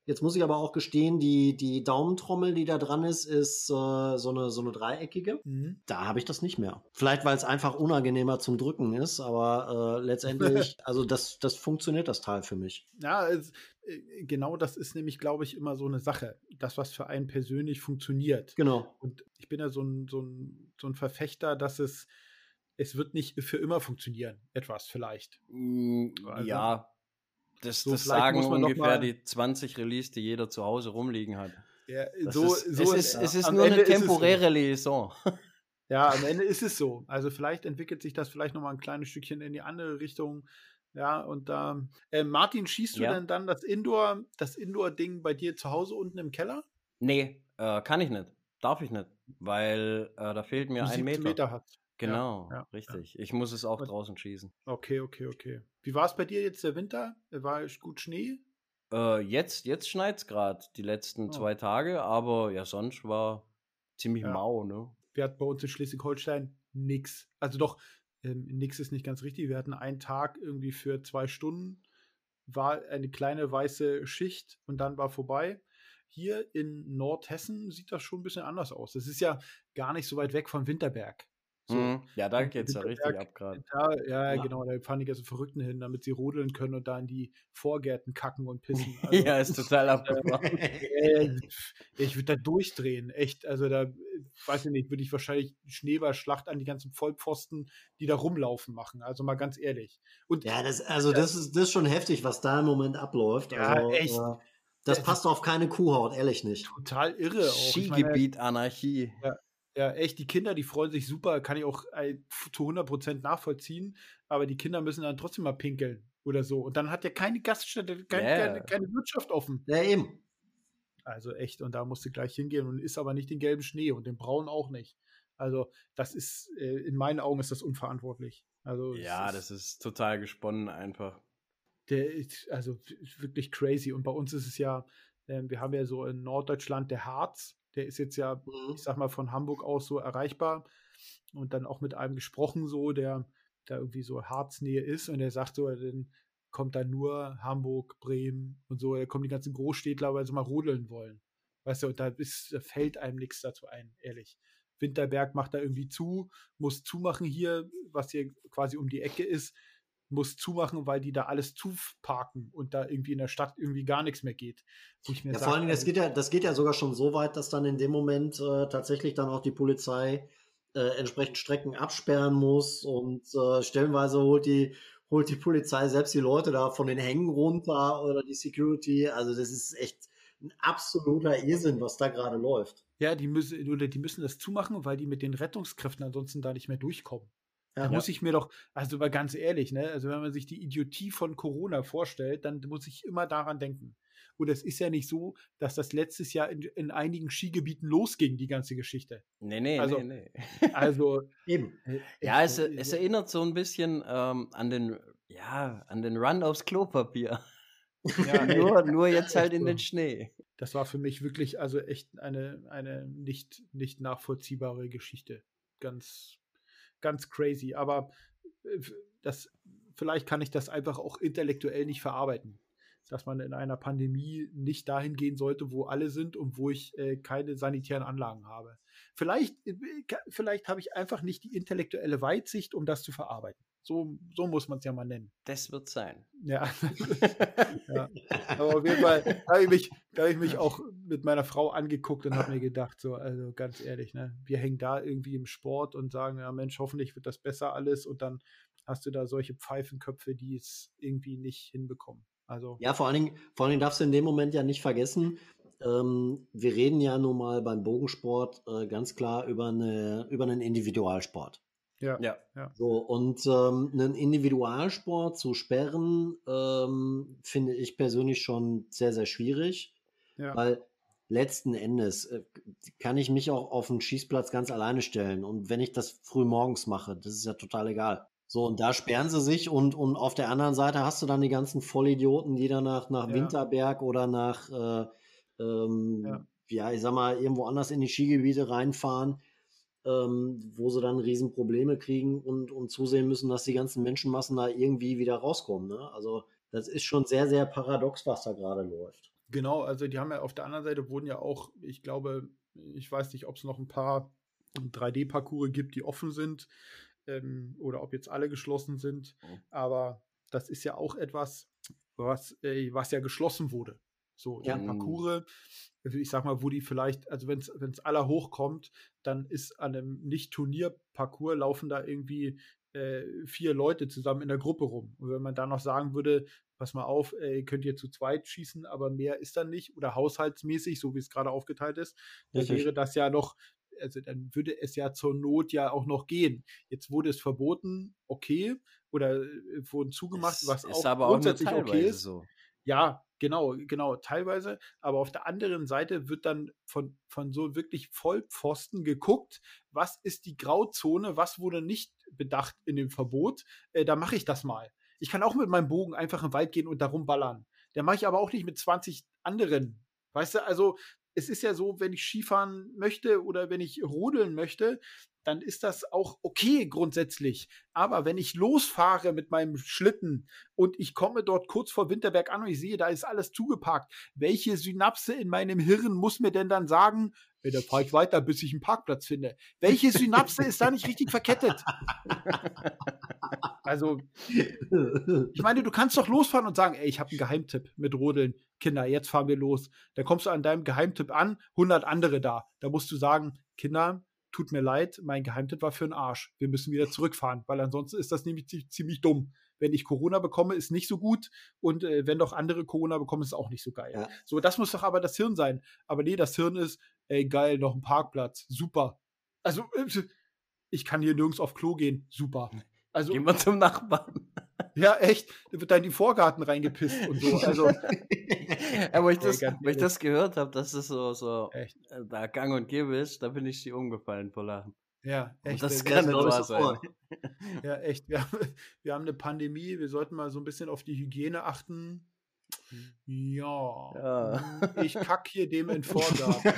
Jetzt muss ich aber auch gestehen, die, die Daumentrommel, die da dran ist, ist äh, so, eine, so eine dreieckige. Mhm. Da habe ich das nicht mehr. Vielleicht, weil es einfach unangenehmer zum Drücken ist, aber äh, letztendlich, also das, das funktioniert, das Teil für mich. Ja, es, äh, genau das ist nämlich, glaube ich, immer so eine Sache. Das, was für einen persönlich funktioniert. Genau. Und ich bin ja so ein, so ein, so ein Verfechter, dass es, es wird nicht für immer funktionieren, etwas vielleicht. Mm, Also, ja, das, so das vielleicht sagen muss man doch ungefähr mal- die zwanzig Release, die jeder zu Hause rumliegen hat. Ja, Das so, ist, so es in- ist, es ist am nur Ende eine ist es so. temporäre Liaison. Ja, am Ende ist es so. Also vielleicht entwickelt sich das vielleicht noch mal ein kleines Stückchen in die andere Richtung. Ja, und da äh, Martin, schießt du Ja. denn dann das Indoor, das Indoor-Ding bei dir zu Hause unten im Keller? Nee, äh, kann ich nicht. Darf ich nicht. Weil äh, da fehlt mir Du ein siebzehn Meter. Meter hast. Genau, ja, richtig. Ich muss es auch Und- draußen schießen. Okay, okay, okay. Wie war es bei dir jetzt der Winter? War gut Schnee? Äh, jetzt jetzt schneit es gerade die letzten Oh. zwei Tage, aber ja, sonst war ziemlich Ja. mau, ne? Wir hatten bei uns in Schleswig-Holstein nix. Also doch, ähm, nix ist nicht ganz richtig. Wir hatten einen Tag irgendwie für zwei Stunden, war eine kleine weiße Schicht und dann war vorbei. Hier in Nordhessen sieht das schon ein bisschen anders aus. Das ist ja gar nicht so weit weg von Winterberg. So. Mhm. Ja, da Und geht's ja richtig Winterberg, ab gerade. Da, ja, Ja. genau, da fahren die ganzen Verrückten hin, damit sie rodeln können und da in die Vorgärten kacken und pissen. Also, Ja, ist total abgefahren. äh, ich würde da durchdrehen, echt. Also da, äh, weiß ich nicht, würde ich wahrscheinlich Schneeballschlacht an die ganzen Vollpfosten, die da rumlaufen, machen. Also mal ganz ehrlich. Und Ja, das, also das ist, das ist schon heftig, was da im Moment abläuft. Ja, also, echt. Äh, das Das- passt auf keine Kuhhaut, ehrlich nicht. total irre auch. Ich meine, Skigebiet Anarchie. ja, echt, die Kinder, die freuen sich super, kann ich auch äh, zu hundert Prozent nachvollziehen, aber die Kinder müssen dann trotzdem mal pinkeln oder so. Und dann hat ja keine Gaststätte, kein, Ja. keine, keine Wirtschaft offen. Ja, eben. Also echt, und da musst du gleich hingehen und isst aber nicht den gelben Schnee und den braunen auch nicht. Also das ist, äh, in meinen Augen ist das unverantwortlich. Also es Ja, das ist total gesponnen einfach. der ist also w- wirklich crazy. Und bei uns ist es ja, ähm, wir haben ja so in Norddeutschland der Harz, der ist jetzt ja, Mhm. ich sag mal, von Hamburg aus so erreichbar und dann auch mit einem gesprochen, so, der da irgendwie so Harznähe ist und der sagt so, dann kommt da nur Hamburg, Bremen und so, da kommen die ganzen Großstädtler, weil sie mal rodeln wollen. Weißt du, und da, ist, da fällt einem nichts dazu ein, ehrlich. Winterberg macht da irgendwie zu, muss zumachen hier, was hier quasi um die Ecke ist, muss zumachen, weil die da alles zuparken und da irgendwie in der Stadt irgendwie gar nichts mehr geht. Wo ich mir Ja, sag, vor allen Dingen, das also, geht ja, das geht ja sogar schon so weit, dass dann in dem Moment äh, tatsächlich dann auch die Polizei äh, entsprechend Strecken absperren muss und äh, stellenweise holt die, holt die Polizei selbst die Leute da von den Hängen runter oder die Security. Also das ist echt ein absoluter Irrsinn, was da gerade läuft. ja, die müssen, oder die müssen das zumachen, weil die mit den Rettungskräften ansonsten da nicht mehr durchkommen. Da Ja. muss ich mir doch, also mal ganz ehrlich, ne, also wenn man sich die Idiotie von Corona vorstellt, dann muss ich immer daran denken. Und es ist ja nicht so, dass das letztes Jahr in, in einigen Skigebieten losging, die ganze Geschichte. Nee, nee, Also- nee, nee. Also, Eben. äh, Ja, echt, es, es erinnert so ein bisschen ähm, an den, ja, an den Run aufs Klopapier. ja, ey, nur, nur jetzt halt echt in so. den Schnee. Das war für mich wirklich also echt eine, eine nicht, nicht nachvollziehbare Geschichte. Ganz, ganz crazy. Aber äh, das, vielleicht kann ich das einfach auch intellektuell nicht verarbeiten. Dass man in einer Pandemie nicht dahin gehen sollte, wo alle sind und wo ich äh, keine sanitären Anlagen habe. Vielleicht, äh, ka- vielleicht habe ich einfach nicht die intellektuelle Weitsicht, um das zu verarbeiten. So, so muss man es ja mal nennen. Das wird sein. Ja. Ja. Aber auf jeden Fall habe ich, mich- da hab ich mich auch mit meiner Frau angeguckt und habe mir gedacht, so, also ganz ehrlich, ne, wir hängen da irgendwie im Sport und sagen, ja Mensch, hoffentlich wird das besser alles und dann hast du da solche Pfeifenköpfe, die es irgendwie nicht hinbekommen. Also, Ja, vor allen Dingen, vor allen Dingen darfst du in dem Moment ja nicht vergessen, ähm, wir reden ja nun mal beim Bogensport äh, ganz klar über, eine, über einen Individualsport. ja. Ja. So, und ähm, einen Individualsport zu sperren, ähm, finde ich persönlich schon sehr, sehr schwierig, Ja. weil letzten Endes äh, kann ich mich auch auf den Schießplatz ganz alleine stellen. Und wenn ich das früh morgens mache, das ist ja total egal. So, und da sperren sie sich und, und auf der anderen Seite hast du dann die ganzen Vollidioten, die dann nach, nach Ja. Winterberg oder nach, äh, ähm, Ja. ja, ich sag mal, irgendwo anders in die Skigebiete reinfahren, ähm, wo sie dann Riesenprobleme kriegen und, und zusehen müssen, dass die ganzen Menschenmassen da irgendwie wieder rauskommen. Ne? Also das ist schon sehr, sehr paradox, was da gerade läuft. Genau, also die haben ja auf der anderen Seite wurden ja auch, ich glaube, ich weiß nicht, ob es noch ein paar drei D-Parcours gibt, die offen sind ähm, oder ob jetzt alle geschlossen sind. Mhm. Aber das ist ja auch etwas, was, äh, was ja geschlossen wurde. So, Ja. die Parcours, ich sag mal, wo die vielleicht, also wenn es aller hochkommt, dann ist an einem Nicht-Turnier-Parcours laufen da irgendwie äh, vier Leute zusammen in der Gruppe rum. Und wenn man da noch sagen würde, pass mal auf, äh, ihr könnt ihr zu zweit schießen, aber mehr ist dann nicht oder haushaltsmäßig, so wie es gerade aufgeteilt ist, dann Richtig. wäre das ja noch, also dann würde es ja zur Not ja auch noch gehen. Jetzt wurde es verboten, okay, oder äh, wurden zugemacht, Es was ist auch aber auch nur grundsätzlich okay teilweise ist. so. Ja, genau, genau, teilweise. Aber auf der anderen Seite wird dann von, von so wirklich Vollpfosten geguckt, was ist die Grauzone, was wurde nicht bedacht in dem Verbot. Äh, da mache ich das mal. Ich kann auch mit meinem Bogen einfach im Wald gehen und darum ballern. Da mache ich aber auch nicht mit zwanzig anderen. Weißt du, also es ist ja so, wenn ich Skifahren möchte oder wenn ich rodeln möchte, dann ist das auch okay grundsätzlich. Aber wenn ich losfahre mit meinem Schlitten und ich komme dort kurz vor Winterberg an und ich sehe, da ist alles zugeparkt, welche Synapse in meinem Hirn muss mir denn dann sagen, ja, da fahre ich weiter, bis ich einen Parkplatz finde? Welche Synapse ist da nicht richtig verkettet? Also, ich meine, du kannst doch losfahren und sagen, ey, ich habe einen Geheimtipp mit Rodeln. Kinder, jetzt fahren wir los. Da kommst du an deinem Geheimtipp an, hundert andere da. Da musst du sagen, Kinder, tut mir leid, mein Geheimtipp war für den Arsch. Wir müssen wieder zurückfahren, weil ansonsten ist das nämlich ziemlich dumm. Wenn ich Corona bekomme, ist nicht so gut und äh, wenn doch andere Corona bekommen, ist auch nicht so geil. Ja. So, das muss doch aber das Hirn sein. Aber nee, das Hirn ist, ey, geil, noch ein Parkplatz, super. Also, äh, ich kann hier nirgends auf Klo gehen, super. Also, Gehen wir zum Nachbarn. ja, echt, da wird da in die Vorgarten reingepisst und so. Also, ja, wo ich ey, das, ganz wo ich ehrlich. das gehört habe, dass das so, so Echt. äh, da gang und gäbe ist, da bin ich die umgefallen vor Lachen. Ja, Und echt. das äh, kann wir- nicht glaub ich wahr sein. sofort. Ja, echt. Wir haben, wir haben eine Pandemie, wir sollten mal so ein bisschen auf die Hygiene achten. Ja, Ja. mm, ich kack hier dem in den Vorgarten.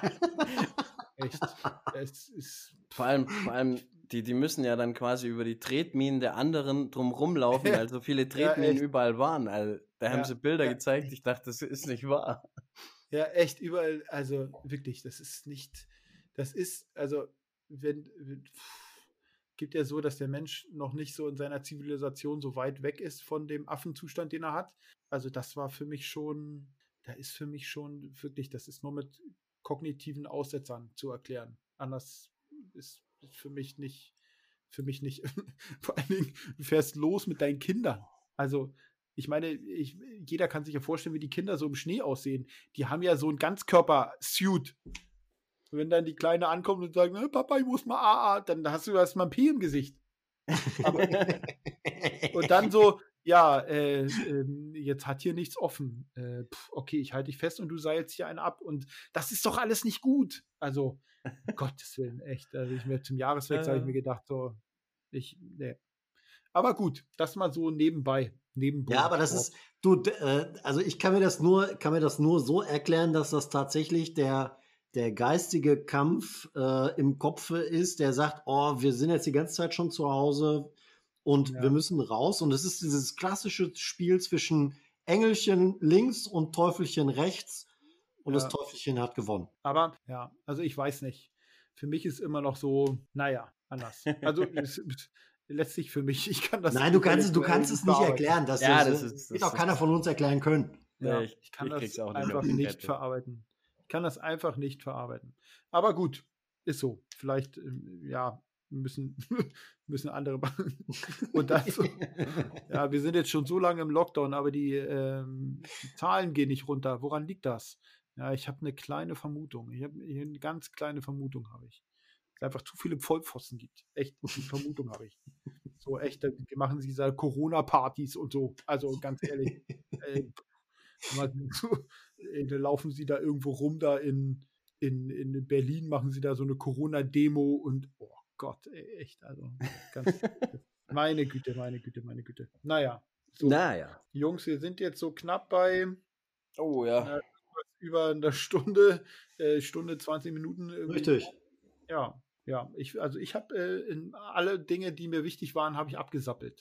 Echt. Es ist. Vor allem, vor allem die, die müssen ja dann quasi über die Tretminen der anderen drum rumlaufen, weil so viele Tretminen echt. überall waren. Also, da haben Ja, sie Bilder ja. gezeigt, ich dachte, das ist nicht wahr. Ja, echt überall, also wirklich, das ist nicht, das ist, also, wenn, wenn- pff, gibt ja so, dass der Mensch noch nicht so in seiner Zivilisation so weit weg ist von dem Affenzustand, den er hat. Also das war für mich schon, da ist für mich schon wirklich, das ist nur mit kognitiven Aussetzern zu erklären. Anders ist für mich nicht, für mich nicht. Vor allen Dingen, du fährst los mit deinen Kindern. Also ich meine, ich, jeder kann sich ja vorstellen, wie die Kinder so im Schnee aussehen. Die haben ja so ein Ganzkörper-Suit. Und wenn dann die Kleine ankommt und sagt, "Na, Papa, ich muss mal A A, dann hast du erstmal ein P im Gesicht. Aber, und dann so, ja, äh, ähm, jetzt hat hier nichts offen. Äh, pf, okay, ich halte dich fest und du seilst hier einen ab. Und das ist doch alles nicht gut. Also, Gottes Willen, echt. Also ich mir zum Jahreswechsel habe ich mir gedacht, so, ich, nee. Aber gut, das mal so nebenbei. Nebenbei. Ja, aber das ist, du, d- äh, also ich kann mir das nur, kann mir das nur so erklären, dass das tatsächlich der, der geistige Kampf äh, im Kopf ist, der sagt, oh, wir sind jetzt die ganze Zeit schon zu Hause und Ja. wir müssen raus. Und es ist dieses klassische Spiel zwischen Engelchen links und Teufelchen rechts und Ja. das Teufelchen hat gewonnen. Aber ja, also ich weiß nicht. Für mich ist immer noch so, naja, anders. Also es, letztlich für mich, ich kann das Nein, du kannst, es- du intellektuell kannst es nicht verarbeiten. erklären. Das, Ja, das, das ist- wird das auch keiner ist- von uns erklären können. Ja, Nee, ich, ich- kann ich das krieg's auch nicht einfach auf die nicht Kette. verarbeiten. Ich kann das einfach nicht verarbeiten. Aber gut, ist so. Vielleicht, ähm, ja, müssen, müssen andere machen. Und das, ja, wir sind jetzt schon so lange im Lockdown, aber die, ähm, die Zahlen gehen nicht runter. Woran liegt das? Ja, ich habe eine kleine Vermutung. Ich habe eine ganz kleine Vermutung, habe ich. Dass es einfach zu viele Vollpfosten gibt. Echt, die Vermutung habe ich. So, echt, dann machen sie diese Corona-Partys und so. Also ganz ehrlich. äh, mal so, äh, da laufen sie da irgendwo rum, da in, in, in Berlin machen sie da so eine Corona-Demo und oh Gott, ey, echt, also ganz, meine Güte, meine Güte, meine Güte. Naja, so, Naja. Jungs, wir sind jetzt so knapp bei Oh ja. äh, über einer Stunde, äh, Stunde, zwanzig Minuten. irgendwie. Richtig. Ja, ja, ich, also ich habe äh, in alle Dinge, die mir wichtig waren, habe ich abgesappelt.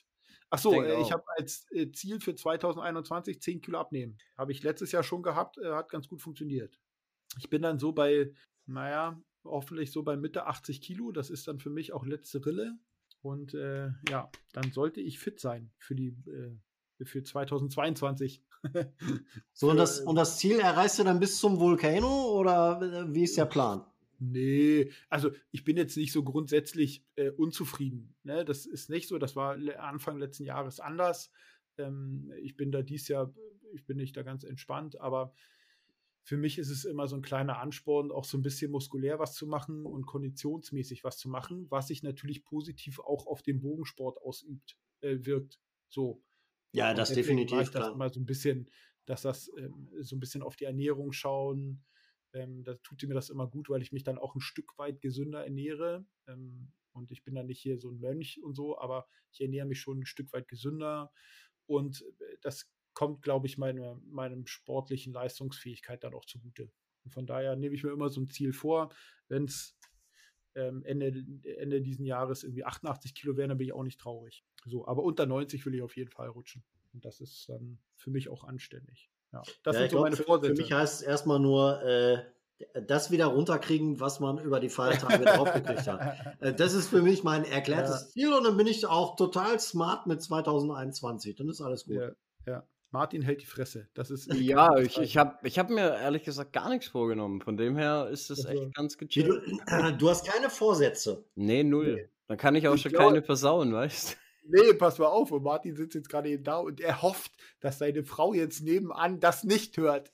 Ach so, denke äh, ich auch. habe als äh, Ziel für zwanzig einundzwanzig zehn Kilo abnehmen. Habe ich letztes Jahr schon gehabt, äh, hat ganz gut funktioniert. Ich bin dann so bei, naja, hoffentlich so bei Mitte achtzig Kilo. Das ist dann für mich auch letzte Rille. Und äh, ja, dann sollte ich fit sein für die äh, für zweitausendzweiundzwanzig. So, und Für, das, und das Ziel erreichst du dann bis zum Volcano oder äh, wie ist der Plan? Nee, also ich bin jetzt nicht so grundsätzlich äh, unzufrieden. Ne? Das ist nicht so, das war le- Anfang letzten Jahres anders. Ähm, ich bin da dies Jahr, ich bin nicht da ganz entspannt, aber für mich ist es immer so ein kleiner Ansporn, auch so ein bisschen muskulär was zu machen und konditionsmäßig was zu machen, was sich natürlich positiv auch auf den Bogensport ausübt, äh, wirkt. So. Ja, Und das deswegen mache ich definitiv, das klar. immer so ein bisschen, dass das ähm, so ein bisschen auf die Ernährung schauen. Ähm, da tut mir das immer gut, weil ich mich dann auch ein Stück weit gesünder ernähre. Ähm, und ich bin dann nicht hier so ein Mönch und so, aber ich ernähre mich schon ein Stück weit gesünder. Und äh, das kommt, glaube ich, meine, meinem sportlichen Leistungsfähigkeit dann auch zugute. Und von daher nehme ich mir immer so ein Ziel vor, wenn es ähm, Ende, Ende diesen Jahres irgendwie achtundachtzig Kilo wären, dann bin ich auch nicht traurig. So, aber unter neunzig will ich auf jeden Fall rutschen. Und das ist dann für mich auch anständig. Ja, das Ja, sind ich so glaube, meine für, für Vorsätze. mich heißt es erstmal nur, äh, das wieder runterkriegen, was man über die Feiertage draufgekriegt hat. Äh, das ist für mich mein erklärtes Ja. Ziel und dann bin ich auch total smart mit zwanzig einundzwanzig. Dann ist alles gut. Ja, ja. Martin hält die Fresse. Das ist Ja, ich, ich habe ich hab mir ehrlich gesagt gar nichts vorgenommen. Von dem her ist es Also, echt ganz Wie, gechillt. du, du hast keine Vorsätze. Nee, null. Dann kann ich auch Ich schon glaube- keine versauen, weißt Nee, pass mal auf. Und Martin sitzt jetzt gerade eben da und er hofft, dass seine Frau jetzt nebenan das nicht hört.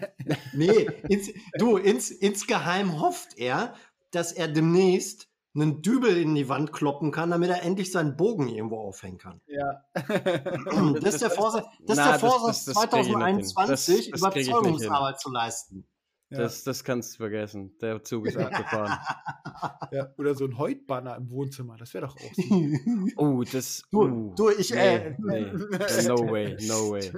Nee, ins, du, ins, insgeheim hofft er, dass er demnächst einen Dübel in die Wand kloppen kann, damit er endlich seinen Bogen irgendwo aufhängen kann. Ja. Das ist der Vorsatz, das ist Na, der das- Vorsatz das- das krieg ich nicht hin. zweitausendeinundzwanzig, Das- das krieg ich nicht Überzeugungsarbeit zu leisten. Ja. Das, das kannst du vergessen. Der Zug ist abgefahren. Ja. Oder so ein Heutbanner im Wohnzimmer. Das wäre doch auch super. Oh, das. Du, uh, du, ich, nee, äh, nee. No way, no way.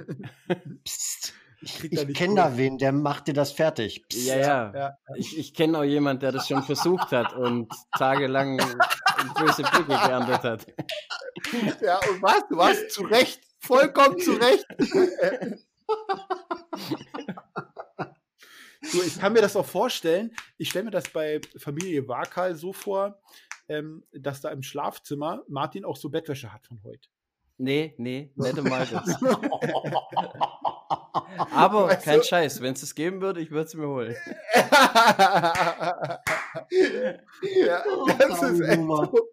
Psst, ich, krieg da ich nicht kenne durch. da wen, der macht dir das fertig. Psst. Ja, ja. Ja. Ich, ich kenne auch jemanden, der das schon versucht hat und tagelang böse Blicke geerntet hat. Ja, und was? Du warst zu Recht. Vollkommen zu Recht. So, ich kann mir das auch vorstellen. Ich stelle mir das bei Familie Wakal so vor, ähm, dass da im Schlafzimmer Martin auch so Bettwäsche hat von heute. Nee, nee, nicht einmal das. Aber Weißt kein du? Scheiß, wenn es es geben würde, ich würde es mir holen. Ja, das ist echt so.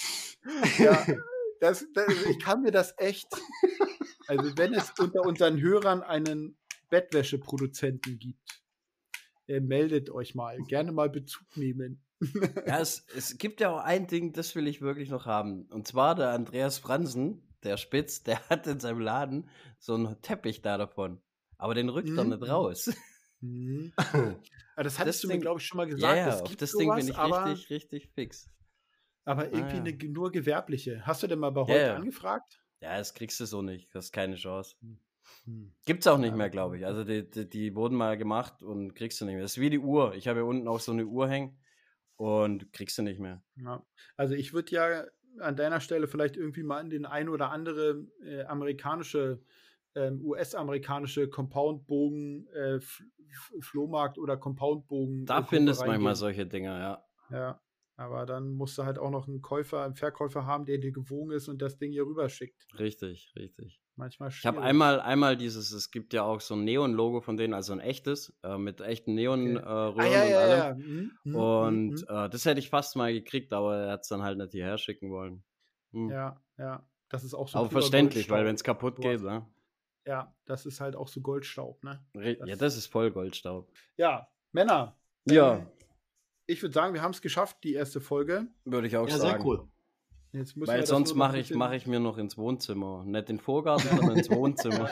Ja, das, das, ich kann mir das echt. Also, wenn es unter unseren Hörern einen Bettwäscheproduzenten gibt, äh, meldet euch mal. Gerne mal Bezug nehmen. Ja, es, es gibt ja auch ein Ding, das will ich wirklich noch haben. Und zwar der Andreas Fransen, der Spitz, der hat in seinem Laden so einen Teppich da davon. Aber den rückt er Mhm. nicht raus. Mhm. Aber das hattest Das du mir, Ding- glaube ich, schon mal Ja, gesagt. ja, es auf gibt das Ding sowas, bin ich aber, richtig, richtig fix. aber irgendwie Ah, ja. eine nur gewerbliche. Hast du denn mal bei Ja, heute ja. angefragt? Ja, das kriegst du so nicht. Das ist keine Chance. Hm. Gibt's auch nicht Ja. mehr, glaube ich. Also die, die, die wurden mal gemacht und kriegst du nicht mehr. Das ist wie die Uhr. Ich habe ja unten auch so eine Uhr hängen und kriegst du nicht mehr. Ja. Also ich würde ja an deiner Stelle vielleicht irgendwie mal in den ein oder andere äh, amerikanische, ähm, U S-amerikanische Compoundbogen, äh, F- F- Flohmarkt oder Compoundbogen. Da äh, findest du Gruppe manchmal reingehen. solche Dinger, ja. Ja, aber dann musst du halt auch noch einen Käufer, einen Verkäufer haben, der dir gewogen ist und das Ding hier rüber schickt. Richtig, richtig. Manchmal Ich habe schwierig. einmal, einmal dieses, es gibt ja auch so ein Neon-Logo von denen, also ein echtes, äh, mit echten Neon-Röhren Okay. Ah, ja, und ja, allem. ja. Hm, hm, Und hm, äh, das hätte ich fast mal gekriegt, aber er hat es dann halt nicht hierher schicken wollen. Hm. hm. Ja, ja. Das ist auch so aber purer verständlich, weil Goldstaub. wenn es kaputt Sowas. geht, ne? Ja, das ist halt auch so Goldstaub, ne? Re- Das- Ja, das ist voll Goldstaub. Ja, Männer. Ja. Ähm, ich würde sagen, wir haben es geschafft, die erste Folge. Würde ich auch Ja, sagen. sehr cool. Jetzt müssen wir Weil das sonst nur noch ein mache ich, bisschen- mach ich mir noch ins Wohnzimmer. Nicht den Vorgarten, sondern ins Wohnzimmer.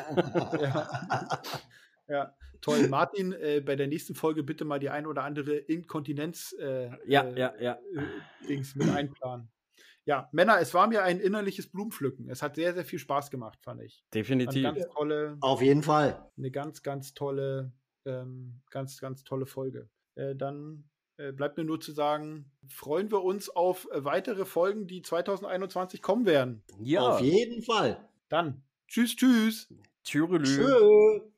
Ja. Ja, toll. Martin, äh, bei der nächsten Folge bitte mal die ein oder andere Inkontinenz äh, Ja, äh, ja, ja. äh, Dings mit einplanen. Ja, Männer, es war mir ein innerliches Blumenpflücken. Es hat sehr, sehr viel Spaß gemacht, fand ich. Eine Definitiv. ganz tolle, Auf jeden Fall. eine ganz, ganz tolle, ähm, ganz, ganz tolle Folge. Äh, dann äh, bleibt mir nur zu sagen, freuen wir uns auf äh, weitere Folgen, die zwanzig einundzwanzig kommen werden. Ja. Auf jeden Fall. Dann, tschüss, tschüss. Tschüss. Tschüss.